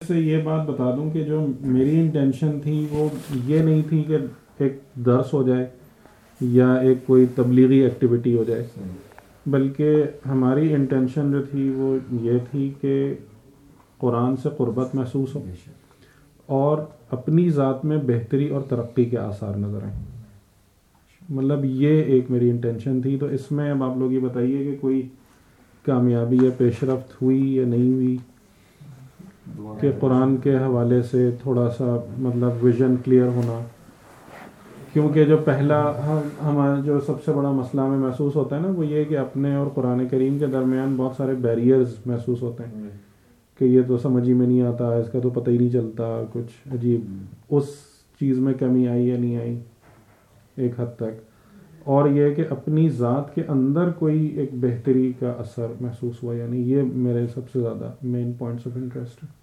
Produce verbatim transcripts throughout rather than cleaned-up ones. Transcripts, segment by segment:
سے یہ بات بتا دوں کہ جو میری انٹینشن تھی وہ یہ نہیں تھی کہ ایک درس ہو جائے یا ایک کوئی تبلیغی ایکٹیویٹی ہو جائے، بلکہ ہماری انٹینشن جو تھی وہ یہ تھی کہ قرآن سے قربت محسوس ہو اور اپنی ذات میں بہتری اور ترقی کے آثار نظر آئیں. مطلب یہ ایک میری انٹینشن تھی. تو اس میں اب آپ لوگ یہ بتائیے کہ کوئی کامیابی یا پیش رفت ہوئی یا نہیں ہوئی کہ قرآن کے حوالے سے تھوڑا سا مطلب ویژن کلیئر ہونا. کیونکہ جو پہلا ہمارا جو سب سے بڑا مسئلہ ہمیں محسوس ہوتا ہے نا وہ یہ کہ اپنے اور قرآن کریم کے درمیان بہت سارے بیریئرز محسوس ہوتے ہیں کہ یہ تو سمجھ ہی میں نہیں آتا، اس کا تو پتہ ہی نہیں چلتا، کچھ عجیب. اس چیز میں کمی آئی یا نہیں آئی ایک حد تک، اور یہ کہ اپنی ذات کے اندر کوئی ایک بہتری کا اثر محسوس ہوا یا نہیں. یہ میرے سب سے زیادہ مین پوائنٹس آف انٹرسٹ ہیں.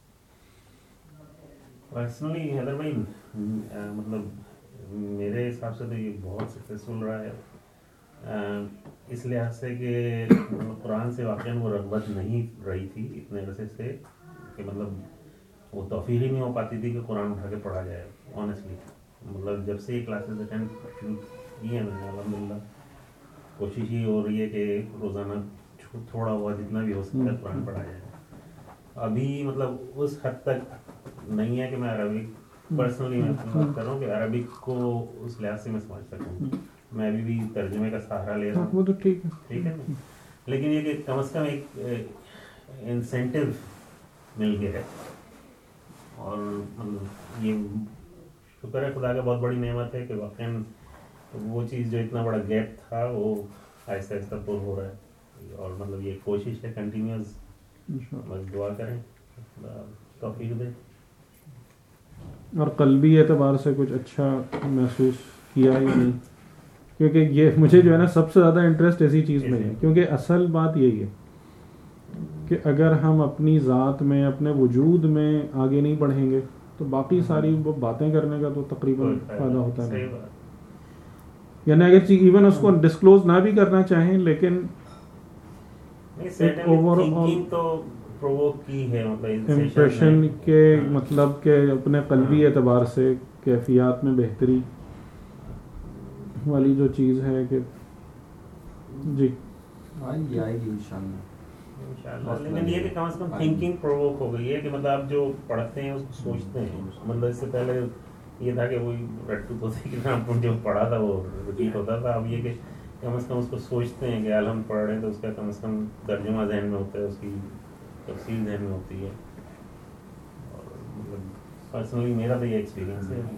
پرسنلی حیدر بھائی مطلب میرے حساب سے تو یہ بہت سکسیزفل رہا ہے، اس لحاظ سے کہ قرآن سے واقعاً وہ رغبت نہیں رہی تھی اتنے عرصے سے کہ مطلب وہ توفیق ہی نہیں ہو پاتی تھی کہ قرآن اٹھا کے پڑھا جائے. آنیسٹلی مطلب جب سے یہ کلاسز اٹینڈ کی ہیں میں نے الحمدللہ کوشش ہی ہو رہی ہے کہ روزانہ تھوڑا بہت جتنا بھی ہو سکتا ہے قرآن پڑھا جائے. ابھی مطلب اس حد تک نہیں ہے کہ میں عربک پرسنلی میں بات کر رہا ہوں کہ عربک کو اس لحاظ سے میں سمجھ سکوں. میں ابھی بھی ترجمے کا سہارا لے رہا ہوں، وہ تو ٹھیک ہے ٹھیک ہے نا، لیکن یہ کہ کم از کم ایک انسینٹیو مل گیا ہے. اور مطلب یہ شکر ہے خدا کا بہت بڑی نعمت ہے کہ واقعاً وہ چیز جو اتنا بڑا گیپ تھا وہ آہستہ آہستہ پر ہو رہا ہے. اور مطلب یہ کوشش ہے کنٹینیوس، بس دعا کریں توفیق دے. اور قلبی اعتبار سے کچھ اچھا محسوس کیا یا نہیں؟ کیونکہ یہ مجھے جو ہے نا سب سے زیادہ انٹرسٹ ایسی چیز میں ہے، کیونکہ اصل بات یہی ہے کہ اگر ہم اپنی ذات میں اپنے وجود میں آگے نہیں بڑھیں گے تو باقی ساری وہ باتیں کرنے کا تو تقریباً فائدہ ہوتا نہیں. یعنی اگر ایون اس کو ڈسکلوز نہ بھی کرنا چاہیں لیکن اوور آل امپریشن کے مطلب کہ اپنے قلبی اعتبار سے کیفیات میں بہتری والی جو چیز ہے کہ جی آئے آئے گی انشاءاللہ انشاءاللہ. لیکن یہ کہ کم از کم تھنکنگ پرووک ہو گئی ہے کہ مطلب آپ جو پڑھتے ہیں اس کو سوچتے ہیں. مطلب اس سے پہلے یہ تھا کہ وہی رٹو توتے کی طرح جو پڑھا تھا وہ ریپیٹ ہوتا تھا. اب یہ کہ کم از کم اس کو سوچتے ہیں کہ آج ہم پڑھ رہے ہیں تو اس کا کم از کم ترجمہ ذہن میں ہوتا ہے، اس کی تفصیل ذہن میں ہوتی ہے. اور مطلب پرسنلی میرا تو یہ ایکسپیرینس ہے.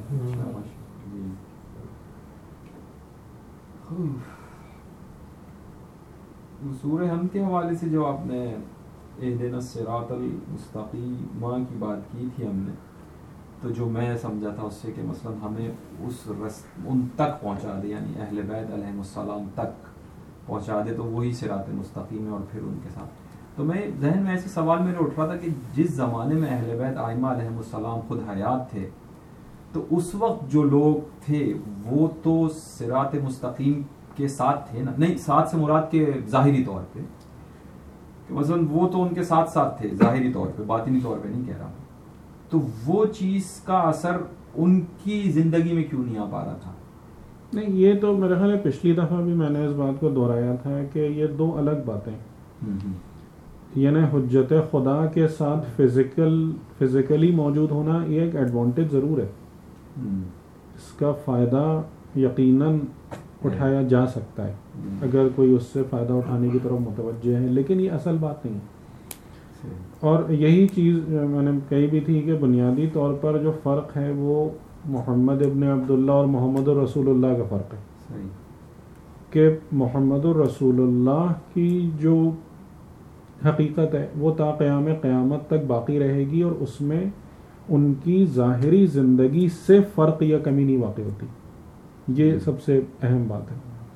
سورہ حمد کے حوالے سے جو آپ نے اہدنا الصراط المستقیم کی بات کی تھی ہم نے، تو جو میں سمجھا تھا اس سے کہ مثلا ہمیں اس رس ان تک پہنچا دے، یعنی اہل بیت علیہ السلام تک پہنچا دے تو وہی صراط مستقیم ہے اور پھر ان کے ساتھ. تو میں ذہن میں ایسے سوال میرے اٹھ رہا تھا کہ جس زمانے میں اہل بیت ائمہ علیہ السلام خود حیات تھے تو اس وقت جو لوگ تھے وہ تو صراط مستقیم کے ساتھ تھے نا. نہیں، ساتھ سے مراد کے ظاہری طور پہ کہ مثلا وہ تو ان کے ساتھ ساتھ تھے ظاہری طور پہ، باطنی طور پہ نہیں کہہ رہا. تو وہ چیز کا اثر ان کی زندگی میں کیوں نہیں آ پا رہا تھا؟ نہیں، یہ تو میرے خیال ہے پچھلی دفعہ بھی میں نے اس بات کو دہرایا تھا کہ یہ دو الگ باتیں، یعنی حجت خدا کے ساتھ فزیکل فزیکلی موجود ہونا یہ ایک ایڈوانٹیج ضرور ہے، اس کا فائدہ یقیناً اٹھایا جا سکتا ہے اگر کوئی اس سے فائدہ اٹھانے کی طرف متوجہ ہے، لیکن یہ اصل بات نہیں ہے. اور یہی چیز میں نے کہی بھی تھی کہ بنیادی طور پر جو فرق ہے وہ محمد ابن عبداللہ اور محمد الرسول اللہ کا فرق ہے. کہ محمد الرسول اللہ کی جو حقیقت ہے وہ تا قیام قیامت تک باقی رہے گی اور اس میں ان کی ظاہری زندگی سے فرق یا کمی نہیں واقع ہوتی. یہ سب سے اہم بات ہے.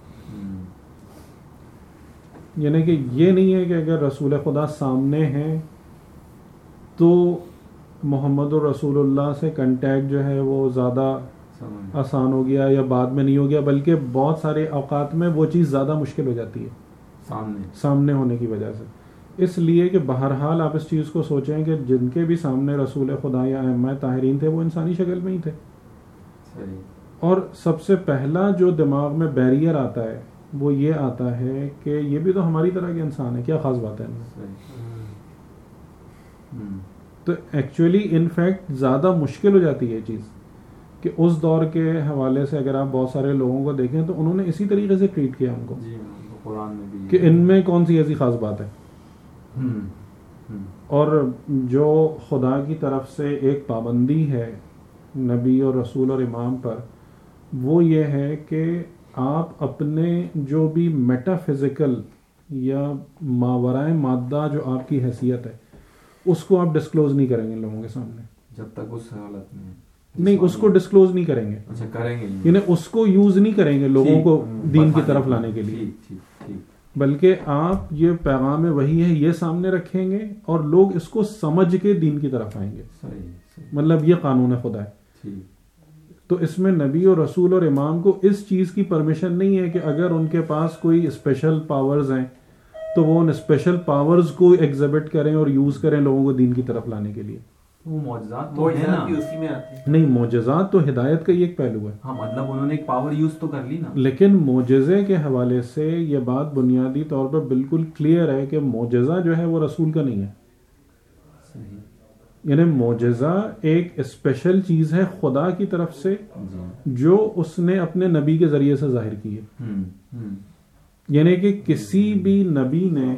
یعنی کہ یہ نہیں ہے کہ اگر رسول خدا سامنے ہیں تو محمد الرسول اللہ سے کنٹیکٹ جو ہے وہ زیادہ آسان ہو گیا یا بعد میں نہیں ہو گیا، بلکہ بہت سارے اوقات میں وہ چیز زیادہ مشکل ہو جاتی ہے سامنے سامنے ہونے کی وجہ سے. اس لیے کہ بہرحال آپ اس چیز کو سوچیں کہ جن کے بھی سامنے رسول خدا یا ائمہ طاہرین تھے وہ انسانی شکل میں ہی تھے. اور سب سے پہلا جو دماغ میں بیریئر آتا ہے وہ یہ آتا ہے کہ یہ بھی تو ہماری طرح کے انسان ہے, کیا خاص بات ہے ان میں. تو ایکچولی ان فیکٹ زیادہ مشکل ہو جاتی ہے یہ چیز کہ اس دور کے حوالے سے اگر آپ بہت سارے لوگوں کو دیکھیں تو انہوں نے اسی طریقے سے ٹریٹ کیا ان کو قرآن میں بھی کہ ان میں کون سی ایسی خاص بات ہے. اور جو خدا کی طرف سے ایک پابندی ہے نبی اور رسول اور امام پر, وہ یہ ہے کہ آپ اپنے جو بھی میٹا فزیکل یا ماورائے مادہ جو آپ کی حیثیت ہے اس کو آپ ڈسکلوز نہیں کریں گے لوگوں کے سامنے جب تک اس حالت میں نہیں, اس کو ڈسکلوز نہیں کریں گے. اچھا کریں گے یعنی اس کو یوز نہیں کریں گے لوگوں کو دین کی طرف لانے کے لیے, بلکہ آپ یہ پیغام وہی ہے یہ سامنے رکھیں گے اور لوگ اس کو سمجھ کے دین کی طرف آئیں گے. مطلب یہ قانون خدا ہے. تو اس میں نبی اور رسول اور امام کو اس چیز کی پرمیشن نہیں ہے کہ اگر ان کے پاس کوئی اسپیشل پاورز ہیں تو وہ ان اسپیشل پاورز کو ایگزبٹ کریں اور یوز کریں لوگوں کو دین کی طرف لانے کے لیے. وہ معجزات تو ہے نا, اسی میں آتے ہیں. نہیں, معجزات تو ہدایت کا ہی ایک پہلو ہے. ہاں مطلب انہوں نے ایک پاور یوز تو کر لی نا. لیکن معجزے کے حوالے سے یہ بات بنیادی طور پر بالکل کلیئر ہے کہ معجزہ جو ہے وہ رسول کا نہیں ہے. یعنی معجزہ ایک اسپیشل چیز ہے خدا کی طرف سے جو اس نے اپنے نبی کے ذریعے سے ظاہر کی ہے. یعنی کہ کسی بھی نبی نے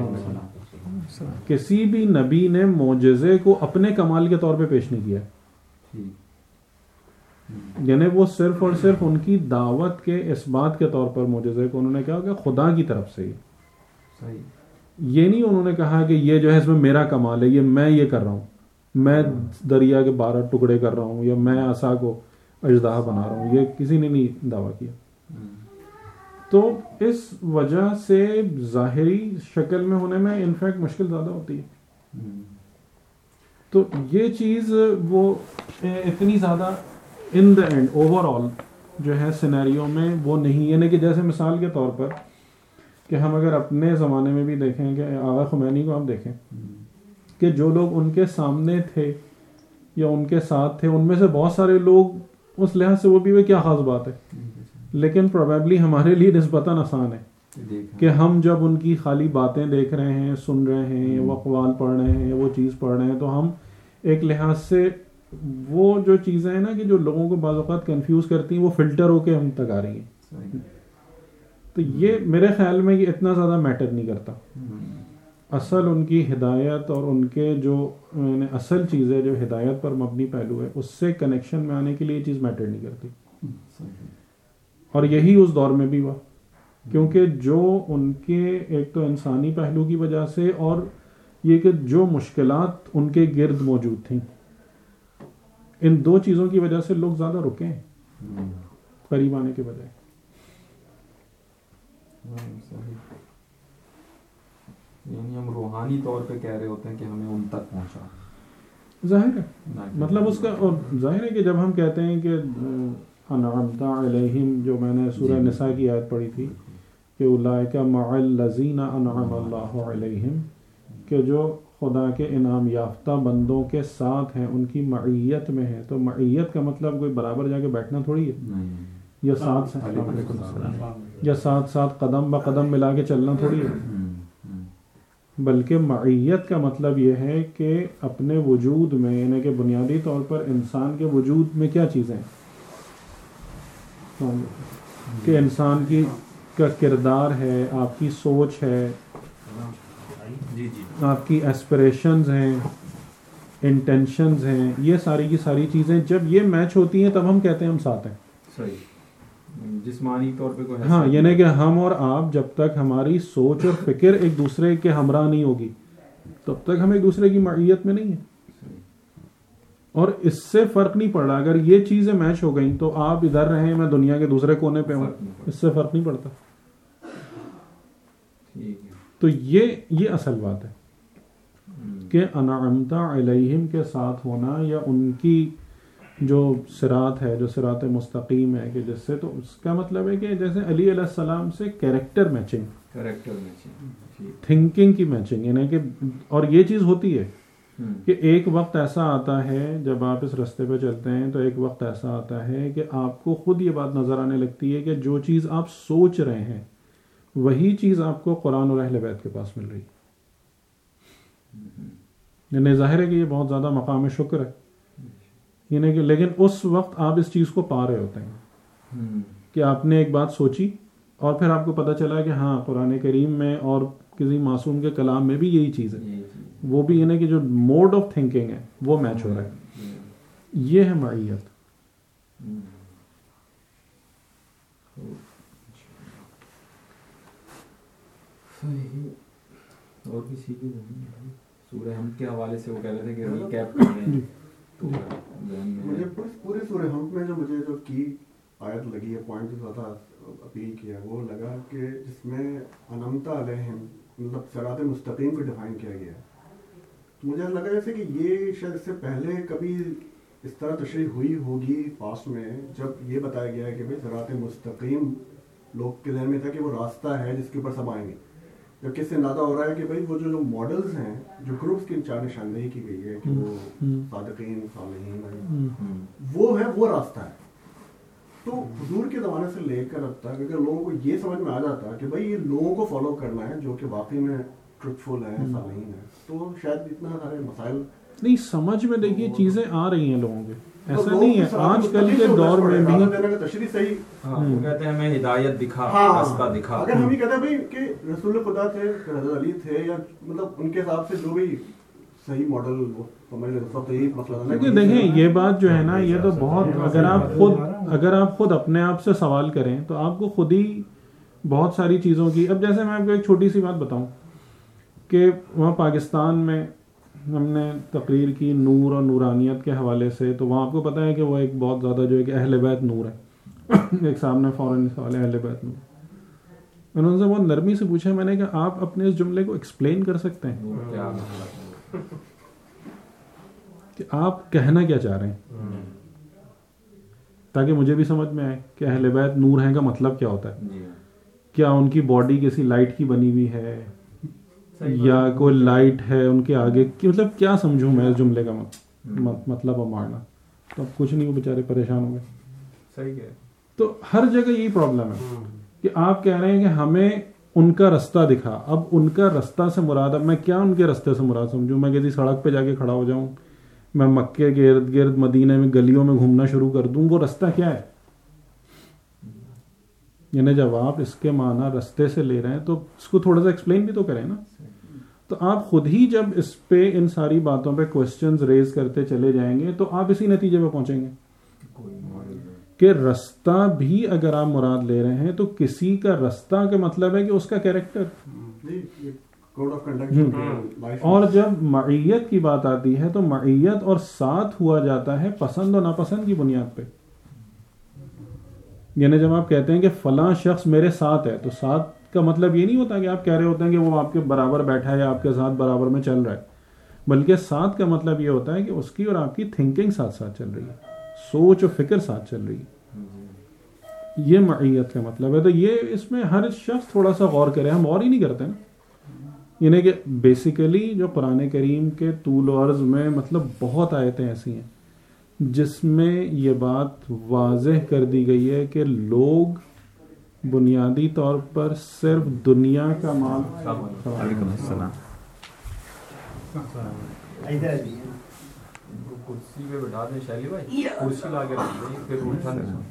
کسی بھی نبی نے معجزے کو اپنے کمال کے طور پہ پیش نہیں کیا. یعنی وہ صرف اور صرف ان کی دعوت کے اس بات کے طور پر معجزے کو انہوں نے کہا کہ خدا کی طرف سے. یہ نہیں انہوں نے کہا کہ یہ جو ہے اس میں میرا کمال ہے, یہ میں یہ کر رہا ہوں, میں دریا کے بارہ ٹکڑے کر رہا ہوں یا میں عصا کو اژدہا بنا رہا ہوں, یہ کسی نے نہیں دعویٰ کیا. تو اس وجہ سے ظاہری شکل میں ہونے میں انفیکٹ مشکل زیادہ ہوتی ہے. تو یہ چیز وہ اتنی زیادہ ان دا اینڈ اوور آل جو ہے سینیریو میں وہ نہیں. یعنی کہ جیسے مثال کے طور پر کہ ہم اگر اپنے زمانے میں بھی دیکھیں کہ آغا خمینی کو ہم دیکھیں کہ جو لوگ ان کے سامنے تھے یا ان کے ساتھ تھے ان میں سے بہت سارے لوگ اس لحاظ سے وہ بھی وہ کیا خاص بات ہے, لیکن پروبیبلی ہمارے لیے نسبتاً آسان ہے کہ ہم جب ان کی خالی باتیں دیکھ رہے ہیں, سن رہے ہیں, وہ اقوال پڑھ رہے ہیں, وہ چیز پڑھ رہے ہیں, تو ہم ایک لحاظ سے وہ جو چیزیں ہیں نا کہ جو لوگوں کو بعض اوقات کنفیوز کرتی ہیں وہ فلٹر ہو کے ہم تک آ رہی ہیں. تو یہ میرے خیال میں یہ اتنا زیادہ میٹر نہیں کرتا. اصل ان کی ہدایت اور ان کے جو اصل چیزیں جو ہدایت پر مبنی پہلو ہے اس سے کنیکشن میں آنے کے لیے یہ چیز میٹر نہیں کرتی. اور یہی اس دور میں بھی ہوا کیونکہ جو ان کے ایک تو انسانی پہلو کی وجہ سے اور یہ کہ جو مشکلات ان کے گرد موجود تھیں, ان دو چیزوں کی وجہ سے لوگ زیادہ رکے ہیں قریب آنے کے بجائے. یعنی ہم روحانی طور پہ کہہ رہے ہوتے ہیں کہ ہمیں ان تک پہنچا. ظاہر ہے مطلب اس کا, اور ظاہر ہے کہ جب ہم کہتے ہیں کہ انعمت علیہم, جو میں نے سورہ نساء کی آیت پڑھی تھی کہ اولئک مع الذین انعم اللہ علیہم, کہ جو خدا کے انعام یافتہ بندوں کے ساتھ ہیں ان کی معیت میں ہے. تو معیت کا مطلب کوئی برابر جا کے بیٹھنا تھوڑی ہے یا ساتھ ساتھ یا ساتھ ساتھ قدم با قدم ملا کے چلنا تھوڑی ہے, بلکہ معیت کا مطلب یہ ہے کہ اپنے وجود میں یعنی کہ بنیادی طور پر انسان کے وجود میں کیا چیزیں ہیں کہ انسان کی کا کردار ہے, آپ کی سوچ ہے, آپ کی ایسپریشنز ہیں, انٹینشنز ہیں, یہ ساری کی ساری چیزیں جب یہ میچ ہوتی ہیں تب ہم کہتے ہیں ہم ساتھ ہیں. صحیح جسمانی طور پہ کوئی ہاں یعنی کہ ہم اور آپ جب تک ہماری سوچ اور فکر ایک دوسرے کے ہمراہ نہیں ہوگی تب تک ہم ایک دوسرے کی معیت میں نہیں ہیں. اور اس سے فرق نہیں پڑ رہا, اگر یہ چیزیں میچ ہو گئیں تو آپ ادھر رہیں میں دنیا کے دوسرے کونے پہ ہوں, اس سے فرق نہیں پڑتا. تو یہ یہ اصل بات ہے کہ انعمت علیہم کے ساتھ ہونا یا ان کی جو صراط ہے, جو صراط مستقیم ہے, کہ جس سے تو اس کا مطلب ہے کہ جیسے علی علیہ السلام سے character matching character matching thinking کی میچنگ، یعنی کہ اور یہ چیز ہوتی ہے کہ ایک وقت ایسا آتا ہے جب آپ اس راستے پہ چلتے ہیں تو ایک وقت ایسا آتا ہے کہ آپ کو خود یہ بات نظر آنے لگتی ہے کہ جو چیز آپ سوچ رہے ہیں وہی چیز آپ کو قرآن اور اہل بیت کے پاس مل رہی ہے. یعنی ظاہر ہے کہ یہ بہت زیادہ مقام شکر ہے، یعنی کہ لیکن اس وقت آپ اس چیز کو پا رہے ہوتے ہیں کہ آپ نے ایک بات سوچی اور پھر آپ کو پتہ چلا کہ ہاں قرآن کریم میں اور کسی معصوم کے کلام میں بھی یہی چیز ہے، وہ بھی یعنی کہ جو موڈ آف تھنکنگ ہے وہ میچ ہو رہا ہے. یہ ہے معیت. اور کسی کی سورہ حمد کے حوالے سے وہ کہہ رہے تھے کہ ریکیپ کر رہے ہیں تو مجھے پورے سورہ حمد میں جو مجھے جو کی آیت لگی ہے، پوائنٹ جو زیادہ اپیل کیا وہ لگا کہ جس میں انعمت علیہم مطلب صراط مستقیم کو ڈیفائن کیا گیا ہے. تو مجھے لگا جیسے کہ یہ شاید اس سے پہلے کبھی اس طرح تشریح ہوئی ہوگی پاس میں، جب یہ بتایا گیا ہے کہ بھائی صراط مستقیم لوگ کے ذہن میں تھا کہ وہ راستہ ہے جس کے اوپر سب آئیں گے، جبکہ اس سے اندازہ ہو رہا ہے کہ بھائی وہ جو ماڈلز ہیں، جو گروپس کی چار نشاندہی کی گئی ہے کہ وہ صادقین صالحین وہ ہے، وہ راستہ ہے. تو حضور کے زمانے سے لے کر اب تک اگر لوگوں کو یہ سمجھ میں آ جاتا کہ بھائی یہ لوگوں کو فالو کرنا ہے جو کہ واقعی میں ٹروتھفل ہے، صالحین ہے، تو شاید اتنا سارے مسائل نہیں سمجھ میں. دیکھیے چیزیں آ رہی ہیں لوگوں کے، ایسا نہیں ہے. آج کل کے دور میں بھی تشریح صحیح وہ کہتے ہیں ہمیں ہدایت دکھا، راستہ دکھا. اگر ہم یہ کہتے ہیں بھائی کہ رسول خدا تھے، حضرت علی تھے، یا مطلب ان کے حساب سے جو بھی صحیح ماڈل دیکھیں یہ بات جو ہے نا یہ تو بہت، اگر آپ خود اگر آپ خود اپنے آپ سے سوال کریں تو آپ کو خود ہی بہت ساری چیزوں کی. اب جیسے میں آپ کو ایک چھوٹی سی بات بتاؤں کہ وہاں پاکستان میں ہم نے تقریر کی نور اور نورانیت کے حوالے سے، تو وہاں آپ کو پتہ ہے کہ وہ ایک بہت زیادہ جو ہے کہ اہل بیت نور ہے. ایک صاحب نے فوراً سوال ہے اہل بیت نور. میں نے ان سے بہت نرمی سے پوچھا، میں نے کہا آپ اپنے اس جملے کو ایکسپلین کر سکتے ہیں کہ آپ کہنا کیا چاہ رہے ہیں، تاکہ مجھے بھی سمجھ میں آئے کہ اہل بیت نور ہیں کا مطلب کیا ہوتا ہے. کیا ان کی باڈی کسی لائٹ کی بنی ہوئی ہے یا کوئی لائٹ ہے ان کے آگے کی، مطلب کیا سمجھوں میں اس جملے کا مطلب اور معنی. تو اب کچھ نہیں، وہ بیچارے پریشان ہو گئے. صحیح ہے. تو ہر جگہ یہی پرابلم ہے کہ آپ کہہ رہے ہیں کہ ہمیں ان کا رستہ دکھا. اب ان کا رستہ سے مراد، اب میں کیا ان کے رستے سے مراد سمجھوں؟ میں کسی سڑک پہ جا کے کھڑا ہو جاؤں، میں مکے کے ارد گرد مدینے میں گلیوں میں گھومنا شروع کر دوں، وہ رستہ کیا ہے؟ یعنی جب آپ اس کے معنی رستے سے لے رہے ہیں تو اس کو تھوڑا سا ایکسپلین بھی تو کریں نا. تو آپ خود ہی جب اس پہ ان ساری باتوں پہ کوسچنز ریز کرتے چلے جائیں گے تو آپ اسی نتیجے پہ پہنچیں گے کہ رستہ بھی اگر آپ مراد لے رہے ہیں تو کسی کا رستہ کا مطلب ہے کہ اس کا کیریکٹر. اور جب معیت کی بات آتی ہے تو معیت اور ساتھ ہوا جاتا ہے پسند اور ناپسند کی بنیاد پہ. یعنی جب آپ کہتے ہیں کہ فلاں شخص میرے ساتھ ہے تو ساتھ کا مطلب یہ نہیں ہوتا کہ آپ کہہ رہے ہوتے ہیں کہ وہ آپ کے برابر بیٹھا ہے یا آپ کے ساتھ برابر میں چل رہا ہے، بلکہ ساتھ کا مطلب یہ ہوتا ہے کہ اس کی اور آپ کی تھنکنگ ساتھ ساتھ چل رہی ہے، سوچ و فکر ساتھ چل رہی ہے. یہ معیت کا مطلب ہے. تو یہ اس میں ہر شخص تھوڑا سا غور کرے. ہم غور ہی نہیں کرتے نا. یعنی کہ بیسیکلی جو قرآن کریم کے طول و عرض میں مطلب بہت آیتیں ایسی ہیں جس میں یہ بات واضح کر دی گئی ہے کہ لوگ بنیادی طور پر صرف دنیا کا مال. وعلیکم السلام. کرسی پہ بٹھا دیں شیلی بھائی، کرسی لا کے رکھ دیں پھر اٹھا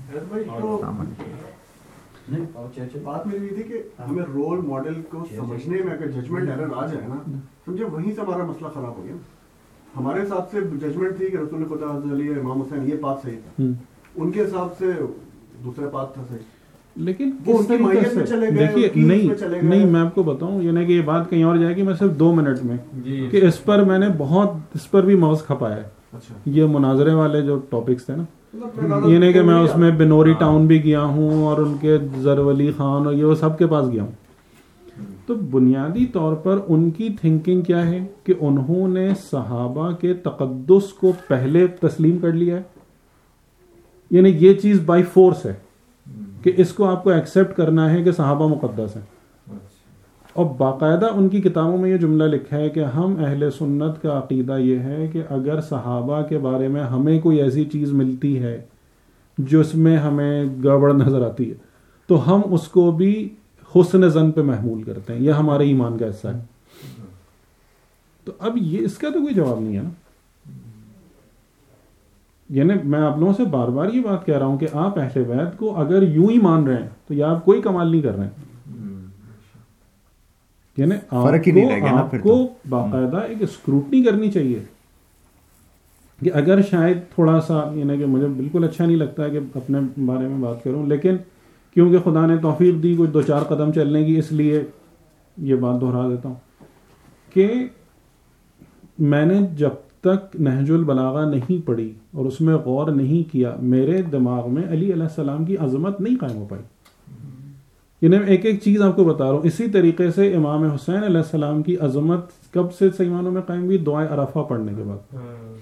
دیں. بات میری یہ تھی کہ ہمیں رول ماڈل کو سمجھنے میں اگر ججمنٹ ایرر آ جائے نا، سمجھے وہیں سے ہمارا مسئلہ خراب ہو گیا. ہمارے حساب سے ججمنٹ تھی کہ رسول خدا حضرت علی امام حسین یہ بات صحیح تھا، ان کے حساب سے دوسرا بات تھا صحیح. لیکن دیکھیے نہیں نہیں میں آپ کو بتاؤں، یعنی کہ یہ بات کہیں اور جائے گی. میں صرف دو منٹ میں کہ اس پر میں نے بہت اس پر بھی مغز کھپایا ہے. یہ مناظرے والے جو ٹاپکس تھے نا، یعنی کہ میں اس میں بنوری ٹاؤن بھی گیا ہوں اور ان کے زرولی خان اور یہ وہ سب کے پاس گیا ہوں. تو بنیادی طور پر ان کی تھنکنگ کیا ہے کہ انہوں نے صحابہ کے تقدس کو پہلے تسلیم کر لیا ہے. یعنی یہ چیز بائی فورس ہے کہ اس کو آپ کو ایکسیپٹ کرنا ہے کہ صحابہ مقدس ہیں. اور باقاعدہ ان کی کتابوں میں یہ جملہ لکھا ہے کہ ہم اہل سنت کا عقیدہ یہ ہے کہ اگر صحابہ کے بارے میں ہمیں کوئی ایسی چیز ملتی ہے جو اس میں ہمیں گڑبڑ نظر آتی ہے تو ہم اس کو بھی حسن ظن پہ محمول کرتے ہیں، یہ ہمارے ایمان کا حصہ ہے. تو اب یہ اس کا تو کوئی جواب نہیں ہے نا. یعنی میں آپ لوگوں سے بار بار یہ بات کہہ رہا ہوں کہ آپ اہل بیت کو اگر یوں ہی مان رہے ہیں تو یہ آپ کوئی کمال نہیں کر رہے ہیں. یعنی آپ کو آپ کو باقاعدہ ایک اسکروٹنی کرنی چاہیے کہ اگر شاید تھوڑا سا یعنی کہ مجھے بالکل اچھا نہیں لگتا ہے کہ اپنے بارے میں بات کروں، لیکن کیونکہ خدا نے توفیق دی کچھ دو چار قدم چلنے کی، اس لیے یہ بات دہرا دیتا ہوں کہ میں نے جب تک نہج البلاغہ نہیں پڑھی اور اس میں غور نہیں کیا، میرے دماغ میں علی علیہ السلام کی عظمت نہیں قائم ہو پائی. یعنی میں ایک ایک چیز آپ کو بتا رہا ہوں. اسی طریقے سے امام حسین علیہ السلام کی عظمت کب سے صحیح معنوں میں قائم ہوئی؟ دعائے عرفہ پڑھنے کے بعد.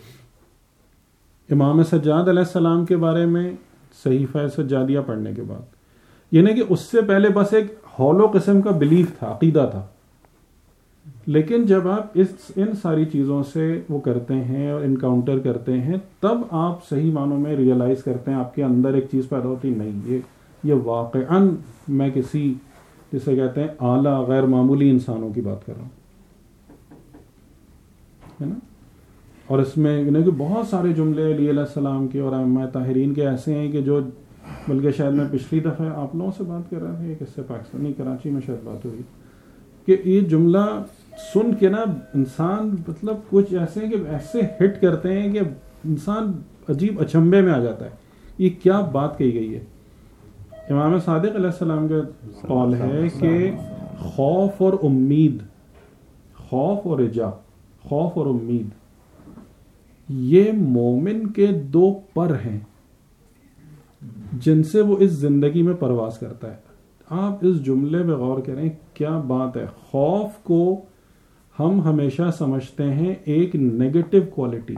امام سجاد علیہ السلام کے بارے میں صحیفہ سجادیہ پڑھنے کے بعد. یعنی کہ اس سے پہلے بس ایک ہولو قسم کا بلیف تھا، عقیدہ تھا. لیکن جب آپ اس ان ساری چیزوں سے وہ کرتے ہیں اور انکاؤنٹر کرتے ہیں، تب آپ صحیح معنوں میں ریئلائز کرتے ہیں، آپ کے اندر ایک چیز پیدا ہوتی، نہیں یہ یہ واقعاً میں کسی جسے کہتے ہیں اعلیٰ غیر معمولی انسانوں کی بات کر رہا ہوں، ہے نا. اور اس میں یعنی کہ بہت سارے جملے علی علیہ السلام کے اور ائمہ طاہرین کے ایسے ہیں کہ جو بلکہ شاید میں پچھلی دفعہ آپ لوگوں سے بات کر رہا تھا، کس سے پاکستانی کراچی میں شاید بات ہوئی کہ یہ جملہ سن کے نا انسان مطلب کچھ ایسے ہیں کہ ایسے ہٹ کرتے ہیں کہ انسان عجیب اچنبے میں آ جاتا ہے، یہ کیا بات کہی گئی ہے. امام صادق علیہ السلام کا قول ہے کہ خوف اور امید، خوف اور رجا، خوف اور امید یہ مومن کے دو پر ہیں جن سے وہ اس زندگی میں پرواز کرتا ہے. آپ اس جملے پہ غور کریں، کیا بات ہے. خوف کو ہم ہمیشہ سمجھتے ہیں ایک نیگیٹو کوالٹی،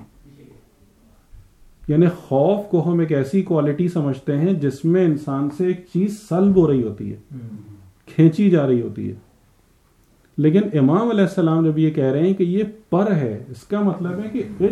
یعنی خوف کو ہم ایک ایسی کوالٹی سمجھتے ہیں جس میں انسان سے ایک چیز سلب ہو رہی ہوتی ہے، کھینچی جا رہی ہوتی ہے. لیکن امام علیہ السلام جب یہ کہہ رہے ہیں کہ یہ پر ہے، اس کا مطلب ہے کہ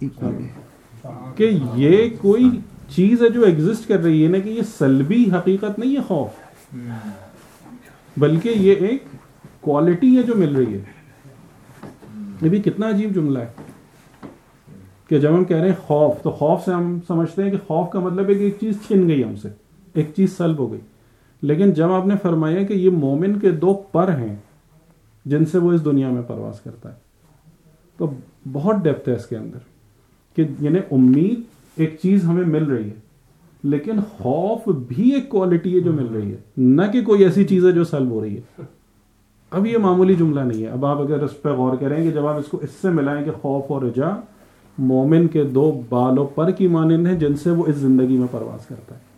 کہ یہ کوئی چیز ہے جو ایگزسٹ کر رہی ہے، نا کہ یہ سلبی حقیقت نہیں ہے خوف، بلکہ یہ ایک کوالٹی ہے جو مل رہی ہے. یہ بھی کتنا عجیب جملہ ہے کہ جب ہم کہہ رہے ہیں خوف، تو خوف سے ہم سمجھتے ہیں کہ خوف کا مطلب ہے کہ ایک چیز چھن گئی ہم سے، ایک چیز سلب ہو گئی. لیکن جب آپ نے فرمایا کہ یہ مومن کے دو پر ہیں جن سے وہ اس دنیا میں پرواز کرتا ہے، تو بہت ڈیپتھ ہے اس کے اندر کہ یعنی امید ایک چیز ہمیں مل رہی ہے، لیکن خوف بھی ایک کوالٹی ہے جو مل رہی ہے، نہ کہ کوئی ایسی چیز ہے جو سلب ہو رہی ہے. اب یہ معمولی جملہ نہیں ہے. اب آپ اگر اس پہ غور کریں کہ جب آپ اس کو اس سے ملائیں کہ خوف اور رجا مومن کے دو بالوں پر کی مانند ہیں جن سے وہ اس زندگی میں پرواز کرتا ہے،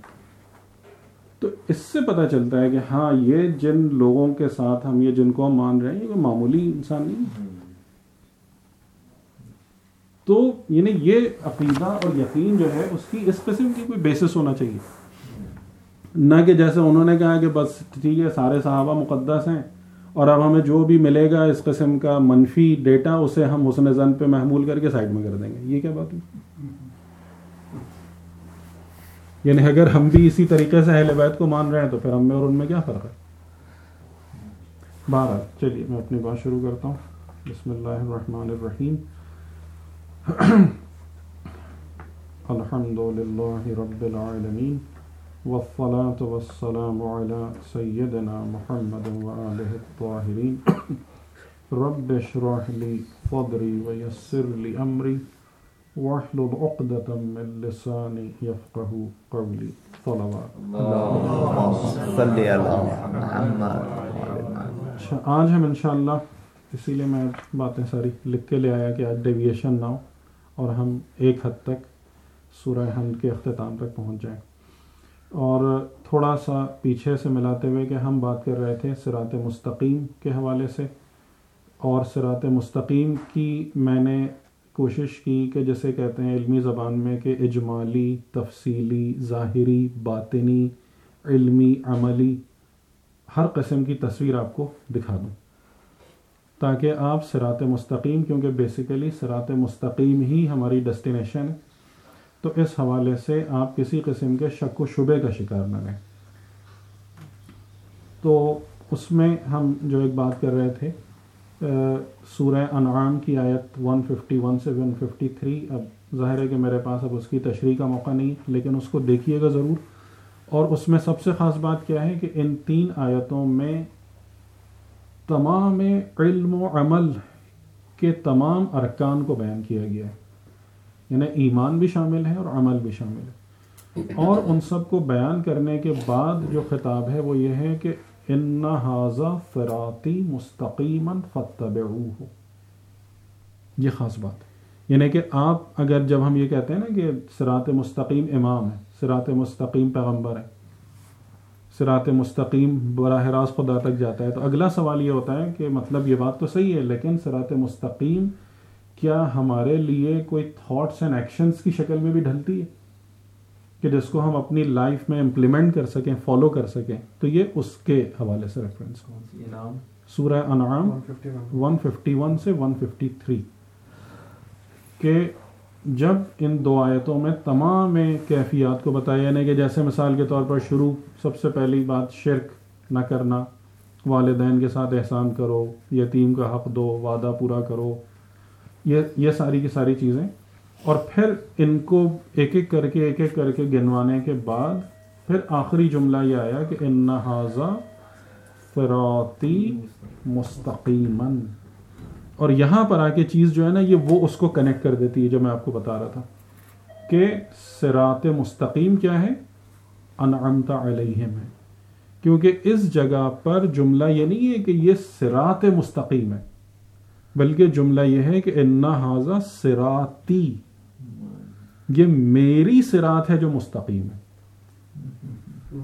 تو اس سے پتہ چلتا ہے کہ ہاں یہ جن لوگوں کے ساتھ ہم یہ جن کو ہم مان رہے ہیں یہ معمولی انسان نہیں. تو یعنی یہ عقیدہ اور یقین جو ہے اس کی اس قسم کی کوئی بیسس ہونا چاہیے، نہ کہ جیسے انہوں نے کہا کہ بس ٹھیک ہے سارے صحابہ مقدس ہیں اور اب ہمیں جو بھی ملے گا اس قسم کا منفی ڈیٹا اسے ہم حسن ظن پہ محمول کر کے سائڈ میں کر دیں گے. یہ کیا بات ہے؟ یعنی اگر ہم بھی اسی طریقے سے اہل بیت کو مان رہے ہیں تو پھر ہم میں اور ان میں کیا فرق ہے؟ بہرحال چلیے میں اپنی بات شروع کرتا ہوں. بسم اللہ الرحمن الرحیم. الحمد للہ رب العالمین والصلاة والسلام على سیدنا محمد وآلہ الطاہرین. رب اشرح لی صدری ویسر لی امری واحلل عقدۃ من لسانی یفقہوا قولی. صلوات اللہم صلی علی محمد. آج ہم انشاءاللہ، اسی لیے میں باتیں ساری لکھ کے لے آیا کہ آج ڈیویشن نہ ہو اور ہم ایک حد تک سورہ حمد کے اختتام تک پہنچ جائیں. اور تھوڑا سا پیچھے سے ملاتے ہوئے کہ ہم بات کر رہے تھے صراط مستقیم کے حوالے سے، اور صراط مستقیم کی میں نے کوشش کی کہ جیسے کہتے ہیں علمی زبان میں کہ اجمالی، تفصیلی، ظاہری، باطنی، علمی، عملی ہر قسم کی تصویر آپ کو دکھا دوں تاکہ آپ صراط مستقیم، کیونکہ بیسیکلی صراط مستقیم ہی ہماری ڈیسٹینیشن ہے، تو اس حوالے سے آپ کسی قسم کے شک و شبے کا شکار نہ رہیں۔ تو اس میں ہم جو ایک بات کر رہے تھے سورہ انعام کی آیت ایک سو اکیاون سے ایک سو ترپن، اب ظاہر ہے کہ میرے پاس اب اس کی تشریح کا موقع نہیں، لیکن اس کو دیکھیے گا ضرور۔ اور اس میں سب سے خاص بات کیا ہے کہ ان تین آیتوں میں تمام علم و عمل کے تمام ارکان کو بیان کیا گیا ہے، یعنی ایمان بھی شامل ہے اور عمل بھی شامل ہے، اور ان سب کو بیان کرنے کے بعد جو خطاب ہے وہ یہ ہے کہ ان ھذا صراطی مستقیما فاتبعوہ، یہ خاص بات ہے، یعنی کہ آپ اگر جب ہم یہ کہتے ہیں نا کہ صراط مستقیم امام ہے، صراط مستقیم پیغمبر ہے، صراط مستقیم براہ راست خدا تک جاتا ہے، تو اگلا سوال یہ ہوتا ہے کہ مطلب یہ بات تو صحیح ہے، لیکن صراط مستقیم کیا ہمارے لیے کوئی تھاٹس اینڈ ایکشنز کی شکل میں بھی ڈھلتی ہے کہ جس کو ہم اپنی لائف میں امپلیمنٹ کر سکیں، فالو کر سکیں؟ تو یہ اس کے حوالے سے ریفرنس ہے سورہ انعام ایک سو اکیاون سے ایک سو ترپن، کہ جب ان دو آیتوں میں تمام کیفیات کو بتایا، یعنی کہ جیسے مثال کے طور پر شروع سب سے پہلی بات شرک نہ کرنا، والدین کے ساتھ احسان کرو، یتیم کا حق دو، وعدہ پورا کرو، یہ یہ ساری کی ساری چیزیں، اور پھر ان کو ایک ایک کر کے ایک ایک کر کے گنوانے کے بعد پھر آخری جملہ یہ آیا کہ ان ھذا صراطی مستقیما، اور یہاں پر آ کے چیز جو ہے نا یہ وہ اس کو کنیکٹ کر دیتی ہے جو میں آپ کو بتا رہا تھا کہ صراط مستقیم کیا ہے؟ انعمت علیہم ہے، کیونکہ اس جگہ پر جملہ یہ نہیں ہے کہ یہ صراط مستقیم ہے، بلکہ جملہ یہ ہے کہ ان ھذا صراطی، یہ میری صراط ہے جو مستقیم ہے۔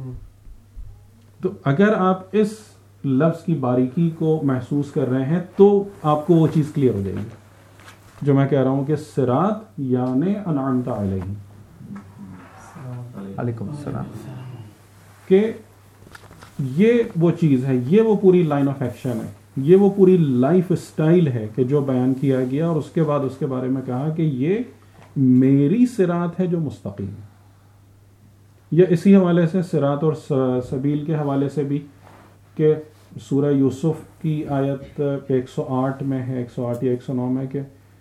تو اگر آپ اس لفظ کی باریکی کو محسوس کر رہے ہیں تو آپ کو وہ چیز کلیئر ہو جائے گی جو میں کہہ رہا ہوں کہ صراط یعنی انعمت علیہم، علیکم السلام، کہ یہ وہ چیز ہے، یہ وہ پوری لائن آف ایکشن ہے، یہ وہ پوری لائف سٹائل ہے کہ جو بیان کیا گیا، اور اس کے بعد اس کے بارے میں کہا کہ یہ میری صراط ہے جو مستقیم ہے۔ یہ اسی حوالے سے صراط اور سبیل کے حوالے سے بھی کہ سورہ یوسف کی آیت ایک سو آٹھ میں ہے، ایک سو آٹھ یا ایک سو نو میں کہ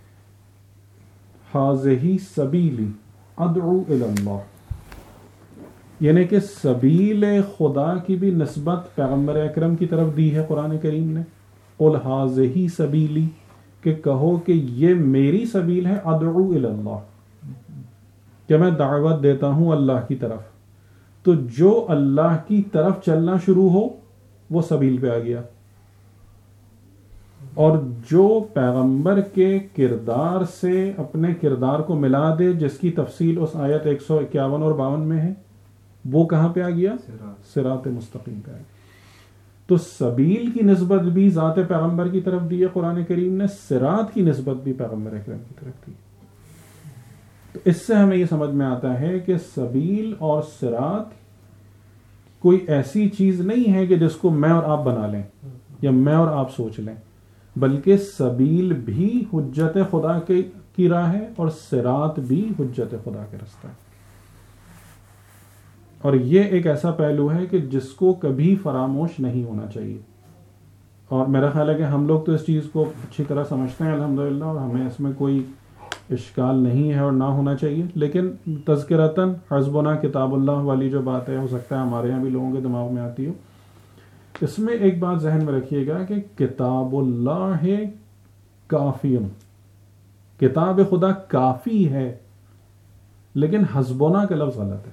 ھذہ سبیلی ادعو الی اللہ، یعنی کہ سبیل خدا کی بھی نسبت پیغمبر اکرم کی طرف دی ہے قرآن کریم نے، قل ھذہ سبیلی، کہ کہو کہ یہ میری سبیل ہے، ادعو الی اللہ، کہ میں دعوت دیتا ہوں اللہ کی طرف۔ تو جو اللہ کی طرف چلنا شروع ہو وہ سبیل پہ آ گیا، اور جو پیغمبر کے کردار سے اپنے کردار کو ملا دے، جس کی تفصیل اس آیت ایک سو اکیاون اور باون میں ہے، وہ کہاں پہ آ گیا؟ صراط مستقیم پہ آ گیا۔ تو سبیل کی نسبت بھی ذات پیغمبر کی طرف دی ہے قرآن کریم نے، صراط کی نسبت بھی پیغمبر اکرم کی طرف دی۔ تو اس سے ہمیں یہ سمجھ میں آتا ہے کہ سبیل اور صراط کوئی ایسی چیز نہیں ہے کہ جس کو میں اور آپ بنا لیں یا میں اور آپ سوچ لیں، بلکہ سبیل بھی حجت خدا کی راہ ہے اور صراط بھی حجت خدا کا رستہ ہے، اور یہ ایک ایسا پہلو ہے کہ جس کو کبھی فراموش نہیں ہونا چاہیے، اور میرا خیال ہے کہ ہم لوگ تو اس چیز کو اچھی طرح سمجھتے ہیں الحمدللہ، اور ہمیں اس میں کوئی اشکال نہیں ہے اور نہ ہونا چاہیے، لیکن تذکرتاً حسبنا کتاب اللہ والی جو بات ہے، ہو سکتا ہے ہمارے یہاں بھی لوگوں کے دماغ میں آتی ہو، اس میں ایک بات ذہن میں رکھیے گا کہ کتاب اللہ کافی، کتاب خدا کافی ہے، لیکن حسبنا کا لفظ غلط ہے،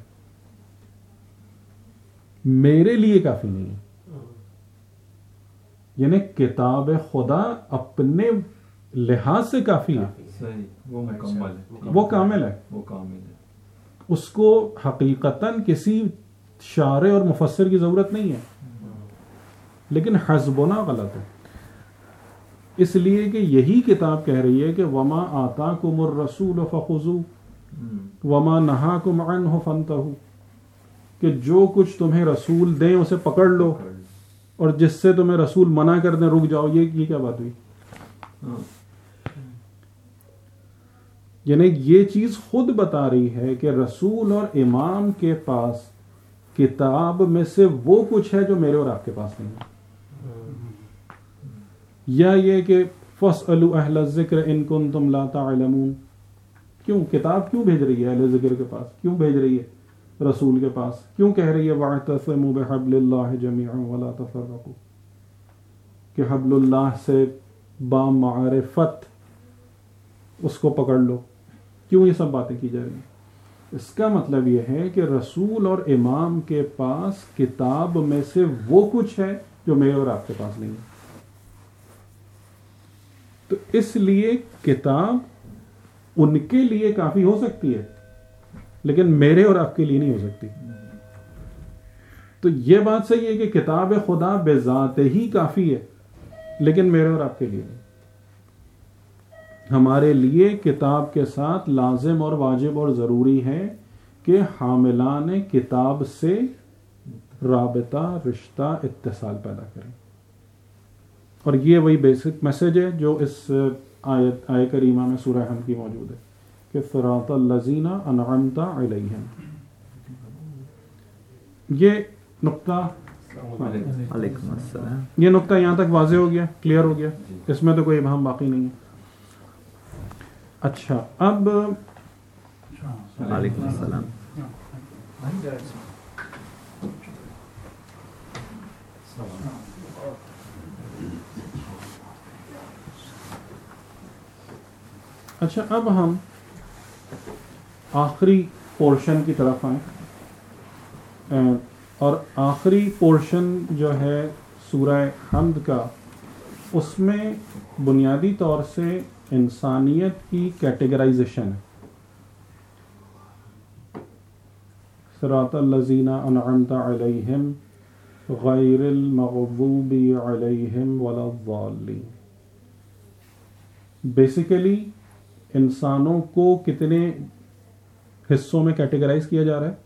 میرے لیے کافی نہیں ہے، یعنی کتاب خدا اپنے لحاظ سے کافی ہے، وہ مکمل ہے، وہ کامل ہے، وہ کامل ہے، اس کو حقیقتاً کسی شارح اور مفسر کی ضرورت نہیں ہے، لیکن حسبنا غلط ہے، اس لیے کہ یہی کتاب کہہ رہی ہے کہ وما آتاکم الرسول فخذوہ وما نہاکم عنہ فانتہوا، کہ جو کچھ تمہیں رسول دیں اسے پکڑ لو اور جس سے تمہیں رسول منع کر دیں رک جاؤ، یہ یہ کیا بات ہوئی؟ یعنی یہ چیز خود بتا رہی ہے کہ رسول اور امام کے پاس کتاب میں سے وہ کچھ ہے جو میرے اور آپ کے پاس نہیں ہے. یا یہ کہ فَاسْأَلُوا أَهْلَ الذِّكْرِ إِن كُنتُمْ لَا تَعْلَمُونَ، کیوں کتاب کیوں بھیج رہی ہے اہل ذکر کے پاس، کیوں بھیج رہی ہے رسول کے پاس، کیوں کہہ رہی ہے وَاعْتَصِمُوا بِحَبْلِ اللَّهِ جَمِيعًا وَلَا تَفَرَّقُوا، کہ حبل اللہ سے بامعرفت اس کو پکڑ لو. کیوں یہ سب باتیں کی جا رہی ہیں؟ اس کا مطلب یہ ہے کہ رسول اور امام کے پاس کتاب میں سے وہ کچھ ہے جو میرے اور آپ کے پاس نہیں ہے. تو اس لیے کتاب ان کے لیے کافی ہو سکتی ہے لیکن میرے اور آپ کے لیے نہیں ہو سکتی. تو یہ بات صحیح ہے کہ کتاب خدا بذات ہی کافی ہے لیکن میرے اور آپ کے لیے نہیں. ہمارے لیے کتاب کے ساتھ لازم اور واجب اور ضروری ہے کہ حاملان کتاب سے رابطہ، رشتہ، اتصال پیدا کریں. اور یہ وہی بیسک میسج ہے جو اس آیت آیہ کریمہ میں سورہ حمد کی موجود ہے کہ صراط الذین انعمت علیہم. یہ نقطہ علیکم السلام. یہ نقطہ یہاں تک واضح ہو گیا، کلیئر ہو گیا، اس میں تو کوئی ابہام باقی نہیں ہے. اچھا اب علیکم السلام. اچھا اب ہم آخری پورشن کی طرف آئیں، اور آخری پورشن جو ہے سورہ حمد کا، اس میں بنیادی طور سے انسانیت کی کیٹیگرائزیشن ہے. صراط الذین انعمت علیہم غیر المغضوب علیہم ولا الضالین. بیسیکلی انسانوں کو کتنے حصوں میں کیٹیگرائز کیا جا رہا ہے؟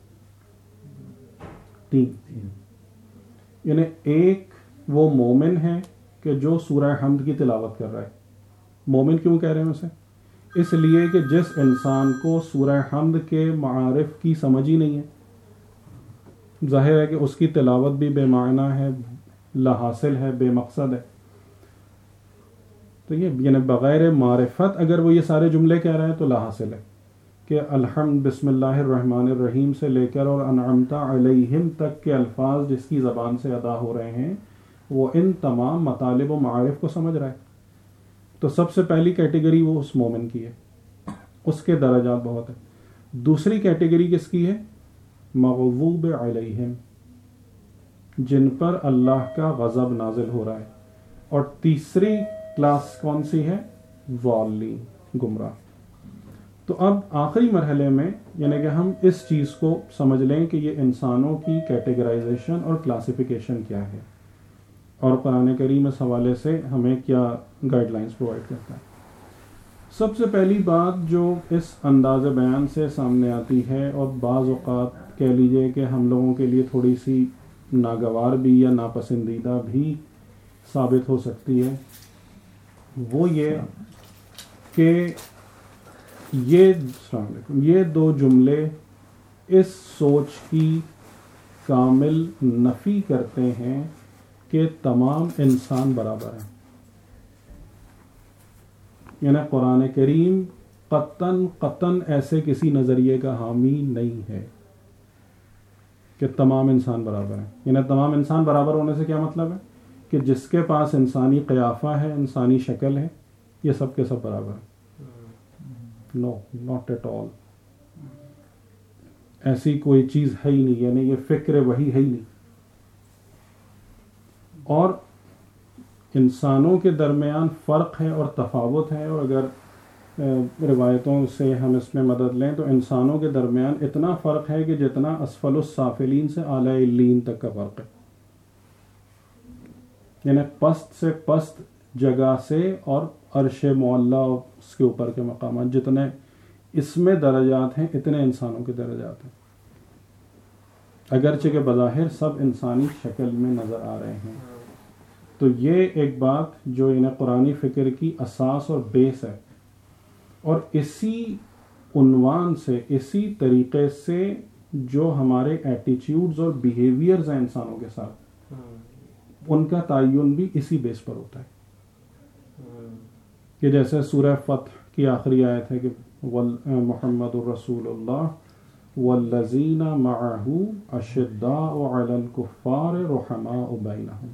تین. یعنی ایک وہ مومن ہے کہ جو سورہ حمد کی تلاوت کر رہا ہے. مومن کیوں کہہ رہے ہیں اسے؟ اس لیے کہ جس انسان کو سورہ حمد کے معارف کی سمجھ ہی نہیں ہے، ظاہر ہے کہ اس کی تلاوت بھی بے معنی ہے، لا حاصل ہے، بے مقصد ہے. تو یہ یعنی بغیر معرفت اگر وہ یہ سارے جملے کہہ رہے ہیں تو لا حاصل ہے. کہ الحمد بسم اللہ الرحمن الرحیم سے لے کر اور انعمت علیہم تک کے الفاظ جس کی زبان سے ادا ہو رہے ہیں وہ ان تمام مطالب و معارف کو سمجھ رہا ہے. تو سب سے پہلی کیٹیگری وہ اس مومن کی ہے، اس کے درجات بہت ہیں. دوسری کیٹیگری کس کی ہے؟ مغضوب علیہم، جن پر اللہ کا غضب نازل ہو رہا ہے. اور تیسری کلاس کون سی ہے؟ ضالین، گمراہ. تو اب آخری مرحلے میں یعنی کہ ہم اس چیز کو سمجھ لیں کہ یہ انسانوں کی کیٹیگرائزیشن اور کلاسیفیکیشن کیا ہے اور قرآن کریم اس حوالے سے ہمیں کیا گائیڈ لائنز پرووائڈ کرتا ہے. سب سے پہلی بات جو اس انداز بیان سے سامنے آتی ہے اور بعض اوقات کہہ لیجئے کہ ہم لوگوں کے لیے تھوڑی سی ناگوار بھی یا ناپسندیدہ بھی ثابت ہو سکتی ہے، وہ یہ کہ یہ السلام علیکم یہ دو جملے اس سوچ کی کامل نفی کرتے ہیں کہ تمام انسان برابر ہیں. یعنی قرآن کریم قطعاً قطعاً ایسے کسی نظریے کا حامی نہیں ہے کہ تمام انسان برابر ہیں. یعنی تمام انسان برابر ہونے سے کیا مطلب ہے؟ کہ جس کے پاس انسانی قیافہ ہے، انسانی شکل ہے، یہ سب کے سب برابر ہیں. No not at all. ایسی کوئی چیز ہے ہی نہیں، یعنی یہ فکر وہی ہے ہی نہیں. اور انسانوں کے درمیان فرق ہے اور تفاوت ہے، اور اگر روایتوں سے ہم اس میں مدد لیں تو انسانوں کے درمیان اتنا فرق ہے کہ جتنا اسفل السافلین سے اعلی الین تک کا فرق ہے. یعنی پست سے پست جگہ سے اور عرش معلیٰ اس کے اوپر کے مقامات جتنے اس میں درجات ہیں اتنے انسانوں کے درجات ہیں، اگرچہ کہ بظاہر سب انسانی شکل میں نظر آ رہے ہیں. تو یہ ایک بات جو انہیں قرآنی فکر کی اساس اور بیس ہے، اور اسی عنوان سے، اسی طریقے سے جو ہمارے ایٹیٹیوڈز اور بیہیویئرز ہیں انسانوں کے ساتھ، ان کا تعین بھی اسی بیس پر ہوتا ہے. کہ جیسے سورہ فتح کی آخری آیت ہے کہ محمد الرسول اللہ والذین معہ اشداء علی الکفار رحماء بینہم،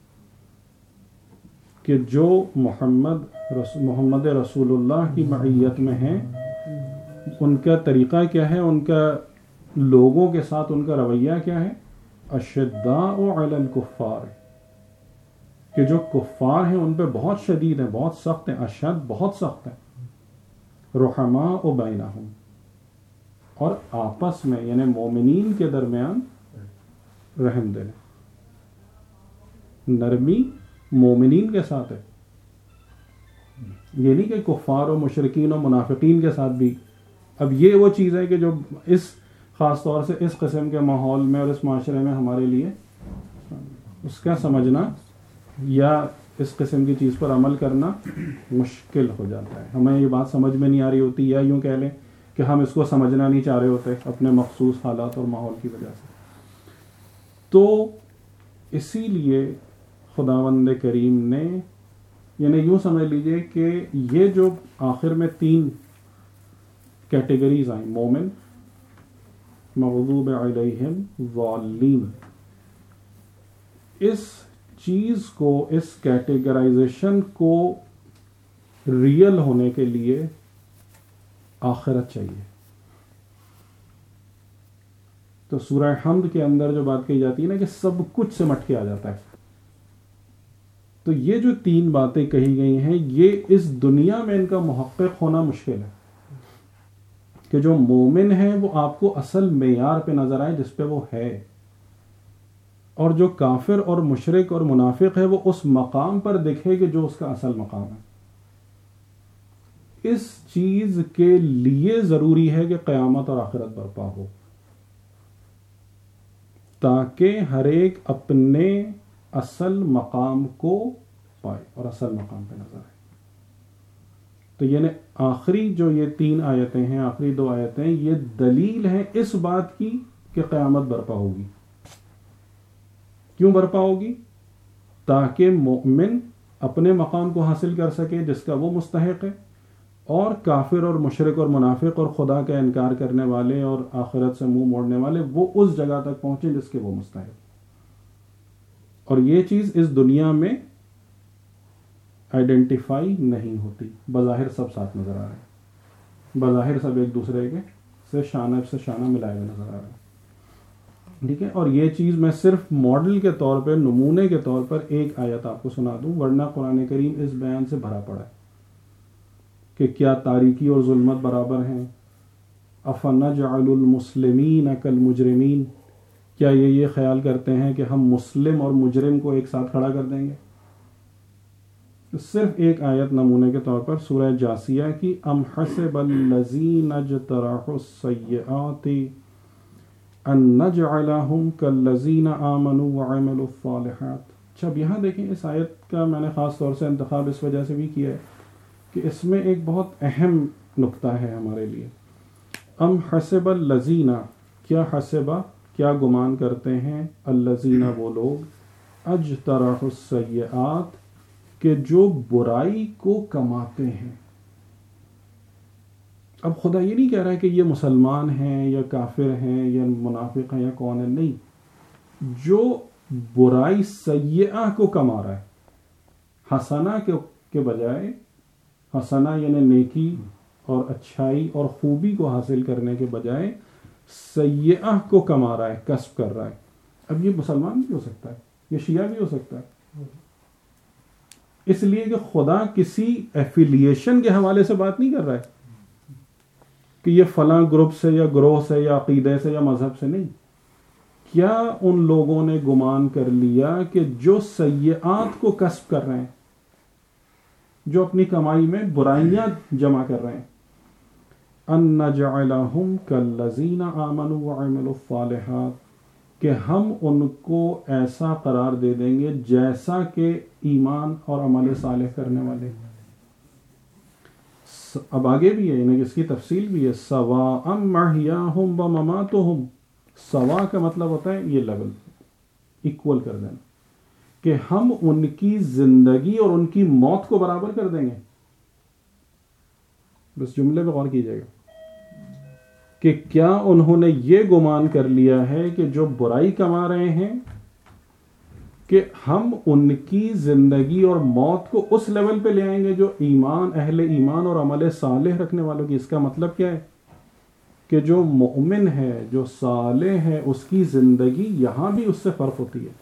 کہ جو محمد رسول محمد رسول اللہ کی معیت میں ہیں، ان کا طریقہ کیا ہے، ان کا لوگوں کے ساتھ ان کا رویہ کیا ہے، اشداء علی الکفار، کہ جو کفار ہیں ان پہ بہت شدید ہیں، بہت سخت ہیں، اشد بہت سخت ہیں، رحماء بینہم، اور آپس میں یعنی مومنین کے درمیان رحم دل، نرمی مومنین کے ساتھ ہے. یہ نہیں کہ کفار و مشرکین و منافقین کے ساتھ بھی. اب یہ وہ چیز ہے کہ جو اس خاص طور سے اس قسم کے ماحول میں اور اس معاشرے میں ہمارے لیے اس کا سمجھنا یا اس قسم کی چیز پر عمل کرنا مشکل ہو جاتا ہے. ہمیں یہ بات سمجھ میں نہیں آ رہی ہوتی، یا یوں کہہ لیں کہ ہم اس کو سمجھنا نہیں چاہ رہے ہوتے اپنے مخصوص حالات اور ماحول کی وجہ سے. تو اسی لیے خداوند کریم نے، یعنی یوں سمجھ لیجئے کہ یہ جو آخر میں تین کیٹیگریز آئیں، مومن، مغضوب علیہم، ضالین، اس چیز کو، اس کیٹیگرائزیشن کو ریئل ہونے کے لیے آخرت چاہیے. تو سورہ حمد کے اندر جو بات کہی جاتی ہے نا کہ سب کچھ سمٹ کے آ جاتا ہے، تو یہ جو تین باتیں کہی گئی ہیں، یہ اس دنیا میں ان کا محقق ہونا مشکل ہے کہ جو مومن ہے وہ آپ کو اصل معیار پہ نظر آئے جس پہ وہ ہے، اور جو کافر اور مشرک اور منافق ہے وہ اس مقام پر دکھے کہ جو اس کا اصل مقام ہے. اس چیز کے لیے ضروری ہے کہ قیامت اور آخرت برپا ہو، تاکہ ہر ایک اپنے اصل مقام کو پائے اور اصل مقام پہ نظر آئے. تو یعنی آخری جو یہ تین آیتیں ہیں، آخری دو آیتیں، یہ دلیل ہیں اس بات کی کہ قیامت برپا ہوگی. کیوں برپا ہوگی؟ تاکہ مومن اپنے مقام کو حاصل کر سکے جس کا وہ مستحق ہے، اور کافر اور مشرک اور منافق اور خدا کا انکار کرنے والے اور آخرت سے منہ موڑنے والے وہ اس جگہ تک پہنچے جس کے وہ مستحق. اور یہ چیز اس دنیا میں آئیڈینٹیفائی نہیں ہوتی. بظاہر سب ساتھ نظر آ رہے ہیں، بظاہر سب ایک دوسرے کے سے شانہ سے شانہ ملائے ہوئے نظر آ رہے ہیں. ٹھیک ہے، اور یہ چیز میں صرف ماڈل کے طور پر، نمونے کے طور پر ایک آیت آپ کو سنا دوں، ورنہ قرآن کریم اس بیان سے بھرا پڑا ہے کہ کیا تاریکی اور ظلمت برابر ہیں. افنجعل المسلمین کالمجرمین، کیا یہ یہ خیال کرتے ہیں کہ ہم مسلم اور مجرم کو ایک ساتھ کھڑا کر دیں گے. صرف ایک آیت نمونے کے طور پر سورہ جاسیہ کی، ام حسب الذین اجترحوا السیئات ان نجعلہم کالذین آمنوا وعملوا الصالحات. اچھا اب یہاں دیکھیں، اس آیت کا میں نے خاص طور سے انتخاب اس وجہ سے بھی کیا ہے کہ اس میں ایک بہت اہم نقطہ ہے ہمارے لیے. ام حسب الذین، کیا حسبہ، کیا گمان کرتے ہیں، الذین وہ لوگ، اجترحوا السیئات کہ جو برائی کو کماتے ہیں. اب خدا یہ نہیں کہہ رہا ہے کہ یہ مسلمان ہیں یا کافر ہیں یا منافق ہیں یا کون ہے، نہیں، جو برائی سیئہ کو کما رہا ہے، حسنہ کے بجائے، حسنہ یعنی نیکی اور اچھائی اور خوبی کو حاصل کرنے کے بجائے سیئہ کو کما رہا ہے، کسب کر رہا ہے. اب یہ مسلمان بھی ہو سکتا ہے، یہ شیعہ بھی ہو سکتا ہے، اس لیے کہ خدا کسی ایفیلیشن کے حوالے سے بات نہیں کر رہا ہے کہ یہ فلاں گروپ سے یا گروہ سے یا عقیدے سے یا مذہب سے. نہیں، کیا ان لوگوں نے گمان کر لیا کہ جو سیئات کو کسب کر رہے ہیں، جو اپنی کمائی میں برائیاں جمع کر رہے ہیں، ان نجعلہم کالذین آمنوا وعملوا الصالحات، کہ ہم ان کو ایسا قرار دے دیں گے جیسا کہ ایمان اور عمل صالح کرنے والے. اب آگے بھی ہے، یعنی اس کی تفصیل بھی ہے. سواء محیاہم و مماتہم، سوا کا مطلب ہوتا ہے یہ لیول، ایکول کر دینا، کہ ہم ان کی زندگی اور ان کی موت کو برابر کر دیں گے. بس جملے پہ غور کیجیے گا کہ کیا انہوں نے یہ گمان کر لیا ہے کہ جو برائی کما رہے ہیں کہ ہم ان کی زندگی اور موت کو اس لیول پہ لے آئیں گے جو ایمان، اہل ایمان اور عمل صالح رکھنے والوں کی. اس کا مطلب کیا ہے کہ جو مومن ہے، جو صالح ہے، اس کی زندگی یہاں بھی اس سے فرق ہوتی ہے.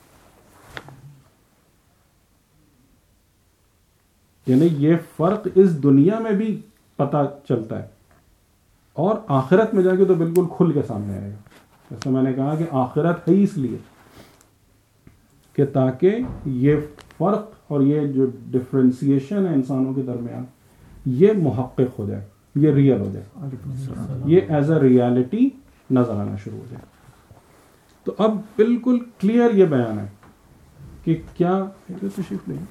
یعنی یہ فرق اس دنیا میں بھی پتہ چلتا ہے اور آخرت میں جا کے تو بالکل کھل کے سامنے آئے گا. جیسے میں نے کہا کہ آخرت ہے اس لیے کہ تاکہ یہ فرق اور یہ جو ڈفرینسیشن ہے انسانوں کے درمیان یہ محقق ہو جائے، یہ ریئل ہو جائے، یہ ایز اے ریالٹی نظر آنا شروع ہو جائے. تو اب بالکل کلیئر یہ بیان ہے کہ کیا تشریف لیں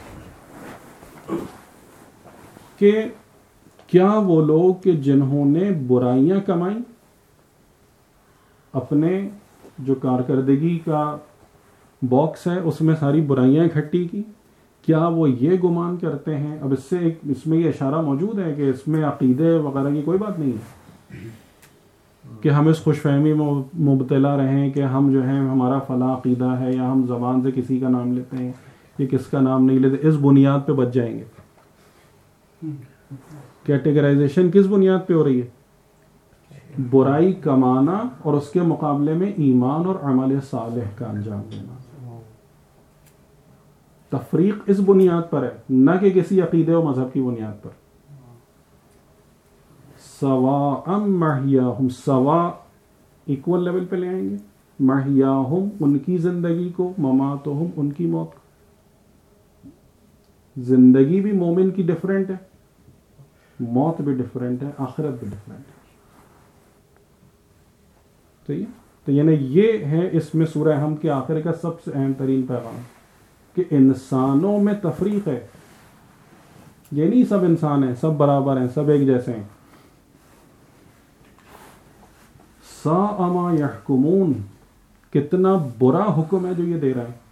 کہ کیا وہ لوگ کہ جنہوں نے برائیاں کمائیں، اپنے جو کارکردگی کا باکس ہے اس میں ساری برائیاں اکٹھی کی، کیا وہ یہ گمان کرتے ہیں؟ اب اس سے ایک اس میں یہ اشارہ موجود ہے کہ اس میں عقیدے وغیرہ کی کوئی بات نہیں ہے کہ ہم اس خوش فہمی میں مبتلا رہیں کہ ہم جو ہیں ہمارا فلاں عقیدہ ہے یا ہم زبان سے کسی کا نام لیتے ہیں یا کس کا نام نہیں لیتے، اس بنیاد پہ بچ جائیں گے. کیٹیگرائزیشن کس بنیاد پہ ہو رہی ہے؟ برائی کمانا اور اس کے مقابلے میں ایمان اور عمل صالح کا انجام دینا. تفریق اس بنیاد پر ہے، نہ کہ کسی عقیدے و مذہب کی بنیاد پر. سواء محیاہم، سوا ایکول لیول پہ لے آئیں گے، محیاہم ان کی زندگی کو، مماتہم ان کی موت کو. زندگی بھی مومن کی ڈیفرنٹ ہے، موت بھی ڈیفرنٹ ہے، آخرت بھی ڈیفرنٹ ہے. ٹھیک ہے؟ تو یعنی یہ ہے اس میں سورہ حمد کے آخر کا سب سے اہم ترین پیغام کہ انسانوں میں تفریق ہے. یہ نہیں سب انسان ہیں، سب برابر ہیں، سب ایک جیسے ہیں. ساء ما یحکمون، کتنا برا حکم ہے جو یہ دے رہا ہے.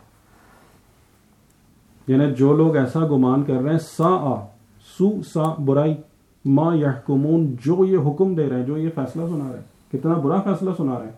یعنی جو لوگ ایسا گمان کر رہے ہیں، ساء سو سا برائی، ما یحکمون جو یہ حکم دے رہے ہیں، جو یہ فیصلہ سنا رہے ہیں، کتنا برا فیصلہ سنا رہے ہیں.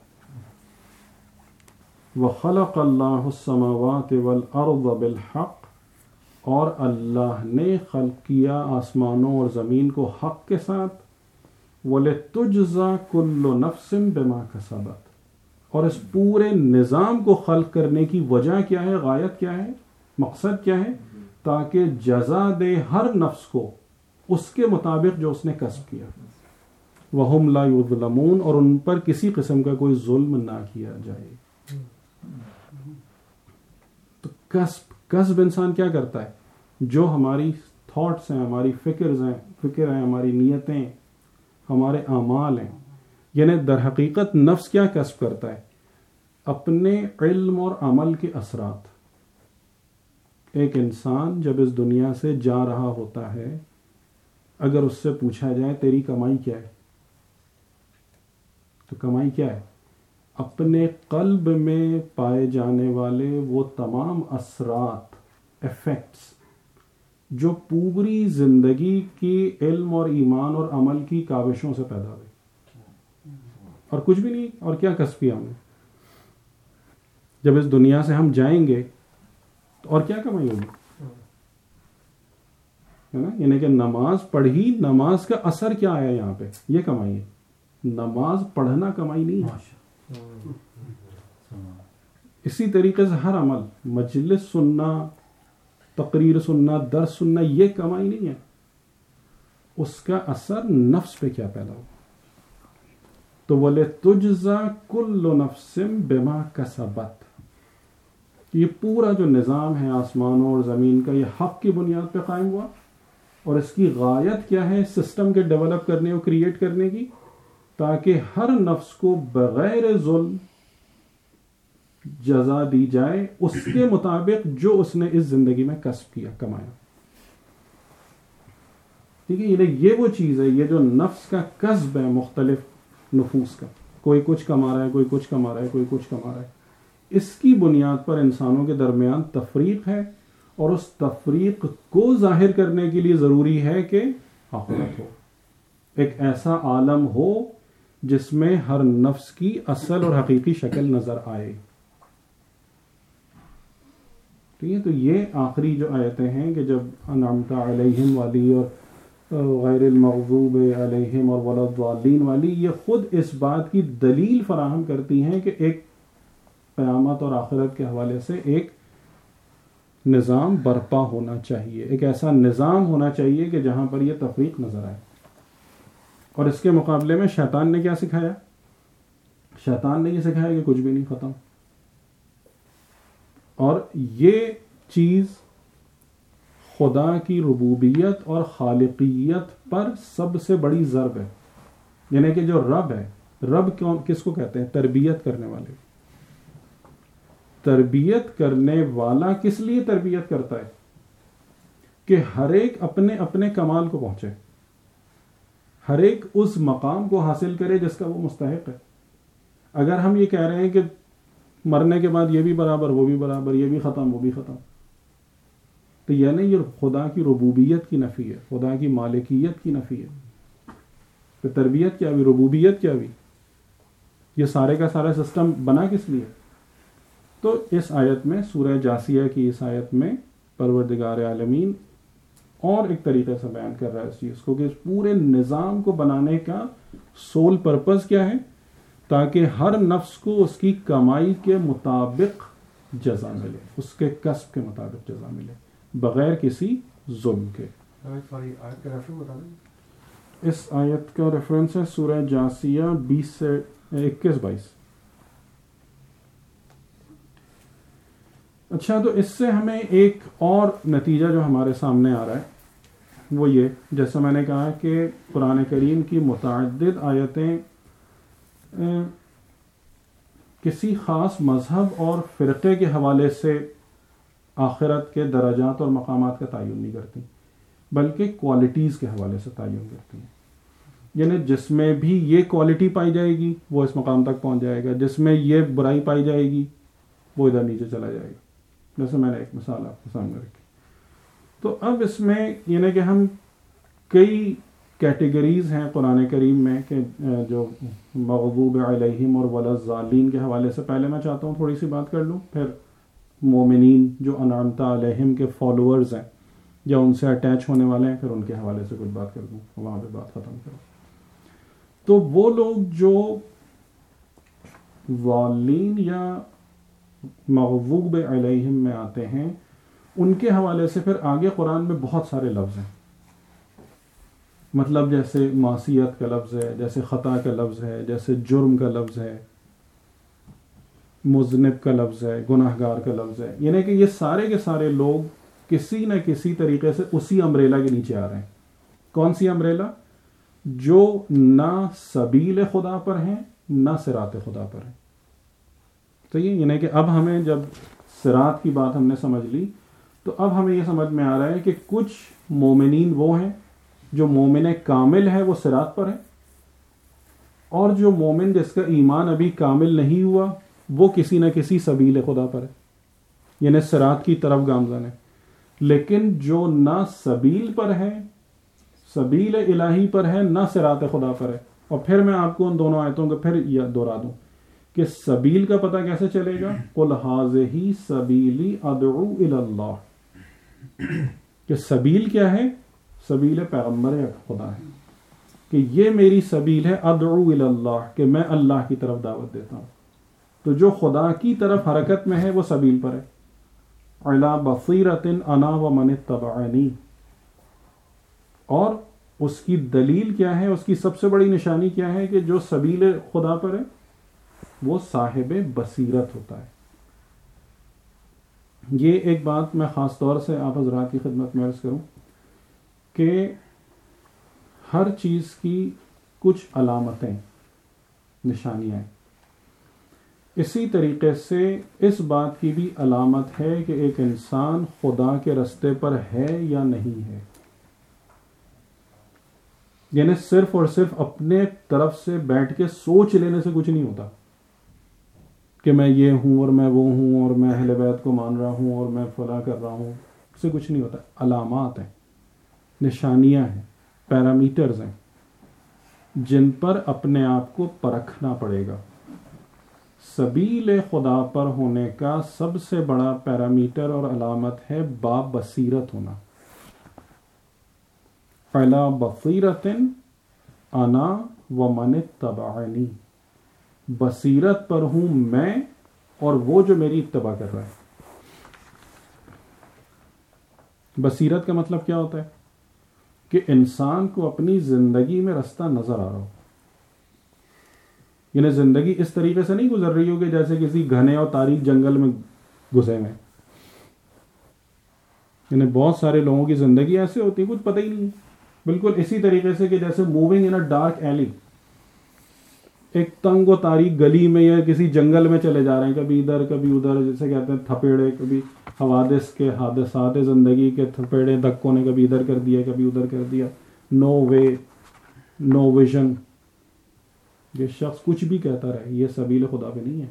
وَخَلَقَ اللَّهُ السَّمَاوَاتِ وَالْأَرْضَ بِالْحَقِّ، اور اللہ نے خلق کیا آسمانوں اور زمین کو حق کے ساتھ. وَلِتُجْزَى كُلُّ نَفْسٍ بِمَا كَسَبَتْ، اور اس پورے نظام کو خلق کرنے کی وجہ کیا ہے، غایت کیا ہے، مقصد کیا ہے؟ تاکہ جزا دے ہر نفس کو اس کے مطابق جو اس نے کسب کیا. وَهُمْ لَا يُظْلَمُونَ، اور ان پر کسی قسم کا کوئی ظلم نہ کیا جائے. تو کسب کسب انسان کیا کرتا ہے؟ جو ہماری تھاٹس ہیں، ہماری فکرز ہیں، فکر ہیں، ہماری نیتیں، ہمارے اعمال ہیں. یعنی در حقیقت نفس کیا کسب کرتا ہے؟ اپنے علم اور عمل کے اثرات. ایک انسان جب اس دنیا سے جا رہا ہوتا ہے، اگر اس سے پوچھا جائے تیری کمائی کیا ہے، تو کمائی کیا ہے؟ اپنے قلب میں پائے جانے والے وہ تمام اثرات، ایفیکٹس جو پوری زندگی کی علم اور ایمان اور عمل کی کاوشوں سے پیدا ہوئے، اور کچھ بھی نہیں. اور کیا کسب کیا ہم نے؟ جب اس دنیا سے ہم جائیں گے تو اور کیا کمائی ہوگی؟ ہے نا؟ یعنی کہ نماز پڑھی، نماز کا اثر کیا آیا یہاں پہ، یہ کمائی ہے. نماز پڑھنا کمائی نہیں ہے. اسی طریقے سے ہر عمل، مجلس سننا، تقریر سننا، درس سننا، یہ کمائی نہیں ہے. اس کا اثر نفس پہ کیا پیدا ہو. تو وَلِتُجْزَى كُلُّ نَفْسٍ بِمَا كَسَبَتْ، یہ پورا جو نظام ہے آسمانوں اور زمین کا، یہ حق کی بنیاد پہ قائم ہوا. اور اس کی غایت کیا ہے؟ سسٹم کے ڈیولپ کرنے اور کریٹ کرنے کی، تاکہ ہر نفس کو بغیر ظلم جزا دی جائے اس کے مطابق جو اس نے اس زندگی میں کسب کیا، کمایا. ٹھیک ہے، یہ وہ چیز ہے، یہ جو نفس کا کسب ہے مختلف نفوس کا، کوئی کچھ کما رہا ہے، کوئی کچھ کما رہا ہے، کوئی کچھ کما رہا ہے، اس کی بنیاد پر انسانوں کے درمیان تفریق ہے، اور اس تفریق کو ظاہر کرنے کے لیے ضروری ہے کہ آخرت ہو، ایک ایسا عالم ہو جس میں ہر نفس کی اصل اور حقیقی شکل نظر آئے. ٹھیک ہے، تو یہ آخری جو آیتیں ہیں کہ جب انعمت علیہم والی اور غیر المغضوب علیہم اور ولا الضالین والی، یہ خود اس بات کی دلیل فراہم کرتی ہیں کہ ایک قیامت اور آخرت کے حوالے سے ایک نظام برپا ہونا چاہیے، ایک ایسا نظام ہونا چاہیے کہ جہاں پر یہ تفریق نظر آئے. اور اس کے مقابلے میں شیطان نے کیا سکھایا؟ شیطان نے یہ سکھایا کہ کچھ بھی نہیں، ختم. اور یہ چیز خدا کی ربوبیت اور خالقیت پر سب سے بڑی ضرب ہے. یعنی کہ جو رب ہے، رب کس کو کہتے ہیں؟ تربیت کرنے والے. تربیت کرنے والا کس لیے تربیت کرتا ہے؟ کہ ہر ایک اپنے اپنے کمال کو پہنچے، ہر ایک اس مقام کو حاصل کرے جس کا وہ مستحق ہے. اگر ہم یہ کہہ رہے ہیں کہ مرنے کے بعد یہ بھی برابر، وہ بھی برابر، یہ بھی ختم، وہ بھی ختم، تو یعنی یہ خدا کی ربوبیت کی نفی ہے، خدا کی مالکیت کی نفی ہے. تو تربیت کیا ہوئی، ربوبیت کیا ہوئی، یہ سارے کا سارا سسٹم بنا کس لیے؟ تو اس آیت میں، سورہ جاسیہ کی اس آیت میں پروردگار عالمین اور ایک طریقے سے بیان کر رہا ہے اس چیز کو کہ اس پورے نظام کو بنانے کا سول پرپز کیا ہے؟ تاکہ ہر نفس کو اس کی کمائی کے مطابق جزا ملے، اس کے کسب کے مطابق جزا ملے، بغیر کسی ظلم کے. اس آیت کا ریفرنس ہے سورہ جاسیہ بیس سے اکیس بائیس. اچھا، تو اس سے ہمیں ایک اور نتیجہ جو ہمارے سامنے آ رہا ہے وہ یہ، جیسا میں نے کہا کہ قرآن کریم کی متعدد آیتیں کسی خاص مذہب اور فرقے کے حوالے سے آخرت کے درجات اور مقامات کا تعین نہیں کرتی، بلکہ کوالٹیز کے حوالے سے تعین کرتی ہیں. یعنی جس میں بھی یہ کوالٹی پائی جائے گی وہ اس مقام تک پہنچ جائے گا، جس میں یہ برائی پائی جائے گی وہ ادھر نیچے چلا جائے گا. جیسے میں نے ایک مثال آپ کے سامنے رکھی. تو اب اس میں یعنی کہ ہم کئی کیٹیگریز ہیں قرآن کریم میں کہ جو مغضوب علیہم اور ولا الضالین کے حوالے سے پہلے میں چاہتا ہوں تھوڑی سی بات کر لوں، پھر مومنین جو انعمت علیہم کے فالوورز ہیں یا ان سے اٹیچ ہونے والے ہیں، پھر ان کے حوالے سے کچھ بات کر دوں، وہاں پہ بات ختم کروں. تو وہ لوگ جو ضالین یا مغضوب علیہم میں آتے ہیں، ان کے حوالے سے پھر آگے قرآن میں بہت سارے لفظ ہیں. مطلب جیسے معصیت کا لفظ ہے، جیسے خطا کا لفظ ہے، جیسے جرم کا لفظ ہے، مذنب کا لفظ ہے، گناہ گار کا لفظ ہے. یعنی کہ یہ سارے کے سارے لوگ کسی نہ کسی طریقے سے اسی امبریلا کے نیچے آ رہے ہیں. کون سی امبریلا؟ جو نہ سبیل خدا پر ہیں نہ صراط خدا پر ہیں. تو یہ یعنی کہ اب ہمیں جب صراط کی بات ہم نے سمجھ لی تو اب ہمیں یہ سمجھ میں آ رہا ہے کہ کچھ مومنین وہ ہیں جو مومن کامل ہے وہ صراط پر ہے، اور جو مومن جس کا ایمان ابھی کامل نہیں ہوا وہ کسی نہ کسی سبیل خدا پر ہے، یعنی صراط کی طرف گامزن ہے. لیکن جو نہ سبیل پر ہے، سبیل الہی پر ہے، نہ صراط خدا پر ہے. اور پھر میں آپ کو ان دونوں آیتوں کو پھر دوہرا دوں کہ سبیل کا پتہ کیسے چلے گا؟ قُلْ هَٰذِهِ سَبِيلِي أَدْعُو إِلَى اللَّهِ، کہ سبیل کیا ہے؟ سبیل پیغمبر خدا ہے، کہ یہ میری سبیل ہے ادعو الی اللہ، کہ میں اللہ کی طرف دعوت دیتا ہوں. تو جو خدا کی طرف حرکت میں ہے وہ سبیل پر ہے. علی بصیرۃ انا ومن اتبعنی. اور اس کی دلیل کیا ہے؟ اس کی سب سے بڑی نشانی کیا ہے؟ کہ جو سبیل خدا پر ہے وہ صاحب بصیرت ہوتا ہے. یہ ایک بات میں خاص طور سے آپ حضرات کی خدمت میں عرض کروں کہ ہر چیز کی کچھ علامتیں، نشانیاں ہیں. اسی طریقے سے اس بات کی بھی علامت ہے کہ ایک انسان خدا کے رستے پر ہے یا نہیں ہے. یعنی صرف اور صرف اپنے طرف سے بیٹھ کے سوچ لینے سے کچھ نہیں ہوتا کہ میں یہ ہوں اور میں وہ ہوں اور میں اہل بیت کو مان رہا ہوں اور میں فلاں کر رہا ہوں. اس سے کچھ نہیں ہوتا. علامات ہیں، نشانیاں ہیں، پیرامیٹرز ہیں جن پر اپنے آپ کو پرکھنا پڑے گا. سبیل خدا پر ہونے کا سب سے بڑا پیرامیٹر اور علامت ہے با بصیرت ہونا. علی بصیرت انا ومن اتبعنی، بصیرت پر ہوں میں اور وہ جو میری اتباع کر رہا ہے. بصیرت کا مطلب کیا ہوتا ہے؟ کہ انسان کو اپنی زندگی میں رستہ نظر آ رہا ہو. یعنی زندگی اس طریقے سے نہیں گزر رہی ہو کہ جیسے کسی گھنے اور تاریک جنگل میں گھسے ہوئے. یعنی بہت سارے لوگوں کی زندگی ایسے ہوتی ہے کچھ پتہ ہی نہیں. بالکل اسی طریقے سے کہ جیسے موونگ ان اے ڈارک ایلی، ایک تنگ و تاریک گلی میں یا کسی جنگل میں چلے جا رہے ہیں، کبھی ادھر کبھی ادھر، جیسے کہتے ہیں تھپیڑے، کبھی حوادث کے حادثات زندگی کے تھپیڑے، دھکوں نے کبھی ادھر کر دیا کبھی ادھر کر دیا. No way, no vision. یہ شخص کچھ بھی کہتا رہے، یہ سبیل خدا پہ نہیں ہے.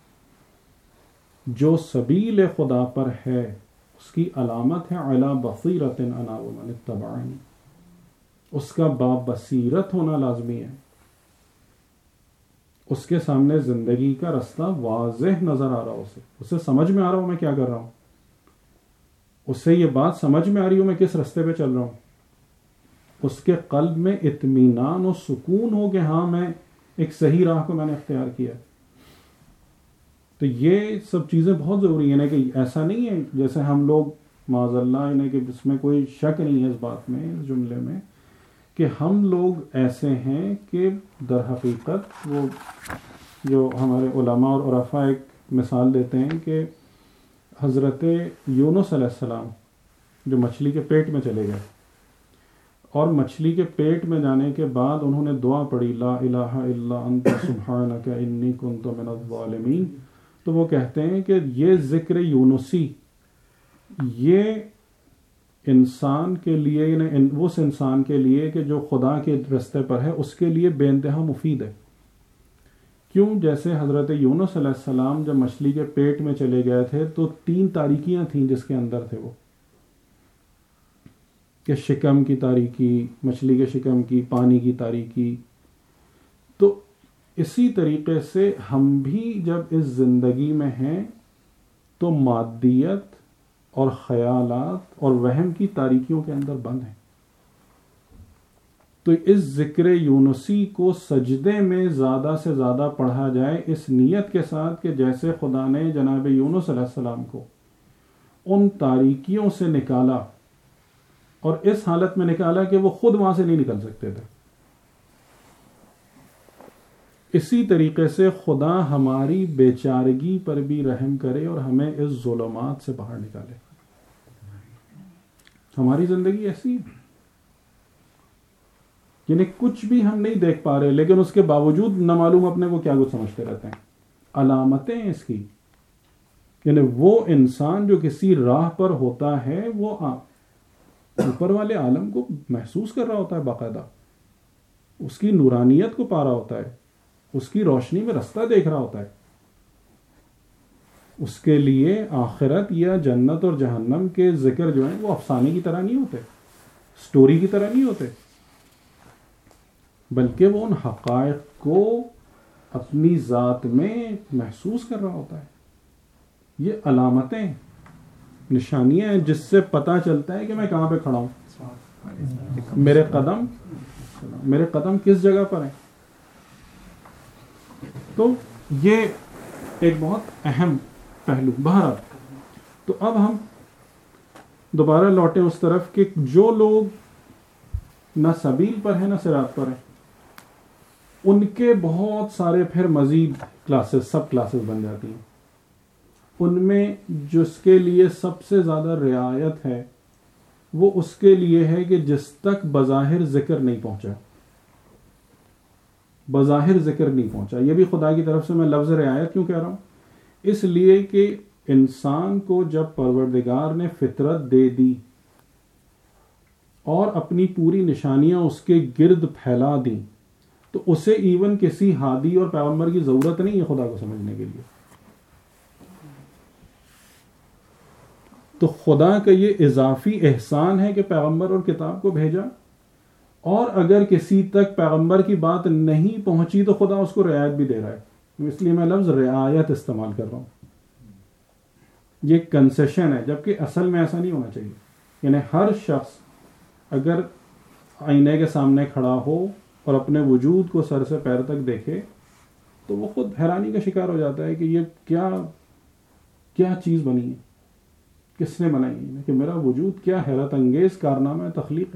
جو سبیل خدا پر ہے اس کی علامت ہے علی بصیرت انا ومن اتبعنی. اس کا با بصیرت ہونا لازمی ہے. اس کے سامنے زندگی کا رستہ واضح نظر آ رہا ہو، اسے اسے سمجھ میں آ رہا ہوں میں کیا کر رہا ہوں، اسے یہ بات سمجھ میں آ رہی ہوں میں کس رستے پہ چل رہا ہوں. اس کے قلب میں اطمینان و سکون ہو کہ ہاں میں ایک صحیح راہ کو میں نے اختیار کیا. تو یہ سب چیزیں بہت ضروری ہیں کہ ایسا نہیں ہے جیسے ہم لوگ معاذ اللہ، یعنی کہ اس میں کوئی شک نہیں ہے اس بات میں، اس جملے میں، کہ ہم لوگ ایسے ہیں کہ در حقیقت وہ جو ہمارے علماء اور عرفاء ایک مثال دیتے ہیں کہ حضرت یونس علیہ السلام جو مچھلی کے پیٹ میں چلے گئے اور مچھلی کے پیٹ میں جانے کے بعد انہوں نے دعا پڑھی لا الہ الا انت سبحانک انی کنت من الظالمین. تو وہ کہتے ہیں کہ یہ ذکر یونسی یہ انسان کے لیے، یعنی اس انسان کے لیے کہ جو خدا کے رستے پر ہے، اس کے لیے بے انتہا مفید ہے. کیوں؟ جیسے حضرت یونس علیہ السلام جب مچھلی کے پیٹ میں چلے گئے تھے تو تین تاریکیاں تھیں جس کے اندر تھے وہ، کہ شکم کی تاریکی، مچھلی کے شکم کی، پانی کی تاریکی. تو اسی طریقے سے ہم بھی جب اس زندگی میں ہیں تو مادیت اور خیالات اور وہم کی تاریکیوں کے اندر بند ہیں. تو اس ذکر یونسی کو سجدے میں زیادہ سے زیادہ پڑھا جائے اس نیت کے ساتھ کہ جیسے خدا نے جناب یونس علیہ السلام کو ان تاریکیوں سے نکالا اور اس حالت میں نکالا کہ وہ خود وہاں سے نہیں نکل سکتے تھے، اسی طریقے سے خدا ہماری بیچارگی پر بھی رحم کرے اور ہمیں اس ظلمات سے باہر نکالے. ہماری زندگی ایسی ہے، یعنی کچھ بھی ہم نہیں دیکھ پا رہے لیکن اس کے باوجود نہ معلوم اپنے کو کیا کچھ سمجھتے رہتے ہیں. علامتیں اس کی، یعنی وہ انسان جو کسی راہ پر ہوتا ہے وہ اوپر والے عالم کو محسوس کر رہا ہوتا ہے، باقاعدہ اس کی نورانیت کو پا رہا ہوتا ہے، اس کی روشنی میں رستہ دیکھ رہا ہوتا ہے. اس کے لیے آخرت یا جنت اور جہنم کے ذکر جو ہیں وہ افسانے کی طرح نہیں ہوتے، سٹوری کی طرح نہیں ہوتے، بلکہ وہ ان حقائق کو اپنی ذات میں محسوس کر رہا ہوتا ہے. یہ علامتیں، نشانیاں ہیں جس سے پتہ چلتا ہے کہ میں کہاں پہ کھڑا ہوں، میرے قدم میرے قدم کس جگہ پر ہیں. تو یہ ایک بہت اہم پہلو. بہرحال تو اب ہم دوبارہ لوٹیں اس طرف کہ جو لوگ نہ سبیل پر ہیں نہ صراط پر ہیں، ان کے بہت سارے پھر مزید کلاسز، سب کلاسز بن جاتی ہیں. ان میں جس کے لیے سب سے زیادہ رعایت ہے وہ اس کے لیے ہے کہ جس تک بظاہر ذکر نہیں پہنچا، بظاہر ذکر نہیں پہنچا. یہ بھی خدا کی طرف سے میں لفظ رعایت کیوں کہہ رہا ہوں؟ اس لیے کہ انسان کو جب پروردگار نے فطرت دے دی اور اپنی پوری نشانیاں اس کے گرد پھیلا دیں تو اسے ایون کسی ہادی اور پیغمبر کی ضرورت نہیں ہے خدا کو سمجھنے کے لیے. تو خدا کا یہ اضافی احسان ہے کہ پیغمبر اور کتاب کو بھیجا، اور اگر کسی تک پیغمبر کی بات نہیں پہنچی تو خدا اس کو رعایت بھی دے رہا ہے. اس لیے میں لفظ رعایت استعمال کر رہا ہوں. یہ کنسیشن ہے، جبکہ اصل میں ایسا نہیں ہونا چاہیے. یعنی ہر شخص اگر آئینے کے سامنے کھڑا ہو اور اپنے وجود کو سر سے پیر تک دیکھے تو وہ خود حیرانی کا شکار ہو جاتا ہے کہ یہ کیا کیا چیز بنی ہے، کس نے بنائی ہے، کہ میرا وجود کیا حیرت انگیز کارنامہ تخلیق ہے.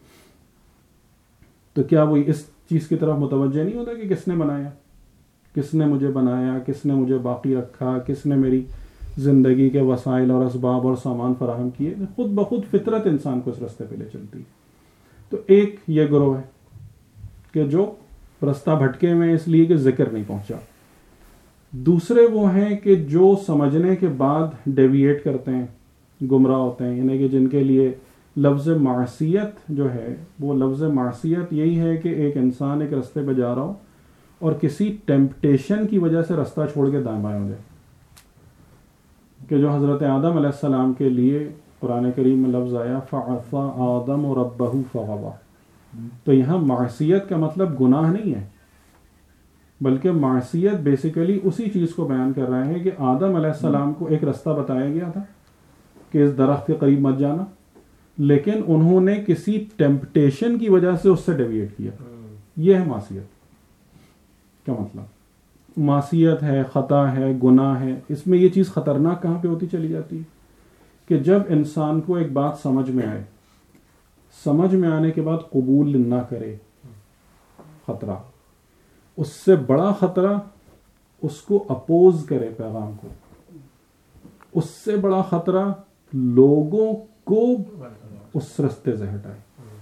تو کیا وہ اس چیز کی طرف متوجہ نہیں ہوتا کہ کس نے بنایا، کس نے مجھے بنایا، کس نے مجھے باقی رکھا، کس نے میری زندگی کے وسائل اور اسباب اور سامان فراہم کیے. خود بخود فطرت انسان کو اس رستے پہ لے چلتی. تو ایک یہ گروہ ہے کہ جو رستہ بھٹکے میں اس لیے کہ ذکر نہیں پہنچا. دوسرے وہ ہیں کہ جو سمجھنے کے بعد ڈیویٹ کرتے ہیں، گمراہ ہوتے ہیں. یعنی کہ جن کے لیے لفظ معصیت جو ہے وہ لفظ معصیت یہی ہے کہ ایک انسان ایک رستے پہ جا رہا ہو اور کسی ٹیمپٹیشن کی وجہ سے رستہ چھوڑ کے دائیں بائیں ہو جائے. کہ جو حضرت آدم علیہ السلام کے لیے قرآن کریم میں لفظ آیا فَعَصَىٰ آدَمُ رَبَّهُ فَغَوَىٰ. تو یہاں معصیت کا مطلب گناہ نہیں ہے، بلکہ معصیت بیسیکلی اسی چیز کو بیان کر رہا ہے کہ آدم علیہ السلام کو ایک رستہ بتایا گیا تھا کہ اس درخت کے قریب مت جانا، لیکن انہوں نے کسی ٹیمپٹیشن کی وجہ سے اس سے ڈیویٹ کیا. یہ ہے معصیت کا مطلب. معصیت ہے، خطا ہے، گناہ ہے. اس میں یہ چیز خطرناک کہاں پہ ہوتی چلی جاتی ہے کہ جب انسان کو ایک بات سمجھ میں آئے، سمجھ میں آنے کے بعد قبول نہ کرے، خطرہ. اس سے بڑا خطرہ اس کو اپوز کرے پیغام کو. اس سے بڑا خطرہ لوگوں کو اس رستے سے ہٹائے.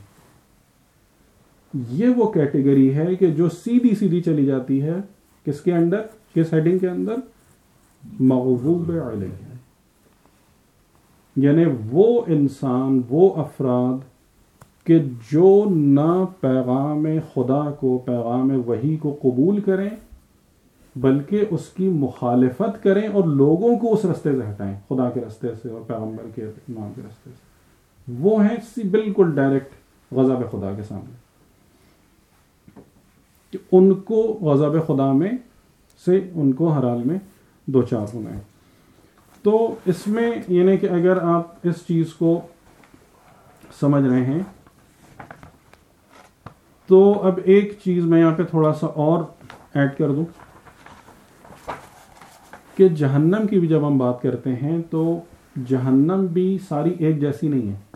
یہ وہ کیٹیگری ہے کہ جو سیدھی سیدھی چلی جاتی ہے کس کے انڈر، کس ہیڈنگ کے اندر؟ مغضوب علیہ. یعنی وہ انسان، وہ افراد کہ جو نہ پیغام خدا کو، پیغام وحی کو قبول کریں بلکہ اس کی مخالفت کریں اور لوگوں کو اس رستے سے ہٹائیں، خدا کے رستے سے اور پیغمبر کے امام کے رستے سے. وہ ہیں بالکل ڈائریکٹ غضب خدا کے سامنے، کہ ان کو غضب خدا میں سے ان کو ہر حال میں دو چار ہونا ہے. تو اس میں یعنی کہ اگر آپ اس چیز کو سمجھ رہے ہیں تو اب ایک چیز میں یہاں پہ تھوڑا سا اور ایڈ کر دوں کہ جہنم کی بھی جب ہم بات کرتے ہیں تو جہنم بھی ساری ایک جیسی نہیں ہے.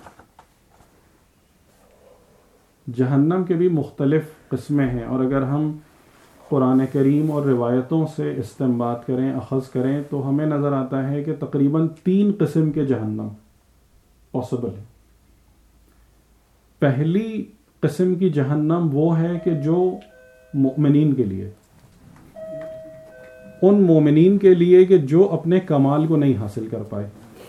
جہنم کے بھی مختلف قسمیں ہیں، اور اگر ہم قرآن کریم اور روایتوں سے استنباط کریں، اخذ کریں، تو ہمیں نظر آتا ہے کہ تقریباً تین قسم کے جہنم پاسبل ہے. پہلی قسم کی جہنم وہ ہے کہ جو مؤمنین کے لیے، ان مومنین کے لیے کہ جو اپنے کمال کو نہیں حاصل کر پائے.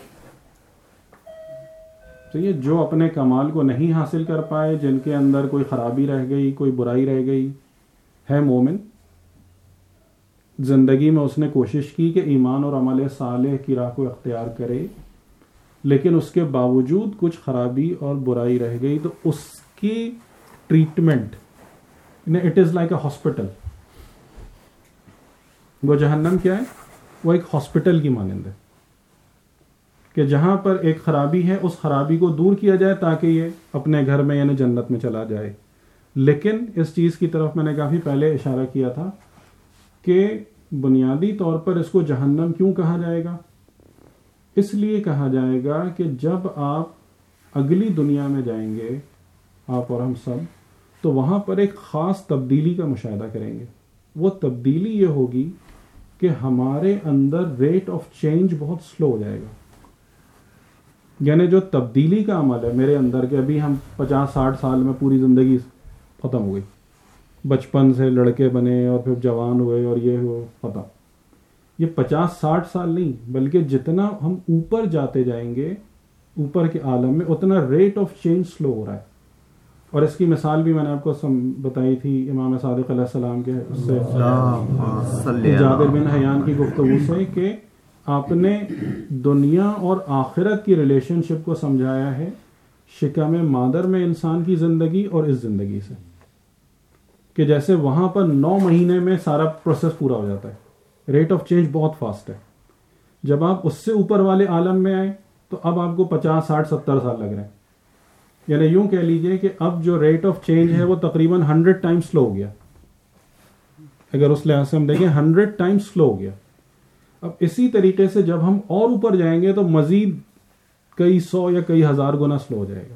ٹھیک، جو اپنے کمال کو نہیں حاصل کر پائے، جن کے اندر کوئی خرابی رہ گئی، کوئی برائی رہ گئی، ہے مومن، زندگی میں اس نے کوشش کی کہ ایمان اور عمل صالح کی راہ کو اختیار کرے، لیکن اس کے باوجود کچھ خرابی اور برائی رہ گئی، تو اس کی treatment it is like a hospital. وہ جہنم کیا ہے؟ وہ ایک ہاسپٹل کی مانند ہے کہ جہاں پر ایک خرابی ہے اس خرابی کو دور کیا جائے تاکہ یہ اپنے گھر میں یعنی جنت میں چلا جائے. لیکن اس چیز کی طرف میں نے کافی پہلے اشارہ کیا تھا کہ بنیادی طور پر اس کو جہنم کیوں کہا جائے گا؟ اس لیے کہا جائے گا کہ جب آپ اگلی دنیا میں جائیں گے، آپ اور ہم سب، تو وہاں پر ایک خاص تبدیلی کا مشاہدہ کریں گے. وہ تبدیلی یہ ہوگی کہ ہمارے اندر ریٹ آف چینج بہت سلو ہو جائے گا. یعنی جو تبدیلی کا عمل ہے میرے اندر کہ ابھی ہم پچاس ساٹھ سال میں پوری زندگی ختم ہو گئی، بچپن سے لڑکے بنے اور پھر جوان ہوئے اور یہ ہو ختم. یہ پچاس ساٹھ سال نہیں بلکہ جتنا ہم اوپر جاتے جائیں گے اوپر کے عالم میں اتنا ریٹ آف چینج سلو ہو رہا ہے. اور اس کی مثال بھی میں نے آپ کو بتائی تھی امام صادق علیہ السلام کے اس سے جابر بن حیان کی گفتگو سے کہ آپ نے دنیا اور آخرت کی ریلیشن شپ کو سمجھایا ہے شکم مادر میں انسان کی زندگی اور اس زندگی سے، کہ جیسے وہاں پر نو مہینے میں سارا پروسیس پورا ہو جاتا ہے، ریٹ آف چینج بہت فاسٹ ہے. جب آپ اس سے اوپر والے عالم میں آئے تو اب آپ کو پچاس ساٹھ ستر سال لگ رہے ہیں. یعنی یوں کہہ لیجئے کہ اب جو ریٹ آف چینج ہے وہ تقریباً ہنڈریڈ ٹائم سلو ہو گیا. اگر اس لحاظ سے ہم دیکھیں ہنڈریڈ ٹائم سلو ہو گیا. اب اسی طریقے سے جب ہم اور اوپر جائیں گے تو مزید کئی سو یا کئی ہزار گنا سلو ہو جائے گا.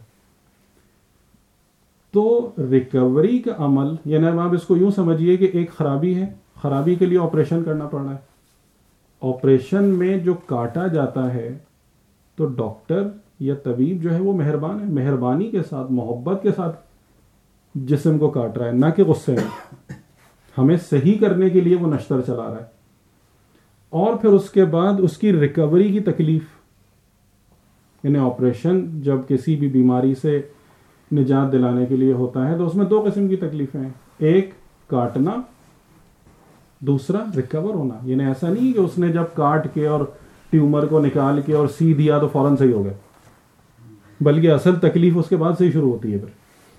تو ریکوری کا عمل، یعنی اب آپ اس کو یوں سمجھیے کہ ایک خرابی ہے، خرابی کے لیے آپریشن کرنا پڑ رہا ہے. آپریشن میں جو کاٹا جاتا ہے تو ڈاکٹر یا طبیب جو ہے وہ مہربان ہے، مہربانی کے ساتھ محبت کے ساتھ جسم کو کاٹ رہا ہے، نہ کہ غصے میں. ہمیں صحیح کرنے کے لیے وہ نشتر چلا رہا ہے. اور پھر اس کے بعد اس کی ریکوری کی تکلیف، یعنی آپریشن جب کسی بھی بیماری سے نجات دلانے کے لیے ہوتا ہے تو اس میں دو قسم کی تکلیفیں ہیں، ایک کاٹنا، دوسرا ریکور ہونا. یعنی ایسا نہیں کہ اس نے جب کاٹ کے اور ٹیومر کو نکال کے اور سی دیا تو فوراً صحیح ہو گیا، بلکہ اصل تکلیف اس کے بعد سے ہی شروع ہوتی ہے پھر.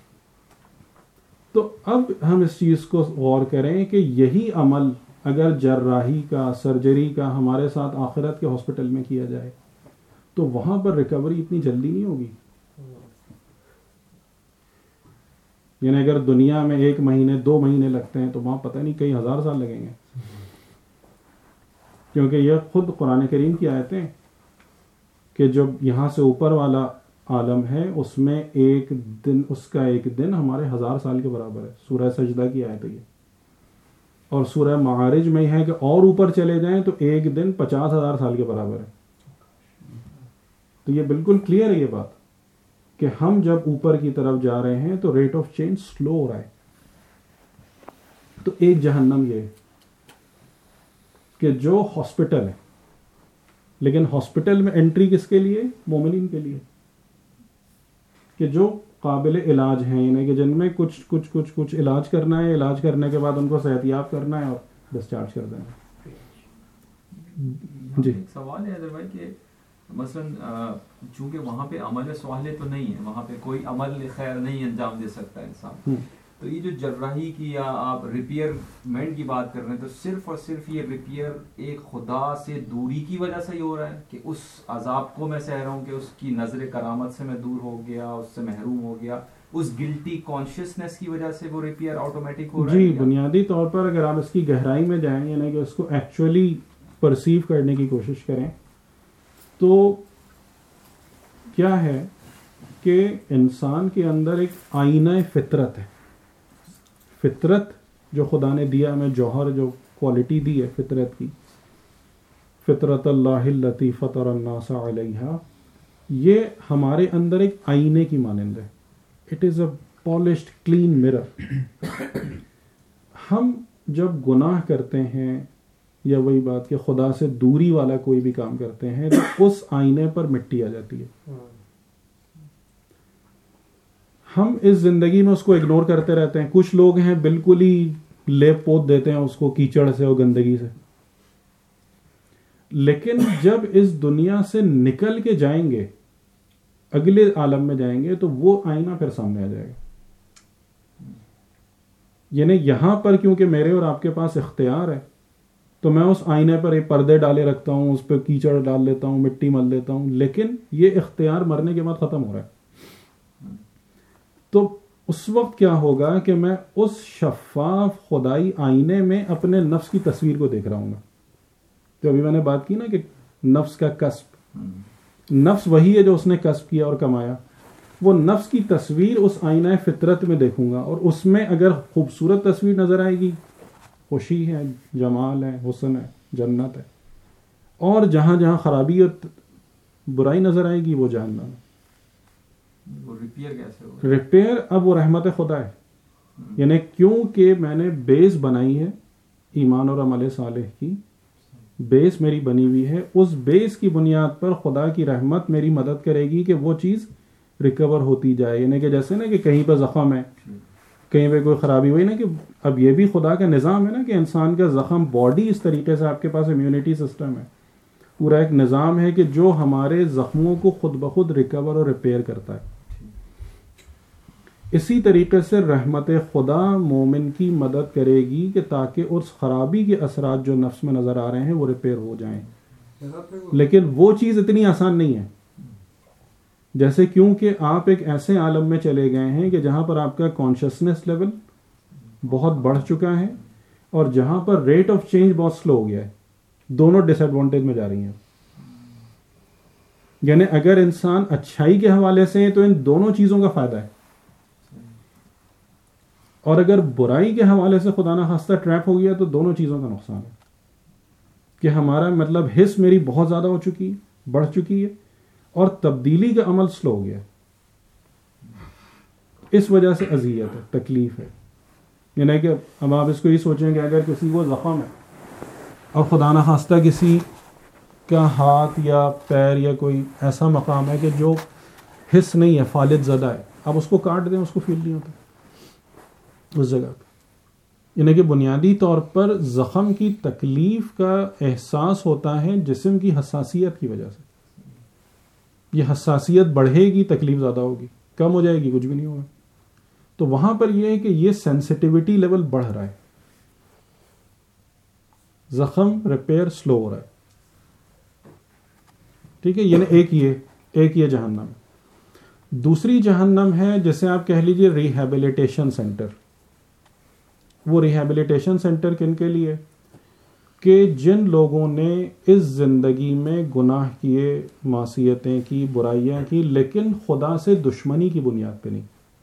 تو اب ہم اس چیز کو غور کریں کہ یہی عمل اگر جراحی کا، سرجری کا ہمارے ساتھ آخرت کے ہاسپٹل میں کیا جائے تو وہاں پر ریکوری اتنی جلدی نہیں ہوگی. یعنی اگر دنیا میں ایک مہینے دو مہینے لگتے ہیں تو وہاں پتہ نہیں کئی ہزار سال لگیں گے، کیونکہ یہ خود قرآن کریم کی آیتیں کہ جب یہاں سے اوپر والا عالم ہے اس میں ایک دن، اس کا ایک دن ہمارے ہزار سال کے برابر ہے. سورہ سجدہ کی آیت ہے یہ. اور سورہ معارج میں ہے کہ اور اوپر چلے جائیں تو ایک دن پچاس ہزار سال کے برابر ہے. تو یہ بالکل کلیئر ہے یہ بات کہ ہم جب اوپر کی طرف جا رہے ہیں تو ریٹ آف چینج سلو ہو رہا ہے. تو ایک جہنم یہ ہے کہ جو ہاسپٹل ہے، لیکن ہاسپٹل میں انٹری کس کے لیے؟ مومنین کے لیے، کہ جو قابل علاج ہیں، یعنی کہ جن میں کچھ کچھ کچھ کچھ علاج کرنا ہے، علاج کرنے کے بعد ان کو صحت یاب کرنا ہے اور ڈسچارج کر دینا. جی ایک سوال ہے حیدر بھائی کہ مثلا چونکہ وہاں پہ عمل صالح تو نہیں ہے، وہاں پہ کوئی عمل خیر نہیں انجام دے سکتا انسان، تو یہ جو جراحی کی یا آپ ریپیئرمنٹ کی بات کر رہے ہیں تو صرف اور صرف یہ ریپیئر ایک خدا سے دوری کی وجہ سے ہی ہو رہا ہے کہ اس عذاب کو میں سہ رہا ہوں کہ اس کی نظر کرامت سے میں دور ہو گیا، اس سے محروم ہو گیا، اس گلٹی کانشیسنس کی وجہ سے وہ ریپیئر آٹومیٹک ہو رہا ہے؟ جی بنیادی طور پر اگر آپ اس کی گہرائی میں جائیں، یعنی کہ اس کو ایکچولی پرسیو کرنے کی کوشش کریں تو کیا ہے کہ انسان کے اندر ایک آئینہ فطرت ہے. فطرت جو خدا نے دیا ہمیں، جوہر جو کوالٹی دی ہے فطرت کی، فطرت اللہ التی فطر الناس علیہا، یہ ہمارے اندر ایک آئینے کی مانند ہے. It is a polished clean mirror. ہم جب گناہ کرتے ہیں یا وہی بات کہ خدا سے دوری والا کوئی بھی کام کرتے ہیں تو اس آئینے پر مٹی آ جاتی ہے. ہم اس زندگی میں اس کو اگنور کرتے رہتے ہیں. کچھ لوگ ہیں بالکل ہی لیپ پوت دیتے ہیں اس کو کیچڑ سے اور گندگی سے، لیکن جب اس دنیا سے نکل کے جائیں گے، اگلے عالم میں جائیں گے تو وہ آئینہ پھر سامنے آ جائے گا. یعنی یہاں پر کیونکہ میرے اور آپ کے پاس اختیار ہے تو میں اس آئینے پر ایک پردے ڈالے رکھتا ہوں، اس پہ کیچڑ ڈال لیتا ہوں، مٹی مل دیتا ہوں، لیکن یہ اختیار مرنے کے بعد ختم ہو رہا ہے. تو اس وقت کیا ہوگا کہ میں اس شفاف خدائی آئینے میں اپنے نفس کی تصویر کو دیکھ رہا ہوں گا. تو ابھی میں نے بات کی نا کہ نفس کا کسب، نفس وہی ہے جو اس نے کسب کیا اور کمایا. وہ نفس کی تصویر اس آئینہ فطرت میں دیکھوں گا اور اس میں اگر خوبصورت تصویر نظر آئے گی، خوشی ہے، جمال ہے، حسن ہے، جنت ہے، اور جہاں جہاں خرابی اور برائی نظر آئے گی وہ جہنم ہے. ریپیئر کیسے ہوگا؟ ریپیئر اب وہ رحمت خدا ہے یعنی کیونکہ میں نے بیس بنائی ہے ایمان اور عمل صالح کی، بیس میری بنی ہوئی ہے، اس بیس کی بنیاد پر خدا کی رحمت میری مدد کرے گی کہ وہ چیز ریکور ہوتی جائے. یعنی کہ جیسے نا کہ کہیں پہ زخم ہے، کہیں پہ کوئی خرابی ہوئی نا، کہ اب یہ بھی خدا کا نظام ہے نا کہ انسان کا زخم، باڈی اس طریقے سے آپ کے پاس امیونٹی سسٹم ہے، پورا ایک نظام ہے کہ جو ہمارے زخموں کو خود بخود ریکور اور ریپیئر کرتا ہے. اسی طریقے سے رحمت خدا مومن کی مدد کرے گی کہ تاکہ اس خرابی کے اثرات جو نفس میں نظر آ رہے ہیں وہ ریپیئر ہو جائیں. لیکن وہ چیز اتنی آسان نہیں ہے. جیسے کیونکہ آپ ایک ایسے عالم میں چلے گئے ہیں کہ جہاں پر آپ کا کانشسنس لیول بہت بڑھ چکا ہے اور جہاں پر ریٹ آف چینج بہت سلو ہو گیا ہے. دونوں ڈس ایڈوانٹیج میں جا رہی ہیں. یعنی اگر انسان اچھائی کے حوالے سے ہے تو ان دونوں چیزوں کا فائدہ ہے، اور اگر برائی کے حوالے سے خدا نہ خواستہ ٹریپ ہو گیا تو دونوں چیزوں کا نقصان ہے کہ ہمارا مطلب حس میری بہت زیادہ ہو چکی ہے، بڑھ چکی ہے، اور تبدیلی کا عمل سلو ہو گیا ہے. اس وجہ سے اذیت ہے، تکلیف ہے. یعنی کہ اب آپ اس کو یہ سوچیں کہ اگر کسی کو زخم ہے اور خدا نہ خواستہ کسی کا ہاتھ یا پیر یا کوئی ایسا مقام ہے کہ جو حس نہیں ہے، فالج زدہ ہے، آپ اس کو کاٹ دیں، اس کو فیل نہیں ہوتا اس جگہ پہ. یعنی کہ بنیادی طور پر زخم کی تکلیف کا احساس ہوتا ہے جسم کی حساسیت کی وجہ سے. یہ حساسیت بڑھے گی، تکلیف زیادہ ہوگی، کم ہو جائے گی کچھ بھی نہیں ہوگا. تو وہاں پر یہ ہے کہ یہ سینسٹیوٹی لیول بڑھ رہا ہے، زخم ریپیئر سلو ہو رہا ہے. ٹھیک ہے، یعنی ایک یہ ایک یہ جہنم. دوسری جہنم ہے جسے آپ کہہ لیجئے ریہیبلیٹیشن سینٹر. وہ ریہیبلیٹیشن سینٹر کن کے لیے؟ کہ جن لوگوں نے اس زندگی میں گناہ کیے، معصیتیں کی، برائیاں کی، لیکن خدا سے دشمنی کی بنیاد پہ نہیں،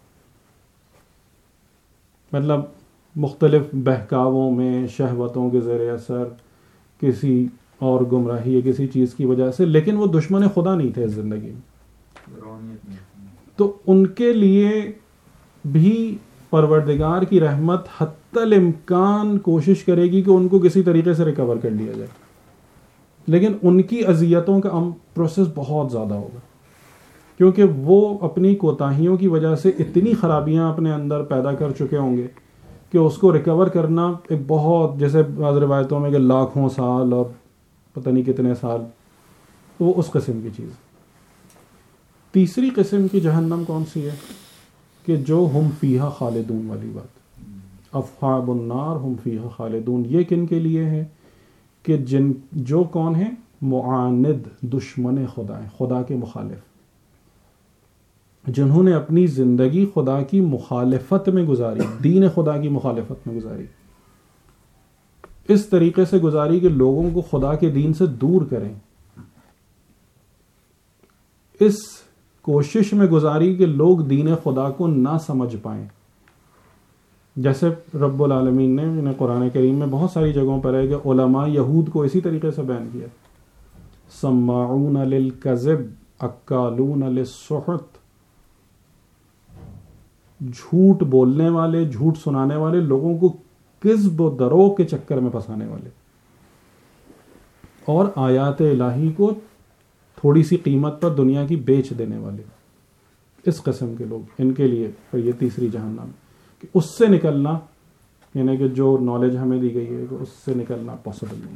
مطلب مختلف بہکاووں میں، شہوتوں کے زیر اثر، کسی اور گمراہی یا کسی چیز کی وجہ سے، لیکن وہ دشمن خدا نہیں تھے اس زندگی میں. تو ان کے لیے بھی پروردگار کی رحمت حتی الامکان کوشش کرے گی کہ ان کو کسی طریقے سے ریکور کر لیا جائے، لیکن ان کی اذیتوں کا پروسیس بہت زیادہ ہوگا، کیونکہ وہ اپنی کوتاہیوں کی وجہ سے اتنی خرابیاں اپنے اندر پیدا کر چکے ہوں گے کہ اس کو ریکور کرنا ایک بہت، جیسے بعض روایتوں میں کہ لاکھوں سال اور پتہ نہیں کتنے سال، وہ اس قسم کی چیز. تیسری قسم کی جہنم کون سی ہے؟ کہ جو ہم فیہا خالدون والی بات، اصحاب النار ہم فیہا خالدون. یہ کن کے لیے ہے؟ کہ جن جو کون ہیں؟ معاند، دشمن خدا ہیں، خدا کے مخالف، جنہوں نے اپنی زندگی خدا کی مخالفت میں گزاری، دین خدا کی مخالفت میں گزاری، اس طریقے سے گزاری کہ لوگوں کو خدا کے دین سے دور کریں، اس کوشش میں گزاری کہ لوگ دین خدا کو نہ سمجھ پائیں. جیسے رب العالمین نے قرآن کریم میں بہت ساری جگہوں پر ہے کہ علماء یہود کو اسی طریقے سے بیان کیا، سماعون للکذب اکالون للسحت، جھوٹ بولنے والے، جھوٹ سنانے والے، لوگوں کو کذب و دروغ کے چکر میں پھنسانے والے، اور آیات الہی کو تھوڑی سی قیمت پر دنیا کی بیچ دینے والے. اس قسم کے لوگ، ان کے لیے پھر یہ تیسری جہنم، کہ اس سے نکلنا، یعنی کہ جو نالج ہمیں دی گئی ہے کہ اس سے نکلنا پاسبل نہیں.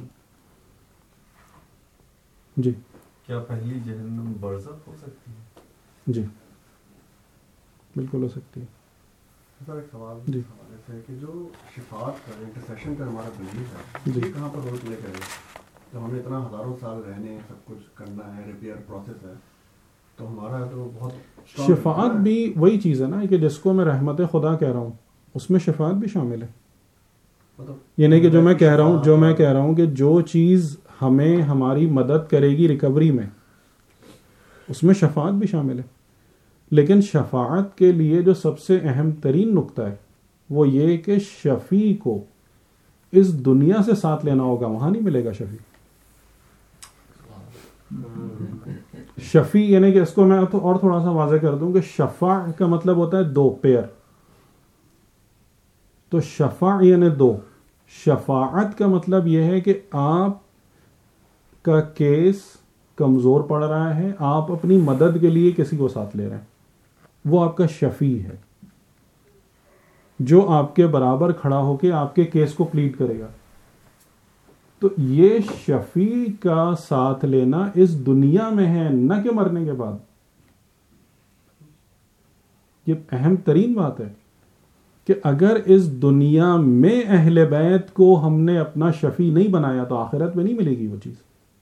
جی کیا پہلی جہنم برزخ ہو سکتی ہے؟ جی بالکل ہو سکتی ہے. سر ایک سوال جی ہے کہ جو شفاعت کا انٹرسیشن کا ہمارا بلیف ہے، جی یہ کہاں پر رول پلے کرے؟ جب ہمیں اتنا ہزاروں سال رہنے، سب کچھ کرنا ہے، ریپیئر پروسیس ہے، تو ہمارا تو بہت شفاعت بھی وہی چیز ہے نا کہ جس کو میں رحمت خدا کہہ رہا ہوں، اس میں شفاعت بھی شامل ہے. یعنی کہ جو میں کہہ رہا ہوں جو میں کہہ رہا ہوں کہ جو چیز ہمیں ہماری مدد کرے گی ریکوری میں، اس میں شفاعت بھی شامل ہے. لیکن شفاعت کے لیے جو سب سے اہم ترین نقطہ ہے وہ یہ کہ شفیع کو اس دنیا سے ساتھ لینا ہوگا، وہاں نہیں ملے گا شفیع. شفیع یعنی کہ اس کو میں تو اور تھوڑا سا واضح کر دوں کہ شفاع کا مطلب ہوتا ہے دو پیر. تو شفاع یعنی دو. شفاعت کا مطلب یہ ہے کہ آپ کا کیس کمزور پڑ رہا ہے, آپ اپنی مدد کے لیے کسی کو ساتھ لے رہے ہیں, وہ آپ کا شفیع ہے جو آپ کے برابر کھڑا ہو کے آپ کے کیس کو پلیڈ کرے گا. تو یہ شفیع کا ساتھ لینا اس دنیا میں ہے, نہ کہ مرنے کے بعد. یہ اہم ترین بات ہے کہ اگر اس دنیا میں اہل بیت کو ہم نے اپنا شفیع نہیں بنایا تو آخرت میں نہیں ملے گی وہ چیز.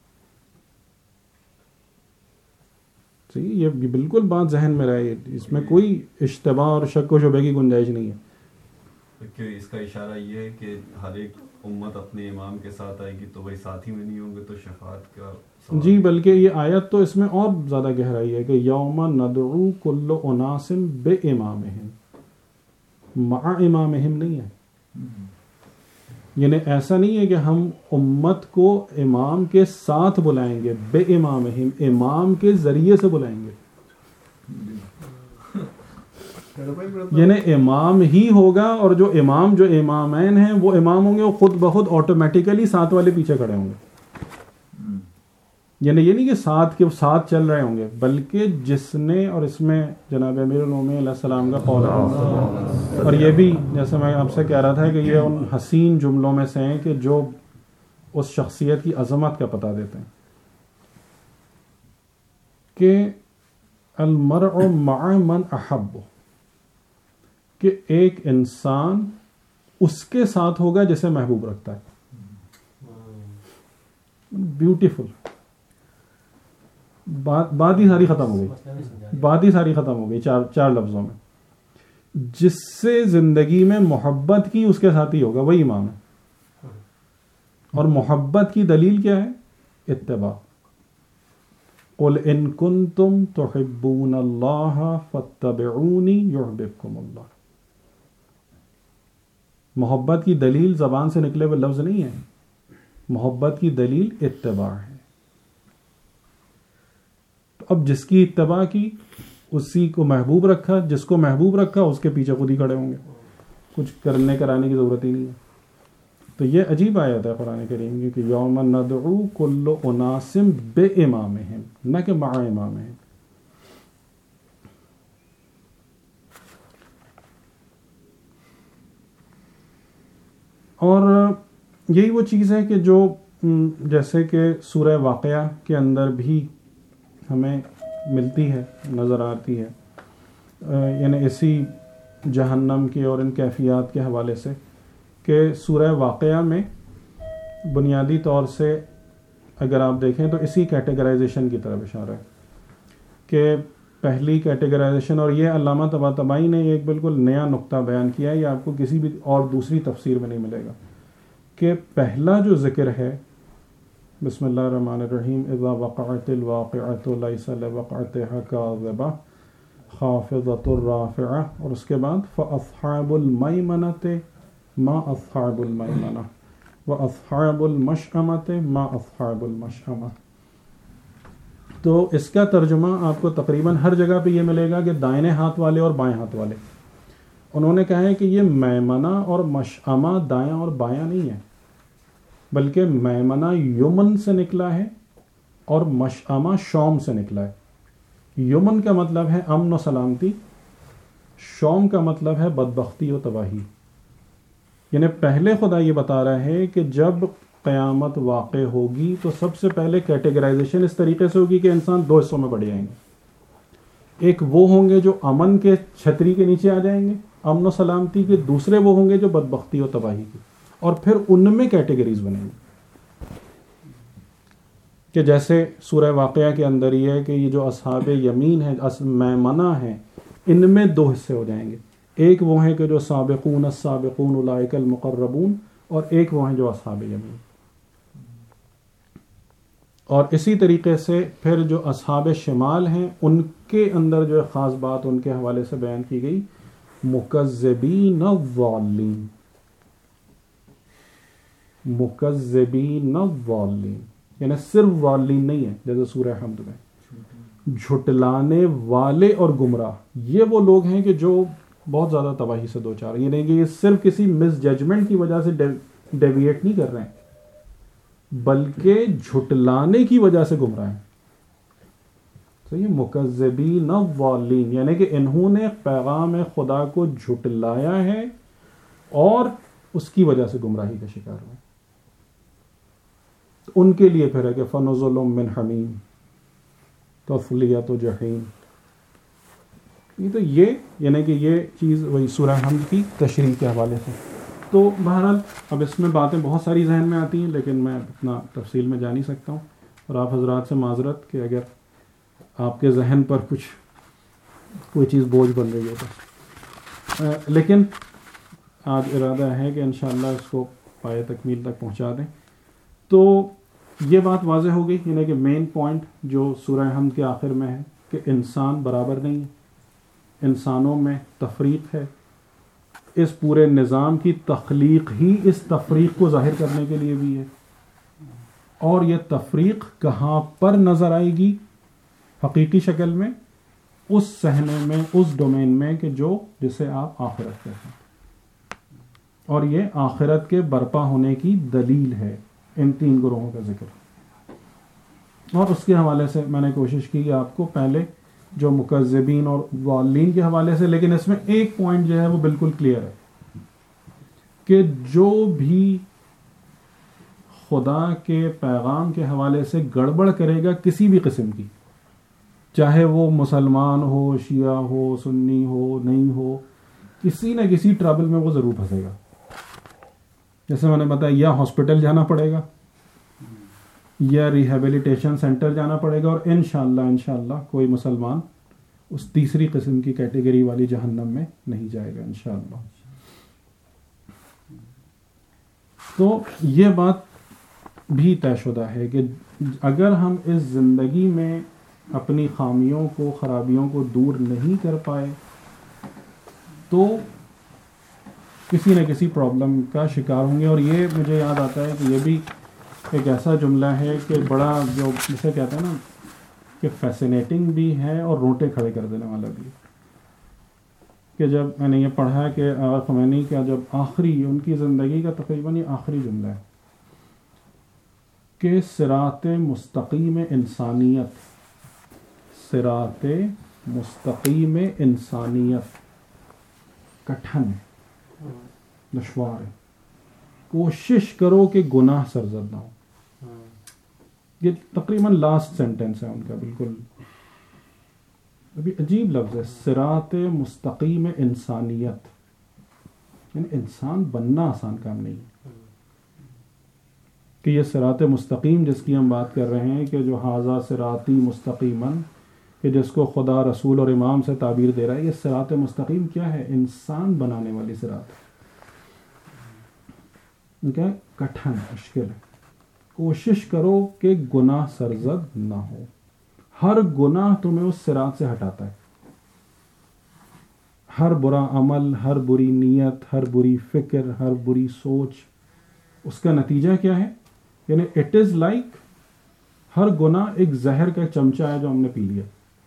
یہ بالکل بات ذہن میں رہے, اس میں کوئی اشتباہ اور شک و شبہ کی گنجائش نہیں ہے. کہ اس کا اشارہ یہ ہے کہ ہر ایک امت اپنے امام کے ساتھ آئے گی تو وہی ساتھی میں نہیں ہوں گے, تو شفاعت کا جی, بلکہ یہ آیت تو اس میں اور زیادہ گہرائی ہے کہ یوم ندعو کل اناس بامامہم, مع امامہم نہیں ہے. یعنی ایسا نہیں ہے کہ ہم امت کو امام کے ساتھ بلائیں گے, بے امامہم, امام کے ذریعے سے بلائیں گے. یعنی امام ہی ہوگا, اور جو امام جو امامین ہیں وہ امام ہوں گے, وہ خود بخود آٹومیٹیکلی ساتھ والے پیچھے کھڑے ہوں گے. یعنی یہ نہیں کہ ساتھ کے ساتھ چل رہے ہوں گے, بلکہ جس نے, اور اس میں جناب امیر المومنین علیہ السلام کا قول ہے, اور یہ بھی جیسے میں آپ سے کہہ رہا تھا کہ یہ ان حسین جملوں میں سے ہیں کہ جو اس شخصیت کی عظمت کا پتہ دیتے ہیں کہ المرء مع من احب, کہ ایک انسان اس کے ساتھ ہوگا جسے محبوب رکھتا ہے. بیوٹیفل بات, بات ہی ساری ختم ہو گئی, بات ہی ساری ختم ہو گئی چار چار لفظوں میں. جس سے زندگی میں محبت کی اس کے ساتھ ہی ہوگا, وہی امام ہے. اور محبت کی دلیل کیا ہے؟ اتباع. قل ان کنتم تحبون اللہ فاتبعونی یحببکم اللہ. محبت کی دلیل زبان سے نکلے ہوئے لفظ نہیں ہے, محبت کی دلیل اتباع ہے. تو اب جس کی اتباع کی اسی کو محبوب رکھا, جس کو محبوب رکھا اس کے پیچھے خود ہی کھڑے ہوں گے, کچھ کرنے کرانے کی ضرورت ہی نہیں ہے. تو یہ عجیب آیت ہے قرآن کریم کی کہ یوم ندعو کل اناس بامامہم, نہ کہ مع امامہم. اور یہی وہ چیز ہے کہ جو جیسے کہ سورہ واقعہ کے اندر بھی ہمیں ملتی ہے, نظر آتی ہے, یعنی اسی جہنم کے اور ان کیفیات کے حوالے سے, کہ سورہ واقعہ میں بنیادی طور سے اگر آپ دیکھیں تو اسی کیٹیگرائزیشن کی طرف اشارہ ہے کہ پہلی کیٹیگرائزیشن, اور یہ علامہ طباطبائی نے ایک بالکل نیا نقطہ بیان کیا ہے, یہ آپ کو کسی بھی اور دوسری تفسیر میں نہیں ملے گا, کہ پہلا جو ذکر ہے بسم اللہ الرحمن الرحیم اذا وقعت الواقعۃ لیس لوقعتها کاذبہ خافضۃ رافعہ, اور اس کے بعد فاصحاب المیمنۃ ما اصحاب المیمنہ واصحاب المشأمۃ ما اصحاب المشأمہ. تو اس کا ترجمہ آپ کو تقریباً ہر جگہ پہ یہ ملے گا کہ دائیں ہاتھ والے اور بائیں ہاتھ والے. انہوں نے کہا ہے کہ یہ میمنہ اور مشأمہ دائیں اور بائیں نہیں ہے, بلکہ میمنہ یمن سے نکلا ہے اور مشأمہ شوم سے نکلا ہے. یمن کا مطلب ہے امن و سلامتی, شوم کا مطلب ہے بدبختی و تباہی. یعنی پہلے خدا یہ بتا رہا ہے کہ جب قیامت واقع ہوگی تو سب سے پہلے کیٹیگرائزیشن اس طریقے سے ہوگی کہ انسان دو حصوں میں بڑھ جائیں گے. ایک وہ ہوں گے جو امن کے چھتری کے نیچے آ جائیں گے, امن و سلامتی کے. دوسرے وہ ہوں گے جو بدبختی و تباہی کی, اور پھر ان میں کیٹیگریز بنیں گے. کہ جیسے سورہ واقعہ کے اندر یہ ہے کہ یہ جو اصحاب یمین ہیں, میمنہ ہیں, ان میں دو حصے ہو جائیں گے. ایک وہ ہیں کہ جو سابقون السابقون اولئک المقربون, اور ایک وہ ہیں جو اصحاب یمین. اور اسی طریقے سے پھر جو اصحاب شمال ہیں ان کے اندر جو خاص بات ان کے حوالے سے بیان کی گئی, مکذبین الضالین, مکذبین الضالین, یعنی صرف ضالین نہیں ہے جیسے سورہ حمد میں, جھٹلانے والے اور گمراہ. یہ وہ لوگ ہیں کہ جو بہت زیادہ تباہی سے دو چار. یہ نہیں کہ یہ صرف کسی مس ججمنٹ کی وجہ سے ڈیویٹ نہیں کر رہے ہیں بلکہ جھٹلانے کی وجہ سے گمراہ ہیں. تو یہ مکذبین الضالین یعنی کہ انہوں نے پیغام خدا کو جھٹلایا ہے اور اس کی وجہ سے گمراہی کا شکار ہوئے. ان کے لیے پھر ہے کہ فنزل من حمیم تصلیۃ جحیم. یہ تو یہ یعنی کہ یہ چیز وہی سورہ حمد کی تشریح کے حوالے سے. تو بہرحال اب اس میں باتیں بہت ساری ذہن میں آتی ہیں لیکن میں اتنا تفصیل میں جا نہیں سکتا ہوں اور آپ حضرات سے معذرت کہ اگر آپ کے ذہن پر کچھ کوئی چیز بوجھ بن رہی ہے تو. لیکن آج ارادہ ہے کہ انشاءاللہ اس کو پائے تکمیل تک پہنچا دیں. تو یہ بات واضح ہو گئی یعنی کہ مین پوائنٹ جو سورہ حمد کے آخر میں ہے کہ انسان برابر نہیں ہے, انسانوں میں تفریق ہے. اس پورے نظام کی تخلیق ہی اس تفریق کو ظاہر کرنے کے لیے بھی ہے. اور یہ تفریق کہاں پر نظر آئے گی حقیقی شکل میں؟ اس صحنے میں, اس ڈومین میں کہ جو جسے آپ آخرت کہتے ہیں. اور یہ آخرت کے برپا ہونے کی دلیل ہے ان تین گروہوں کا ذکر. اور اس کے حوالے سے میں نے کوشش کی کہ آپ کو پہلے جو مکذبین اور ضالین کے حوالے سے, لیکن اس میں ایک پوائنٹ جو ہے وہ بالکل کلیئر ہے کہ جو بھی خدا کے پیغام کے حوالے سے گڑبڑ کرے گا کسی بھی قسم کی, چاہے وہ مسلمان ہو, شیعہ ہو, سنی ہو, نہیں ہو, کسی نہ کسی ٹربل میں وہ ضرور پھنسے گا. جیسے میں نے بتایا یا ہاسپٹل جانا پڑے گا یا ریہیبلیٹیشن سینٹر جانا پڑے گا اور انشاءاللہ انشاءاللہ کوئی مسلمان اس تیسری قسم کی کیٹیگری والی جہنم میں نہیں جائے گا انشاءاللہ. تو یہ بات بھی طے شدہ ہے کہ اگر ہم اس زندگی میں اپنی خامیوں کو, خرابیوں کو دور نہیں کر پائے تو کسی نہ کسی پرابلم کا شکار ہوں گے. اور یہ مجھے یاد آتا ہے کہ یہ بھی ایک ایسا جملہ ہے کہ بڑا جو جسے کہتے ہیں نا کہ فیسینیٹنگ بھی ہے اور روٹے کھڑے کر دینے والا بھی. کہ جب میں نے یہ پڑھا کہ آقا خمینی کا جب آخری ان کی زندگی کا تقریباً یہ آخری جملہ ہے کہ صراط مستقیم انسانیت, صراط مستقیم انسانیت کٹھن ہے, دشوار ہے, کوشش کرو کہ گناہ سرزد نہ ہو. یہ تقریباً لاسٹ سینٹینس ہے ان کا, بالکل ابھی عجیب لفظ ہے, صراط مستقیم انسانیت. یعنی انسان بننا آسان کام نہیں کہ یہ صراط مستقیم جس کی ہم بات کر رہے ہیں کہ جو ھذا صراطی مستقیماً کہ جس کو خدا رسول اور امام سے تعبیر دے رہا ہے, یہ صراط مستقیم کیا ہے؟ انسان بنانے والی صراط ہے. کیا کٹھن مشکل ہے. کوشش کرو کہ گناہ سرزد نہ ہو. ہر گناہ تمہیں اس صراط سے ہٹاتا ہے. ہر برا عمل, ہر بری نیت, ہر بری فکر, ہر بری سوچ, اس کا نتیجہ کیا ہے؟ یعنی اٹ از لائک ہر گناہ ایک زہر کا چمچہ ہے جو ہم نے پی لیا.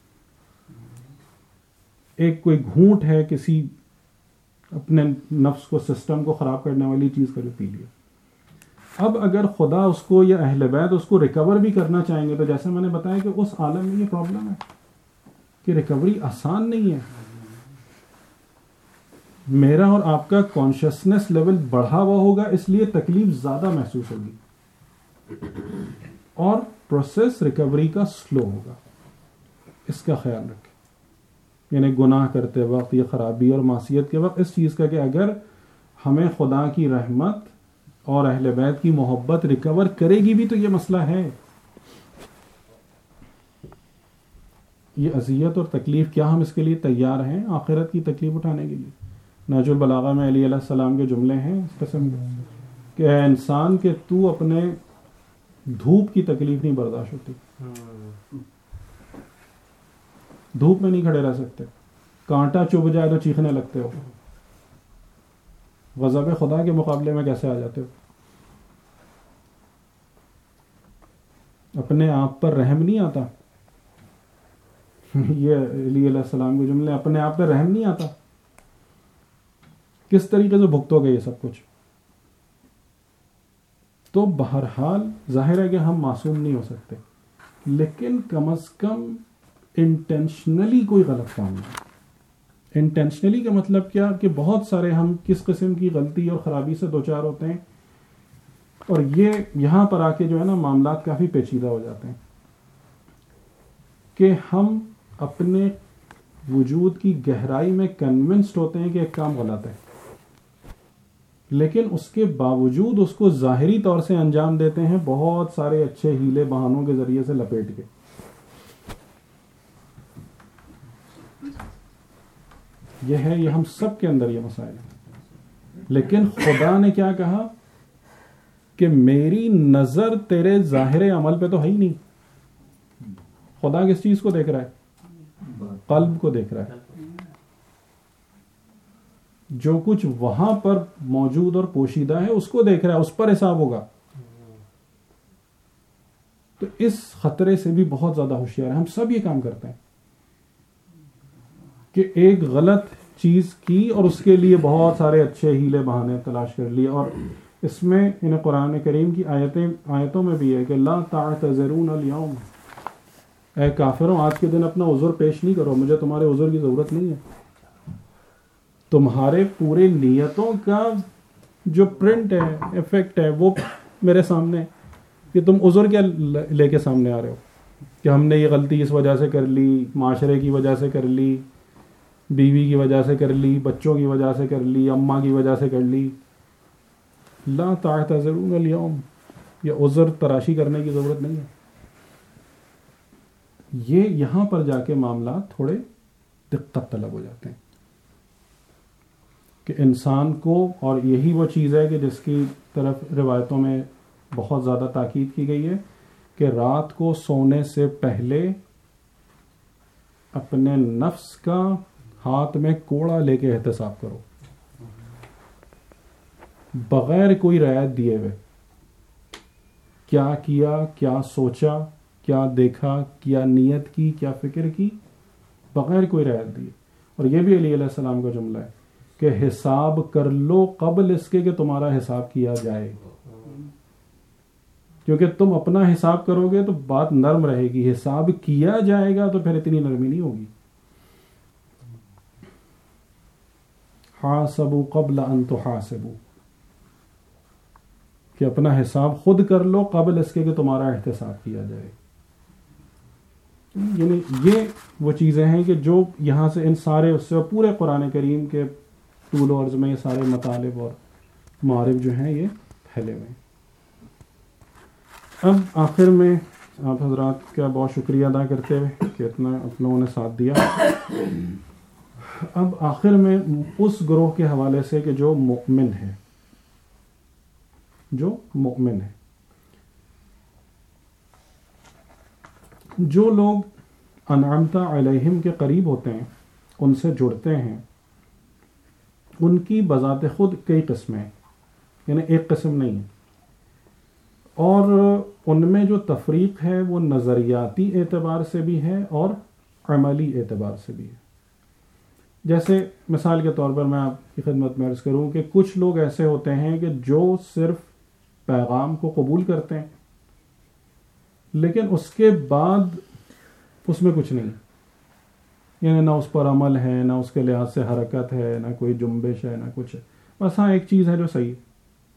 ایک کوئی گھونٹ ہے کسی اپنے نفس کو, سسٹم کو خراب کرنے والی چیز کا جو پی لیا. اب اگر خدا اس کو یا اہل بیت اس کو ریکور بھی کرنا چاہیں گے تو جیسے میں نے بتایا کہ اس عالم میں یہ پرابلم ہے کہ ریکوری آسان نہیں ہے. میرا اور آپ کا کانشیسنس لیول بڑھا ہوا ہوگا, اس لیے تکلیف زیادہ محسوس ہوگی اور پروسیس ریکوری کا سلو ہوگا. اس کا خیال رکھیں. یعنی گناہ کرتے وقت یا خرابی اور معصیت کے وقت اس چیز کا کہ اگر ہمیں خدا کی رحمت اور اہل بیت کی محبت ریکور کرے گی بھی تو یہ مسئلہ ہے. یہ اذیت اور تکلیف کیا ہم اس کے لیے تیار ہیں آخرت کی تکلیف اٹھانے کے لیے؟ نہج البلاغہ میں علی علیہ السلام کے جملے ہیں اس قسم کہ اے انسان کہ تو اپنے دھوپ کی تکلیف نہیں برداشت ہوتی, دھوپ میں نہیں کھڑے رہ سکتے, کانٹا چبھ جائے تو چیخنے لگتے ہو, غضب خدا کے مقابلے میں کیسے آ جاتے ہو, اپنے آپ پر رحم نہیں آتا. یہ علی علیہ السلام کے جملے, اپنے آپ پہ رحم نہیں آتا. کس طریقے سے بھگتو گے یہ سب کچھ؟ تو بہرحال ظاہر ہے کہ ہم معصوم نہیں ہو سکتے، لیکن کم از کم انٹینشنلی کوئی غلط کام نہیں. انٹینشنلی کا مطلب کیا کہ بہت سارے ہم کس قسم کی غلطی اور خرابی سے دوچار ہوتے ہیں، اور یہ یہاں پر آ کے جو ہے نا معاملات کافی پیچیدہ ہو جاتے ہیں کہ ہم اپنے وجود کی گہرائی میں کنونسڈ ہوتے ہیں کہ ایک کام غلط ہے، لیکن اس کے باوجود اس کو ظاہری طور سے انجام دیتے ہیں بہت سارے اچھے ہیلے بہانوں کے ذریعے سے لپیٹ کے. یہ ہے، یہ ہم سب کے اندر یہ مسائل ہیں. لیکن خدا نے کیا کہا کہ میری نظر تیرے ظاہر عمل پہ تو ہے ہی نہیں. خدا کس چیز کو دیکھ رہا ہے؟ قلب کو دیکھ رہا ہے. جو کچھ وہاں پر موجود اور پوشیدہ ہے اس کو دیکھ رہا ہے، اس پر حساب ہوگا. تو اس خطرے سے بھی بہت زیادہ ہوشیار ہے. ہم سب یہ کام کرتے ہیں کہ ایک غلط چیز کی اور اس کے لیے بہت سارے اچھے ہیلے بہانے تلاش کر لیے. اور اس میں انہیں قرآن کریم کی آیتیں آیتوں میں بھی ہے کہ لا تعتذرون اليوم، اے کافروں آج کے دن اپنا عذر پیش نہیں کرو، مجھے تمہارے عذر کی ضرورت نہیں ہے. تمہارے پورے نیتوں کا جو پرنٹ ہے، ایفیکٹ ہے، وہ میرے سامنے کہ تم عذر کیا لے کے سامنے آ رہے ہو کہ ہم نے یہ غلطی اس وجہ سے کر لی، معاشرے کی وجہ سے کر لی، بیوی کی وجہ سے کر لی، بچوں کی وجہ سے کر لی، اماں کی وجہ سے کر لی. لا تعتذرون اليوم، یہ عذر تراشی کرنے کی ضرورت نہیں ہے. یہ یہاں پر جا کے معاملات تھوڑے دقت طلب ہو جاتے ہیں کہ انسان کو، اور یہی وہ چیز ہے کہ جس کی طرف روایتوں میں بہت زیادہ تاکید کی گئی ہے کہ رات کو سونے سے پہلے اپنے نفس کا ہاتھ میں کوڑا لے کے احتساب کرو، بغیر کوئی رعایت دیے ہوئے. کیا کیا، کیا سوچا، کیا دیکھا، کیا نیت کی، کیا فکر کی، بغیر کوئی رعایت دیے. اور یہ بھی علیہ السلام کا جملہ ہے کہ حساب کر لو قبل اس کے کہ تمہارا حساب کیا جائے، کیونکہ تم اپنا حساب کرو گے تو بات نرم رہے گی، حساب کیا جائے گا تو پھر اتنی نرمی نہیں ہوگی. حاسبوا قبل ان تحاسبوا، کہ اپنا حساب خود کر لو قبل اس کے کہ تمہارا احتساب کیا جائے. یعنی یہ وہ چیزیں ہیں کہ جو یہاں سے ان سارے اس سے پورے قرآن کریم کے طول و عرض میں یہ سارے مطالب اور معارف جو ہیں یہ پھیلے ہوئے ہیں. اب آخر میں آپ حضرات کا بہت شکریہ ادا کرتے ہوئے کہ اتنا آپ لوگوں نے ساتھ دیا. اب آخر میں اس گروہ کے حوالے سے کہ جو مؤمن ہے، جو مؤمن ہے، جو لوگ انعمت علیہم کے قریب ہوتے ہیں، ان سے جڑتے ہیں، ان کی بذات خود کئی قسمیں ہیں، یعنی ایک قسم نہیں ہے. اور ان میں جو تفریق ہے وہ نظریاتی اعتبار سے بھی ہے اور عملی اعتبار سے بھی ہے. جیسے مثال کے طور پر میں آپ کی خدمت میں عرض کروں کہ کچھ لوگ ایسے ہوتے ہیں کہ جو صرف پیغام کو قبول کرتے ہیں لیکن اس کے بعد اس میں کچھ نہیں، یعنی نہ اس پر عمل ہے، نہ اس کے لحاظ سے حرکت ہے، نہ کوئی جنبش ہے، نہ کچھ ہے. بس ہاں ایک چیز ہے جو صحیح ہے،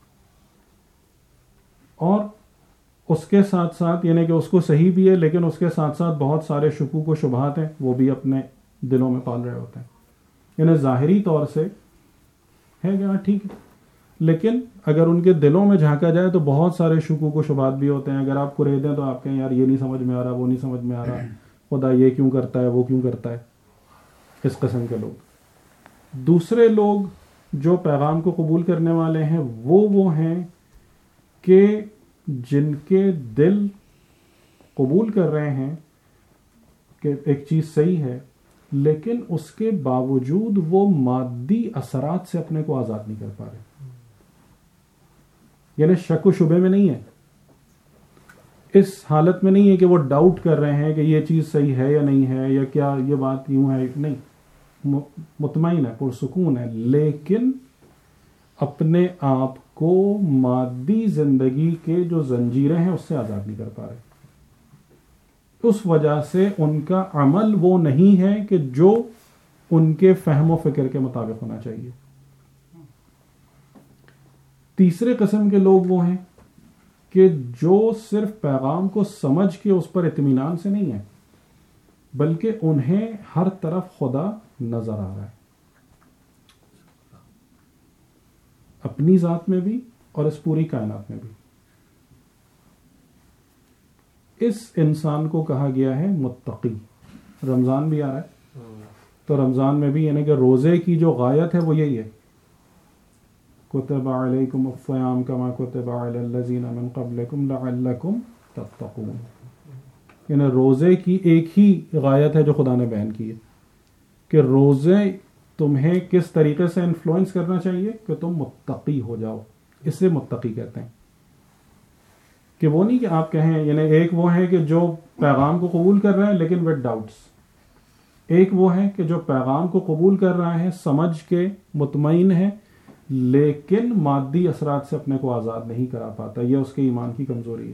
اور اس کے ساتھ ساتھ یعنی کہ اس کو صحیح بھی ہے لیکن اس کے ساتھ ساتھ بہت سارے شکوک و شبہات ہیں وہ بھی اپنے دلوں میں پال رہے ہوتے ہیں. یعنی ظاہری طور سے ہے کہ ہاں ٹھیک ہے، لیکن اگر ان کے دلوں میں جھانکا جائے تو بہت سارے شکوک و شبہات بھی ہوتے ہیں. اگر آپ کو دیں تو آپ کہیں یار یہ نہیں سمجھ میں آ رہا، وہ نہیں سمجھ میں آ رہا، خدا یہ کیوں کرتا ہے، وہ کیوں کرتا ہے. اس قسم کے لوگ. دوسرے لوگ جو پیغام کو قبول کرنے والے ہیں وہ وہ ہیں کہ جن کے دل قبول کر رہے ہیں کہ ایک چیز صحیح ہے لیکن اس کے باوجود وہ مادی اثرات سے اپنے کو آزاد نہیں کر پا رہے، یعنی شک و شبے میں نہیں ہے، اس حالت میں نہیں ہے کہ وہ ڈاؤٹ کر رہے ہیں کہ یہ چیز صحیح ہے یا نہیں ہے یا کیا یہ بات یوں ہے. نہیں، مطمئن ہے، پرسکون ہے، لیکن اپنے آپ کو مادی زندگی کے جو زنجیریں ہیں اس سے آزاد نہیں کر پا رہے. اس وجہ سے ان کا عمل وہ نہیں ہے کہ جو ان کے فہم و فکر کے مطابق ہونا چاہیے. تیسرے قسم کے لوگ وہ ہیں کہ جو صرف پیغام کو سمجھ کے اس پر اطمینان سے نہیں ہے بلکہ انہیں ہر طرف خدا نظر آ رہا ہے، اپنی ذات میں بھی اور اس پوری کائنات میں بھی. اس انسان کو کہا گیا ہے متقی. رمضان بھی آ رہا ہے تو رمضان میں بھی یعنی کہ روزے کی جو غایت ہے وہ یہی ہے، کتب علیکم الصیام کما کتب علی الذین من قبلکم لعلکم تتقون. یعنی روزے کی ایک ہی غایت ہے جو خدا نے بیان کی ہے کہ روزے تمہیں کس طریقے سے انفلوئنس کرنا چاہیے کہ تم متقی ہو جاؤ. اس سے متقی کہتے ہیں کہ وہ نہیں کہ آپ کہیں، یعنی ایک وہ ہے کہ جو پیغام کو قبول کر رہا ہے لیکن ود ڈاؤٹس، ایک وہ ہے کہ جو پیغام کو قبول کر رہا ہے سمجھ کے مطمئن ہے لیکن مادی اثرات سے اپنے کو آزاد نہیں کرا پاتا، یہ اس کے ایمان کی کمزوری ہے.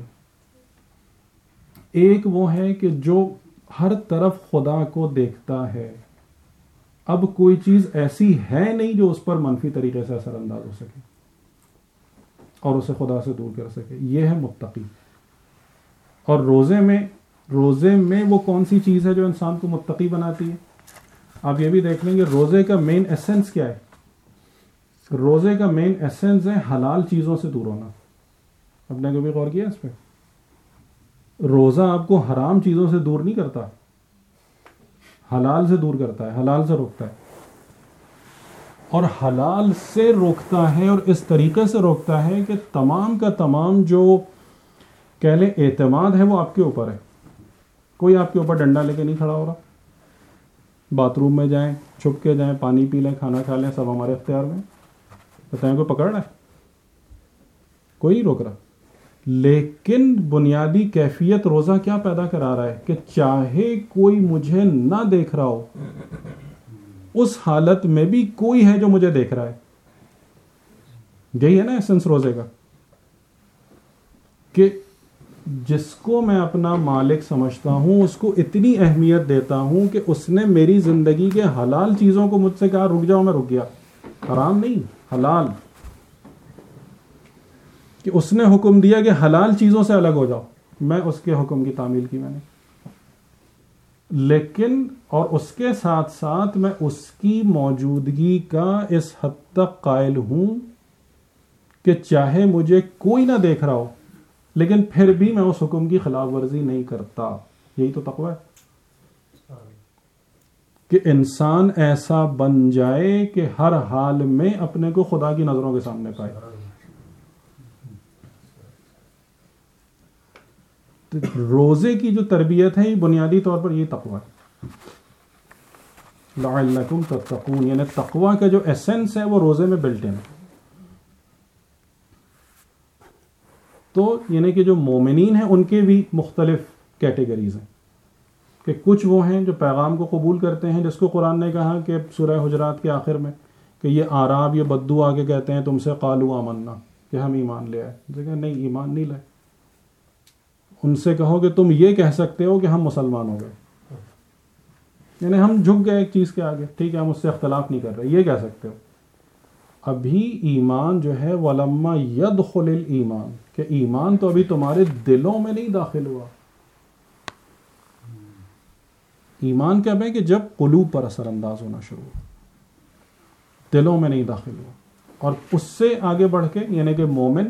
ایک وہ ہے کہ جو ہر طرف خدا کو دیکھتا ہے، اب کوئی چیز ایسی ہے نہیں جو اس پر منفی طریقے سے اثر انداز ہو سکے اور اسے خدا سے دور کر سکے. یہ ہے متقی. اور روزے میں روزے میں وہ کون سی چیز ہے جو انسان کو متقی بناتی ہے؟ آپ یہ بھی دیکھ لیں گے روزے کا مین ایسنس کیا ہے. روزے کا مین ایسنس ہے حلال چیزوں سے دور ہونا. آپ نے کبھی غور کیا اس پہ؟ روزہ آپ کو حرام چیزوں سے دور نہیں کرتا، حلال سے دور کرتا ہے، حلال سے روکتا ہے. اور حلال سے روکتا ہے اور اس طریقے سے روکتا ہے کہ تمام کا تمام جو کہہ لیں اعتماد ہے وہ آپ کے اوپر ہے. کوئی آپ کے اوپر ڈنڈا لے کے نہیں کھڑا ہو رہا. باتھ روم میں جائیں، چھپ کے جائیں، پانی پی لیں، کھانا کھا لیں، سب ہمارے اختیار میں. بتائیں کوئی پکڑ رہا ہے؟ کوئی نہیں روک رہا. لیکن بنیادی کیفیت روزہ کیا پیدا کرا رہا ہے کہ چاہے کوئی مجھے نہ دیکھ رہا ہو، اس حالت میں بھی کوئی ہے جو مجھے دیکھ رہا ہے. یہی ہے نا ایسنس روزے کا کہ جس کو میں اپنا مالک سمجھتا ہوں اس کو اتنی اہمیت دیتا ہوں کہ اس نے میری زندگی کے حلال چیزوں کو مجھ سے کہا رک جاؤ، میں رک گیا. حرام نہیں، حلال. کہ اس نے حکم دیا کہ حلال چیزوں سے الگ ہو جاؤ، میں اس کے حکم کی تعمیل کی میں نے. لیکن اور اس کے ساتھ ساتھ میں اس کی موجودگی کا اس حد تک قائل ہوں کہ چاہے مجھے کوئی نہ دیکھ رہا ہو لیکن پھر بھی میں اس حکم کی خلاف ورزی نہیں کرتا. یہی تو تقوی ہے کہ انسان ایسا بن جائے کہ ہر حال میں اپنے کو خدا کی نظروں کے سامنے پائے. روزے کی جو تربیت ہے یہ بنیادی طور پر یہ تقوی ہے. لعلکم تتقون، یعنی تقوی کا جو ایسنس ہے وہ روزے میں بلٹ ان ہے. تو یعنی کہ جو مومنین ہیں ان کے بھی مختلف کیٹیگریز ہیں کہ کچھ وہ ہیں جو پیغام کو قبول کرتے ہیں، جس کو قرآن نے کہا کہ سورہ حجرات کے آخر میں کہ یہ آراب، یہ بدو آ کے کہتے ہیں تم سے قالوا آمنا کہ ہم ایمان لے آئے. کہا نہیں، ایمان نہیں لائے. ان سے کہو کہ تم یہ کہہ سکتے ہو کہ ہم مسلمان ہو گئے، یعنی ہم جھک گئے ایک چیز کے آگے، ٹھیک ہے ہم اس سے اختلاف نہیں کر رہے، یہ کہہ سکتے ہو. ابھی ایمان جو ہے وَلَمَّا يَدْخُلِ الْإِيمَانِ، کہ ایمان تو ابھی تمہارے دلوں میں نہیں داخل ہوا. ایمان کب ہے کہ جب قلوب پر اثر انداز ہونا شروع ہو، دلوں میں نہیں داخل ہوا. اور اس سے آگے بڑھ کے یعنی کہ مومن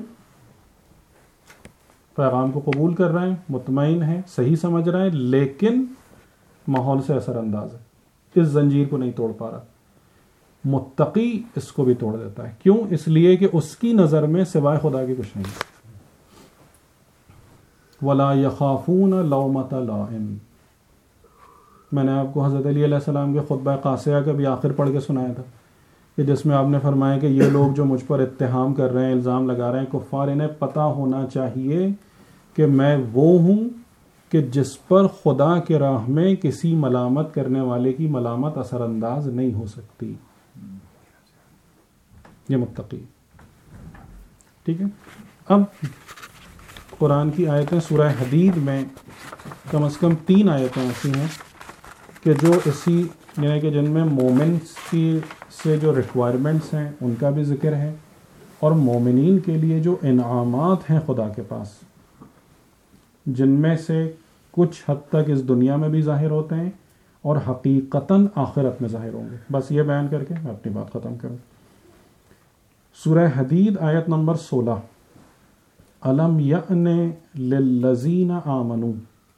پیغام کو قبول کر رہے ہیں، مطمئن ہے، صحیح سمجھ رہے ہیں، لیکن ماحول سے اثر انداز ہے، اس زنجیر کو نہیں توڑ پا رہا. متقی اس کو بھی توڑ دیتا ہے. کیوں؟ اس لیے کہ اس کی نظر میں سوائے خدا کے کچھ نہیں. وَلَا يَخَافُونَ لَوْمَةَ لَائِمٍ. میں نے آپ کو حضرت علی علیہ السلام کے خطبہ قاصیہ کا بھی آخر پڑھ کے سنایا تھا کہ جس میں آپ نے فرمایا کہ یہ لوگ جو مجھ پر اتہام کر رہے ہیں، الزام لگا رہے ہیں کفار، انہیں پتہ ہونا چاہیے کہ میں وہ ہوں کہ جس پر خدا کے راہ میں کسی ملامت کرنے والے کی ملامت اثر انداز نہیں ہو سکتی. یہ متقی. ٹھیک ہے. اب قرآن کی آیتیں سورہ حدید میں کم از کم تین آیتیں ایسی ہیں کہ جو اسی یعنی کہ جن میں مومنس کی سے جو ریکوائرمنٹس ہیں ان کا بھی ذکر ہے اور مومنین کے لیے جو انعامات ہیں خدا کے پاس، جن میں سے کچھ حد تک اس دنیا میں بھی ظاہر ہوتے ہیں اور حقیقتاً آخرت میں ظاہر ہوں گے. بس یہ بیان کر کے میں اپنی بات ختم کروں. سورہ حدید آیت نمبر سولہ، الم یأن للذین آمنوا،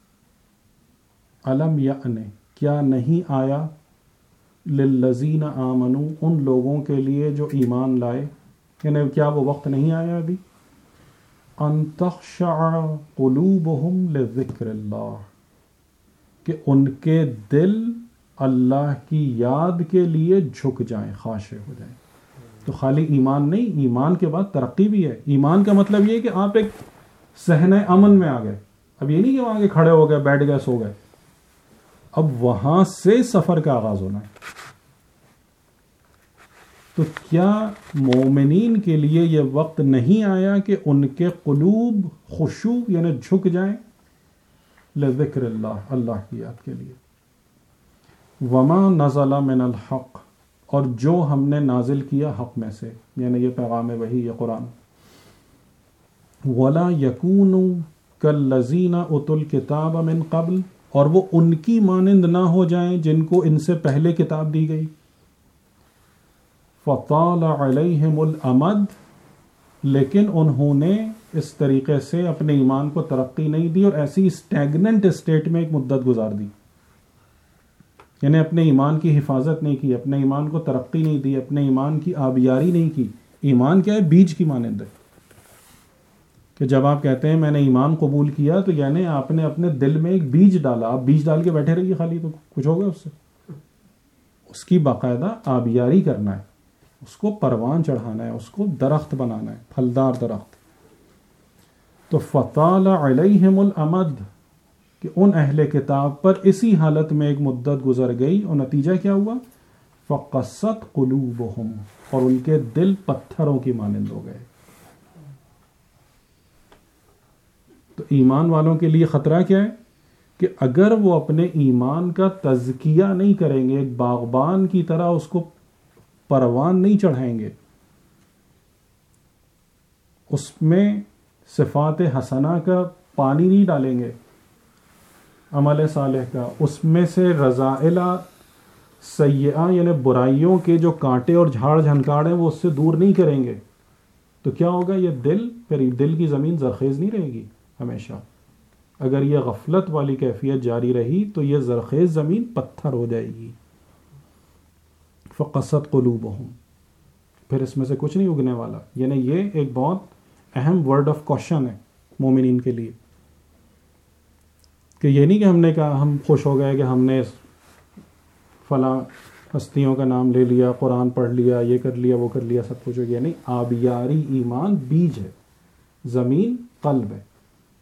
الم یأن کیا نہیں آیا، للذین آمنوا ان لوگوں کے لیے جو ایمان لائے، یعنی کیا وہ وقت نہیں آیا ابھی، ان تخشع قلوبہم لذکر اللہ کہ ان کے دل اللہ کی یاد کے لیے جھک جائیں، خاشع ہو جائیں. تو خالی ایمان نہیں، ایمان کے بعد ترقی بھی ہے. ایمان کا مطلب یہ ہے کہ آپ ایک صحن امن میں آ گئے. اب یہ نہیں کہ وہاں کے کھڑے ہو گئے، بیٹھ گئے، سو گئے. اب وہاں سے سفر کا آغاز ہونا ہے. تو کیا مومنین کے لیے یہ وقت نہیں آیا کہ ان کے قلوب خشوع یعنی جھک جائیں لذکر اللہ، اللہ کی یاد کے لیے. وما نزل من الحق اور جو ہم نے نازل کیا حق میں سے، یعنی یہ پیغام وحی، یہ قرآن. ولا یکونوا کالذین اوتوا الکتاب من قبل اور وہ ان کی مانند نہ ہو جائیں جن کو ان سے پہلے کتاب دی گئی. فطال علیہم الامد لیکن انہوں نے اس طریقے سے اپنے ایمان کو ترقی نہیں دی اور ایسی اسٹیگننٹ اسٹیٹ میں ایک مدت گزار دی، یعنی اپنے ایمان کی حفاظت نہیں کی، اپنے ایمان کو ترقی نہیں دی، اپنے ایمان کی آبیاری نہیں کی. ایمان کیا ہے؟ بیج کی مانند ہے کہ جب آپ کہتے ہیں میں نے ایمان قبول کیا تو یعنی آپ نے اپنے دل میں ایک بیج ڈالا. آپ بیج ڈال کے بیٹھے رہیے خالی تو کچھ ہوگا اس سے؟ اس کی باقاعدہ آبیاری کرنا ہے، اس کو پروان چڑھانا ہے، اس کو درخت بنانا ہے، پھلدار درخت. تو فطال علیہم الامد کہ ان اہل کتاب پر اسی حالت میں ایک مدت گزر گئی اور نتیجہ کیا ہوا؟ فقست قلوبہم اور ان کے دل پتھروں کی مانند ہو گئے. تو ایمان والوں کے لیے خطرہ کیا ہے کہ اگر وہ اپنے ایمان کا تزکیہ نہیں کریں گے، ایک باغبان کی طرح اس کو پروان نہیں چڑھائیں گے، اس میں صفات حسنہ کا پانی نہیں ڈالیں گے، عمل صالح کا، اس میں سے رذائل سیئہ یعنی برائیوں کے جو کانٹے اور جھاڑ جھنکاڑ ہیں وہ اس سے دور نہیں کریں گے، تو کیا ہوگا؟ یہ دل پھر دل کی زمین زرخیز نہیں رہے گی ہمیشہ. اگر یہ غفلت والی کیفیت جاری رہی تو یہ زرخیز زمین پتھر ہو جائے گی. فقست قلوبہم پھر اس میں سے کچھ نہیں اگنے والا. یعنی یہ ایک بہت اہم ورڈ آف کوشن ہے مومنین کے لیے کہ یہ نہیں کہ ہم نے کہا ہم خوش ہو گئے کہ ہم نے فلاں ہستیوں کا نام لے لیا، قرآن پڑھ لیا، یہ کر لیا، وہ کر لیا، سب کچھ ہو گیا. نہیں، آبیاری ایمان بیج ہے، زمین قلب ہے.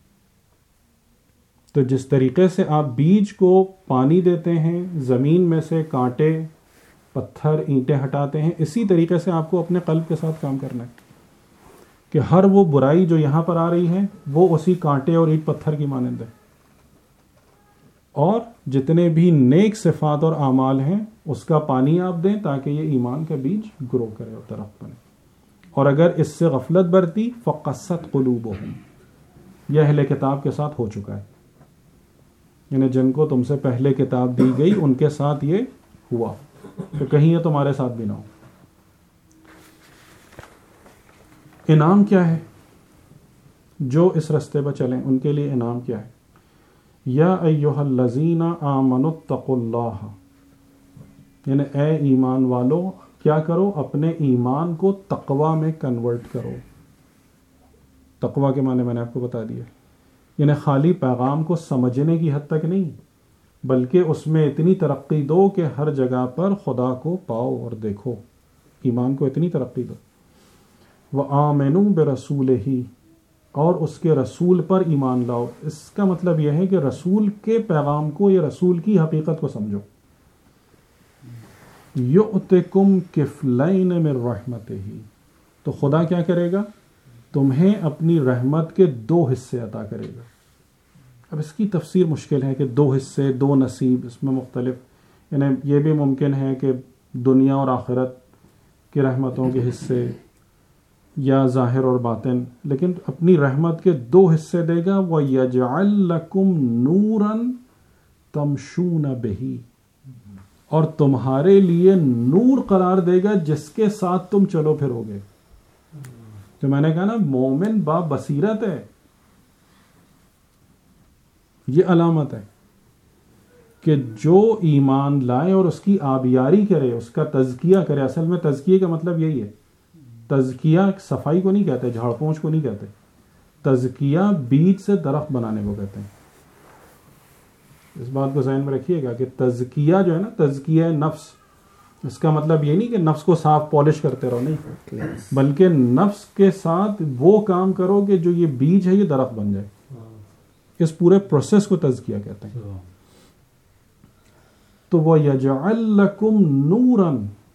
تو جس طریقے سے آپ بیج کو پانی دیتے ہیں، زمین میں سے کانٹے پتھر اینٹیں ہٹاتے ہیں، اسی طریقے سے آپ کو اپنے قلب کے ساتھ کام کرنا ہے کہ ہر وہ برائی جو یہاں پر آ رہی ہے وہ اسی کانٹے اور اینٹ پتھر کی مانند ہے، اور جتنے بھی نیک صفات اور اعمال ہیں اس کا پانی آپ دیں تاکہ یہ ایمان کا بیج گرو کرے اور درخت بنے. اور اگر اس سے غفلت برتی فقست قلوبہم، یہ اہل کتاب کے ساتھ ہو چکا ہے، یعنی جن کو تم سے پہلے کتاب دی گئی ان کے ساتھ یہ ہوا، تو کہیں یہ تمہارے ساتھ بھی نہ ہو. انعام کیا ہے؟ جو اس رستے پر چلیں ان کے لیے انعام کیا ہے؟ یا ایھا الذین آمنوا اتقوا اللہ، یعنی اے ایمان والو کیا کرو؟ اپنے ایمان کو تقوی میں کنورٹ کرو. تقوی کے معنی میں نے آپ کو بتا دیا، یعنی خالی پیغام کو سمجھنے کی حد تک نہیں، بلکہ اس میں اتنی ترقی دو کہ ہر جگہ پر خدا کو پاؤ اور دیکھو. ایمان کو اتنی ترقی دو. وآمنوا برسولہ، اور اس کے رسول پر ایمان لاؤ. اس کا مطلب یہ ہے کہ رسول کے پیغام کو یا رسول کی حقیقت کو سمجھو. یؤتکم کفلین من رحمتہ، تو خدا کیا کرے گا؟ تمہیں اپنی رحمت کے دو حصے عطا کرے گا. اب اس کی تفسیر مشکل ہے کہ دو حصے، دو نصیب، اس میں مختلف، یعنی یہ بھی ممکن ہے کہ دنیا اور آخرت کی رحمتوں کے حصے یا ظاہر اور باطن، لیکن اپنی رحمت کے دو حصے دے گا. وَيَجْعَلْ لَكُمْ نُورًا تَمْشُونَ بِهِ، اور تمہارے لیے نور قرار دے گا جس کے ساتھ تم چلو پھرو گے. جو میں نے کہا نا مومن با بصیرت ہے، یہ علامت ہے کہ جو ایمان لائے اور اس کی آبیاری کرے، اس کا تزکیہ کرے. اصل میں تزکیے کا مطلب یہی ہے. تزکیہ صفائی کو نہیں کہتے، جھاڑ پونچھ کو نہیں کہتے. تزکیہ بیج سے درخت بنانے کو کہتے ہیں. اس بات کو ذہن میں رکھیے گا کہ تزکیہ جو ہے نا، تزکیہ نفس، اس کا مطلب یہ نہیں کہ نفس کو صاف پالش کرتے رہو، نہیں، بلکہ نفس کے ساتھ وہ کام کرو کہ جو یہ بیج ہے یہ درخت بن جائے. اس پورے پروسیس کو تزکیہ کہتے ہیں. تو وہ یجعل لکم نوراً،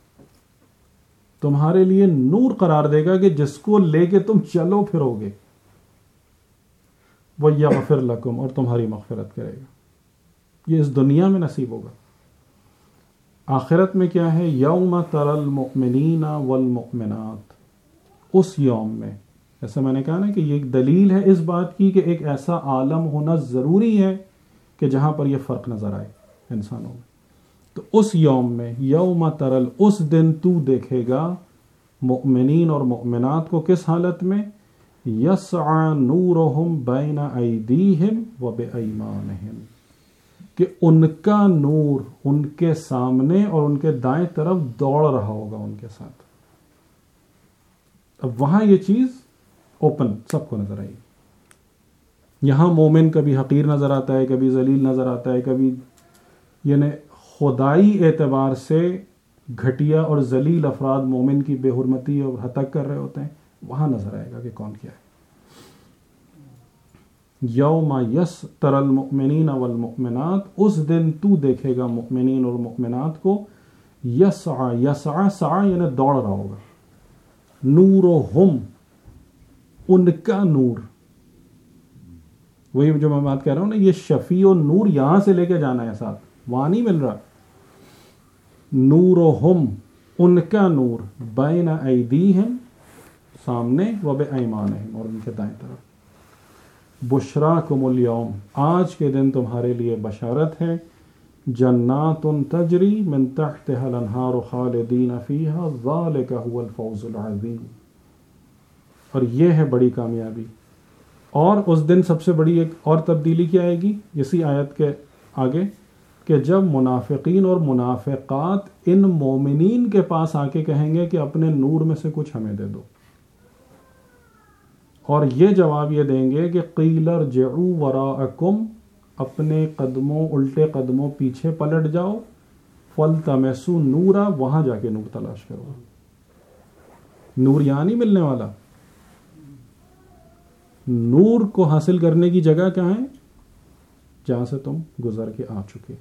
تمہارے لیے نور قرار دے گا کہ جس کو لے کے تم چلو پھرو گے. وہ یغفر لکم، اور تمہاری مغفرت کرے گا. یہ اس دنیا میں نصیب ہوگا. آخرت میں کیا ہے؟ یوم تری المؤمنین والمؤمنات، اس یوم میں، جیسے میں نے کہا نا کہ یہ ایک دلیل ہے اس بات کی کہ ایک ایسا عالم ہونا ضروری ہے کہ جہاں پر یہ فرق نظر آئے انسانوں میں. تو اس یوم میں، یوم ترل، اس دن تو دیکھے گا مؤمنین اور مؤمنات کو کس حالت میں؟ یسعى نورہم بین ایدیہم و بایمانہم، کہ ان کا نور ان کے سامنے اور ان کے دائیں طرف دوڑ رہا ہوگا ان کے ساتھ. اب وہاں یہ چیز اوپن سب کو نظر آئے گی. یہاں مومن کبھی حقیر نظر آتا ہے، کبھی ذلیل نظر آتا ہے، کبھی یعنی خدائی اعتبار سے گھٹیا اور ذلیل افراد مومن کی بے حرمتی اور ہتک کر رہے ہوتے ہیں. وہاں نظر آئے گا کہ کون کیا ہے. یوم یسطر المؤمنین والمؤمنات، اس دن تو دیکھے گا مؤمنین اور مؤمنات کو یسعى، یسعى سعى یعنی دوڑ رہا ہوگا. نورہم، ان کا نور. وہی جو میں بات کہہ رہا ہوں نا، یہ شفیع و نور یہاں سے لے کے جانا ہے ساتھ، وہاں نہیں مل رہا. نورہم، ان کا نور، بین ایدیہم، سامنے، و بایمانہم، اور ان کے دائیں طرف. بشراکم الیوم، آج کے دن تمہارے لیے بشارت ہے. جنات تجری من تحتها الانہار خالدین فیہا ذالک هو الفوز العظیم. اور یہ ہے بڑی کامیابی. اور اس دن سب سے بڑی ایک اور تبدیلی کیا آئے گی اسی آیت کے آگے، کہ جب منافقین اور منافقات ان مومنین کے پاس آ کے کہیں گے کہ اپنے نور میں سے کچھ ہمیں دے دو، اور یہ جواب یہ دیں گے کہ قیل ارجعوا وراءکم، اپنے قدموں، الٹے قدموں پیچھے پلٹ جاؤ. فالتمسوا نورا، وہاں جا کے نور تلاش کرو. نور یہاں نہیں ملنے والا. نور کو حاصل کرنے کی جگہ کہاں ہے؟ جہاں سے تم گزر کے آ چکے.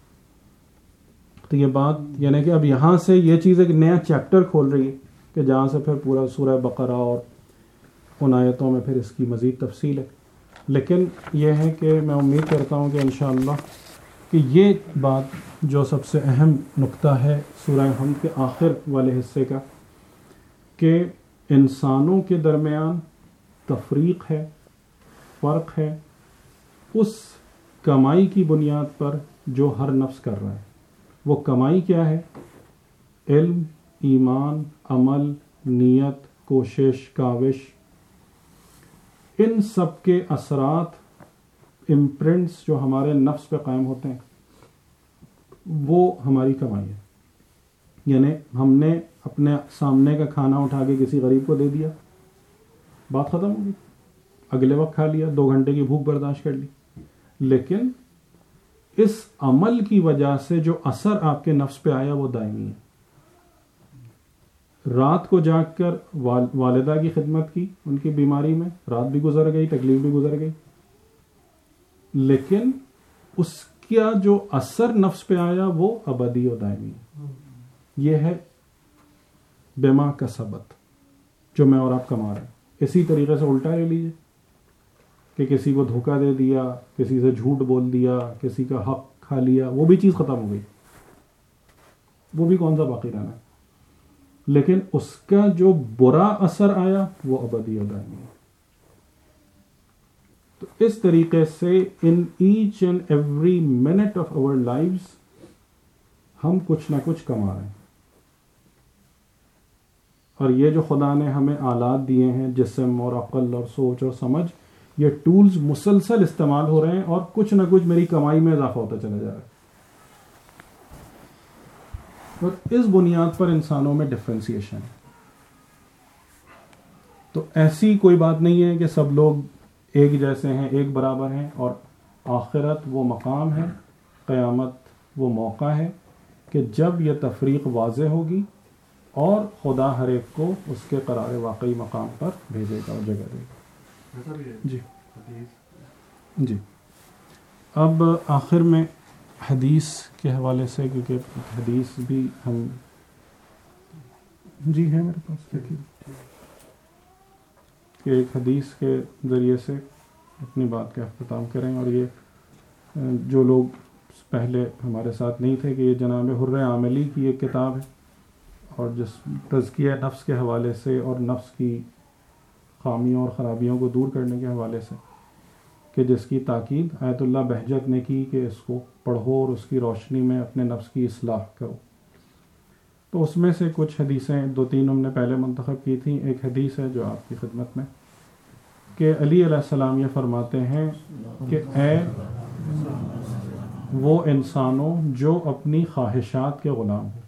تو یہ بات یعنی کہ اب یہاں سے یہ چیز ایک نیا چیپٹر کھول رہی ہے کہ جہاں سے پھر پورا سورہ بقرہ اور ان آیتوں میں پھر اس کی مزید تفصیل ہے. لیکن یہ ہے کہ میں امید کرتا ہوں کہ انشاءاللہ کہ یہ بات جو سب سے اہم نقطہ ہے سورہ حمد کے آخر والے حصے کا، کہ انسانوں کے درمیان تفریق ہے، فرق ہے، اس کمائی کی بنیاد پر جو ہر نفس کر رہا ہے. وہ کمائی کیا ہے؟ علم، ایمان، عمل، نیت، کوشش، کاوش، ان سب کے اثرات، امپرنٹس جو ہمارے نفس پہ قائم ہوتے ہیں، وہ ہماری کمائی ہے. یعنی ہم نے اپنے سامنے کا کھانا اٹھا کے کسی غریب کو دے دیا، بات ختم ہو گئی. اگلے وقت کھا لیا، دو گھنٹے کی بھوک برداشت کر لی. لیکن اس عمل کی وجہ سے جو اثر آپ کے نفس پہ آیا وہ دائمی ہے. رات کو جاگ کر والدہ کی خدمت کی، ان کی بیماری میں رات بھی گزر گئی، تکلیف بھی گزر گئی، لیکن اس کا جو اثر نفس پہ آیا وہ ابدی و دائمی ہے. یہ ہے بما کسبت، جو میں اور آپ کما رہے ہیں. اسی طریقے سے الٹا لے لیجیے کہ کسی کو دھوکہ دے دیا, کسی سے جھوٹ بول دیا, کسی کا حق کھا لیا, وہ بھی چیز ختم ہو گئی, وہ بھی کون سا باقی رہنا ہے. لیکن اس کا جو برا اثر آیا وہ ابدی و دائمی ہے. تو اس طریقے سے in each and every minute of our lifes ہم کچھ نہ کچھ کما رہے ہیں, اور یہ جو خدا نے ہمیں آلات دیے ہیں, جسم اور عقل اور سوچ اور سمجھ, یہ ٹولز مسلسل استعمال ہو رہے ہیں اور کچھ نہ کچھ میری کمائی میں اضافہ ہوتا چلا جا رہا ہے. اور اس بنیاد پر انسانوں میں ڈفرینسیشن ہے. تو ایسی کوئی بات نہیں ہے کہ سب لوگ ایک جیسے ہیں, ایک برابر ہیں, اور آخرت وہ مقام ہے, قیامت وہ موقع ہے کہ جب یہ تفریق واضح ہوگی اور خدا ہر ایک کو اس کے قرار واقعی مقام پر بھیجے گا اور جگہ دے گا. جی جی اب آخر میں حدیث کے حوالے سے, کیونکہ حدیث بھی ہم جی ہے میرے پاس, کہ ایک حدیث کے ذریعے سے اپنی بات کا اختتام کریں. اور یہ جو لوگ پہلے ہمارے ساتھ نہیں تھے, کہ یہ جناب حر عاملی کی ایک کتاب ہے, اور جس تزکیہ نفس کے حوالے سے اور نفس کی خامیوں اور خرابیوں کو دور کرنے کے حوالے سے, کہ جس کی تاکید آیت اللہ بہجت نے کی کہ اس کو پڑھو اور اس کی روشنی میں اپنے نفس کی اصلاح کرو. تو اس میں سے کچھ حدیثیں, دو تین ہم نے پہلے منتخب کی تھیں. ایک حدیث ہے جو آپ کی خدمت میں, کہ علی علیہ السلام یہ فرماتے ہیں کہ اے وہ انسانوں جو اپنی خواہشات کے غلام ہو,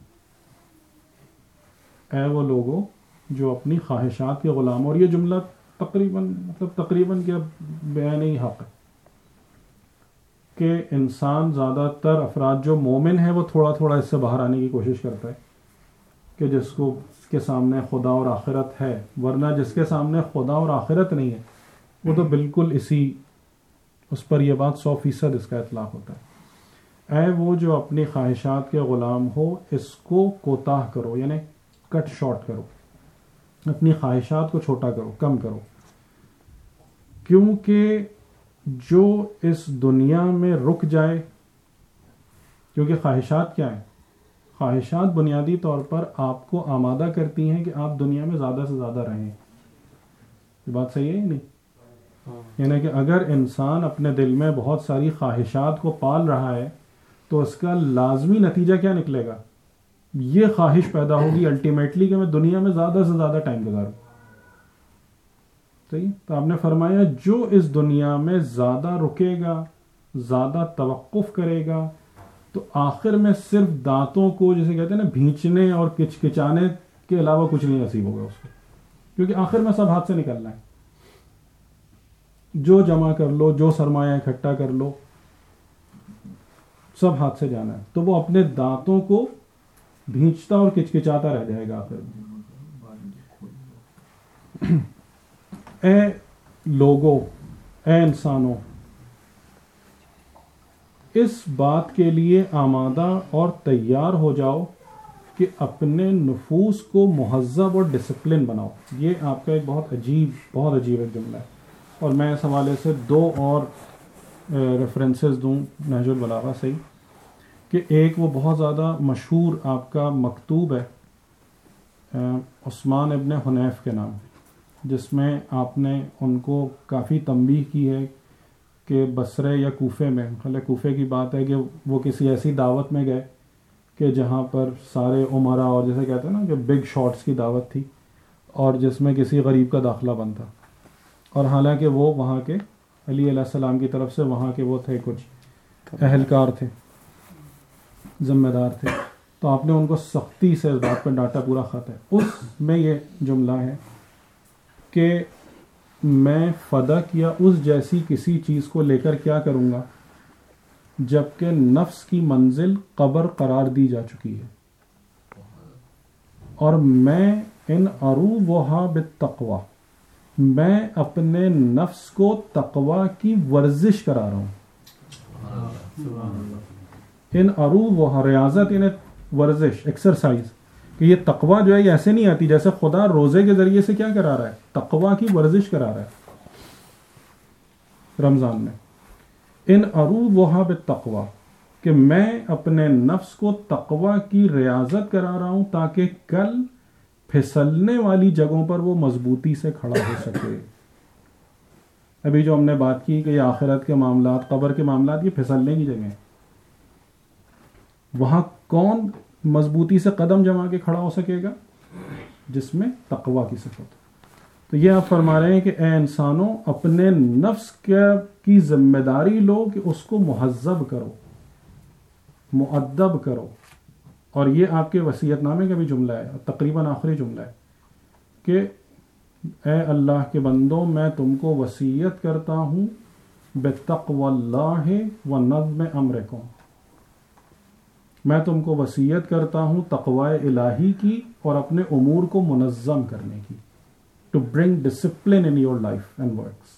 اے وہ لوگوں جو اپنی خواہشات کے غلام. اور یہ جملہ تقریباً مطلب تقریباً کیا بیان ہی حق ہے, کہ انسان زیادہ تر افراد جو مومن ہیں وہ تھوڑا تھوڑا اس سے باہر آنے کی کوشش کرتا ہے, کہ جس کو اس کے سامنے خدا اور آخرت ہے, ورنہ جس کے سامنے خدا اور آخرت نہیں ہے وہ تو بالکل اسی اس پر یہ بات سو فیصد اس کا اطلاق ہوتا ہے. اے وہ جو اپنی خواہشات کے غلام ہو, اس کو کوتاہ کرو, یعنی کٹ شارٹ کرو, اپنی خواہشات کو چھوٹا کرو, کم کرو. کیونکہ جو اس دنیا میں رک جائے, کیونکہ خواہشات کیا ہیں؟ خواہشات بنیادی طور پر آپ کو آمادہ کرتی ہیں کہ آپ دنیا میں زیادہ سے زیادہ رہیں. یہ بات صحیح ہے ہی نہیں؟ یعنی کہ اگر انسان اپنے دل میں بہت ساری خواہشات کو پال رہا ہے تو اس کا لازمی نتیجہ کیا نکلے گا؟ یہ خواہش پیدا ہوگی الٹیمیٹلی کہ میں دنیا میں زیادہ سے زیادہ ٹائم گزاروں. صحیح؟ تو آپ نے فرمایا جو اس دنیا میں زیادہ رکے گا, زیادہ توقف کرے گا, تو آخر میں صرف دانتوں کو جسے کہتے ہیں نا بھینچنے اور کچکچانے کے علاوہ کچھ نہیں نصیب ہوگا اس کو, کیونکہ آخر میں سب ہاتھ سے نکلنا ہے. جو جمع کر لو, جو سرمایہ اکٹھا کر لو, سب ہاتھ سے جانا ہے. تو وہ اپنے دانتوں کو بھینچتا اور کچکچاتا رہ جائے گا آخر میں. اے لوگوں, اے انسانوں, اس بات کے لیے آمادہ اور تیار ہو جاؤ کہ اپنے نفوس کو مہذب اور ڈسپلن بناؤ. یہ آپ کا ایک بہت عجیب بہت عجیب ایک جملہ ہے, اور میں اس حوالے سے دو اور ریفرنسز دوں نہج البلاغہ سے ہی, کہ ایک وہ بہت زیادہ مشہور آپ کا مکتوب ہے عثمان ابن حنیف کے نام, جس میں آپ نے ان کو کافی تنبیہ کی ہے کہ بصرے یا کوفے میں, خلے کوفے کی بات ہے کہ وہ کسی ایسی دعوت میں گئے کہ جہاں پر سارے عمرا اور جیسے کہتے ہیں نا کہ بگ شاٹس کی دعوت تھی, اور جس میں کسی غریب کا داخلہ بند تھا, اور حالانکہ وہ وہاں کے علی علیہ السلام کی طرف سے وہاں کے وہ تھے, کچھ اہلکار تھے, ذمہ دار تھے. تو آپ نے ان کو سختی سے اس بات پر ڈانٹا, پورا خط ہے. اس میں یہ جملہ ہے کہ میں فدق یا اس جیسی کسی چیز کو لے کر کیا کروں گا جبکہ نفس کی منزل قبر قرار دی جا چکی ہے, اور میں ان اروبها بالتقوی, میں اپنے نفس کو تقوی کی ورزش کرا رہا ہوں. ان اروبها ریاضت یعنی ورزش, ایکسرسائز, کہ یہ تقوی جو ہے یہ ایسے نہیں آتی جیسے خدا روزے کے ذریعے سے کیا کرا رہا ہے, تقوی کی ورزش کرا رہا ہے رمضان میں. ان اروضھا بالتقوی, کہ میں اپنے نفس کو تقوی کی ریاضت کرا رہا ہوں تاکہ کل پھسلنے والی جگہوں پر وہ مضبوطی سے کھڑا ہو سکے. ابھی جو ہم نے بات کی کہ یہ آخرت کے معاملات, قبر کے معاملات, یہ پھسلنے کی جگہ ہیں. وہاں کون مضبوطی سے قدم جما کے کھڑا ہو سکے گا؟ جس میں تقوی کی صفت. تو یہ آپ فرما رہے ہیں کہ اے انسانوں, اپنے نفس کی ذمہ داری لو کہ اس کو مہذب کرو, مؤدب کرو. اور یہ آپ کے وصیت نامے کا بھی جملہ ہے, تقریباً آخری جملہ ہے کہ اے اللہ کے بندوں, میں تم کو وصیت کرتا ہوں بتقوی اللہ و نظم امرکم, میں تم کو وصیت کرتا ہوں تقوی الہی کی اور اپنے امور کو منظم کرنے کی. To bring discipline in your life and works.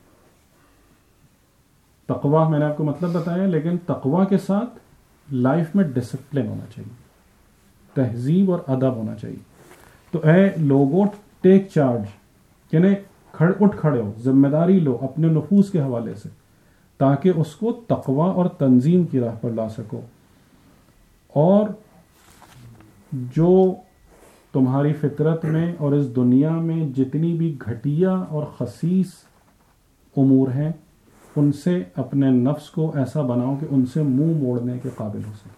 تقوی میں نے آپ کو مطلب بتایا, لیکن تقوی کے ساتھ لائف میں ڈسپلن ہونا چاہیے, تہذیب اور ادب ہونا چاہیے. تو اے لوگوں, ٹیک چارج, یعنی کھڑ اٹھ کھڑے ہو, ذمہ داری لو اپنے نفوس کے حوالے سے تاکہ اس کو تقوی اور تنظیم کی راہ پر لا سکو. اور جو تمہاری فطرت میں اور اس دنیا میں جتنی بھی گھٹیا اور خسیس امور ہیں, ان سے اپنے نفس کو ایسا بناؤ کہ ان سے منہ موڑنے کے قابل ہو سکے.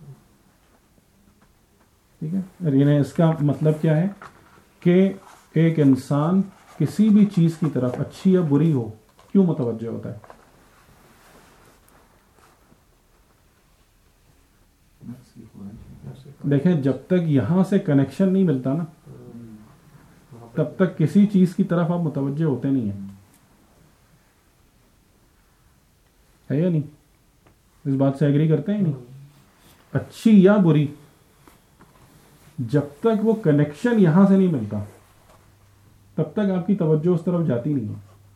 ٹھیک ہے, یعنی اس کا مطلب کیا ہے کہ ایک انسان کسی بھی چیز کی طرف اچھی یا بری ہو کیوں متوجہ ہوتا ہے؟ دیکھیں, جب تک یہاں سے کنیکشن نہیں ملتا نا, تب تک کسی چیز کی طرف آپ متوجہ ہوتے نہیں ہیں. ہے یا نہیں؟ اس بات سے ایگری کرتے ہیں نہیں؟ اچھی یا بری, جب تک وہ کنیکشن یہاں سے نہیں ملتا تب تک آپ کی توجہ اس طرف جاتی نہیں ہے.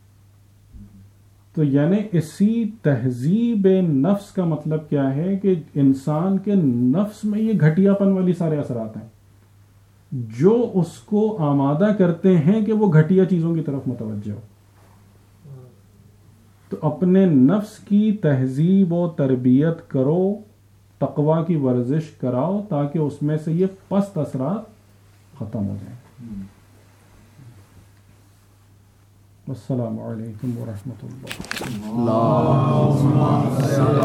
تو یعنی اسی تہذیب نفس کا مطلب کیا ہے کہ انسان کے نفس میں یہ گھٹیا پن والی سارے اثرات ہیں جو اس کو آمادہ کرتے ہیں کہ وہ گھٹیا چیزوں کی طرف متوجہ ہو. تو اپنے نفس کی تہذیب و تربیت کرو, تقوی کی ورزش کراؤ تاکہ اس میں سے یہ پست اثرات ختم ہو جائیں. السلام علیکم ورحمۃ اللہ.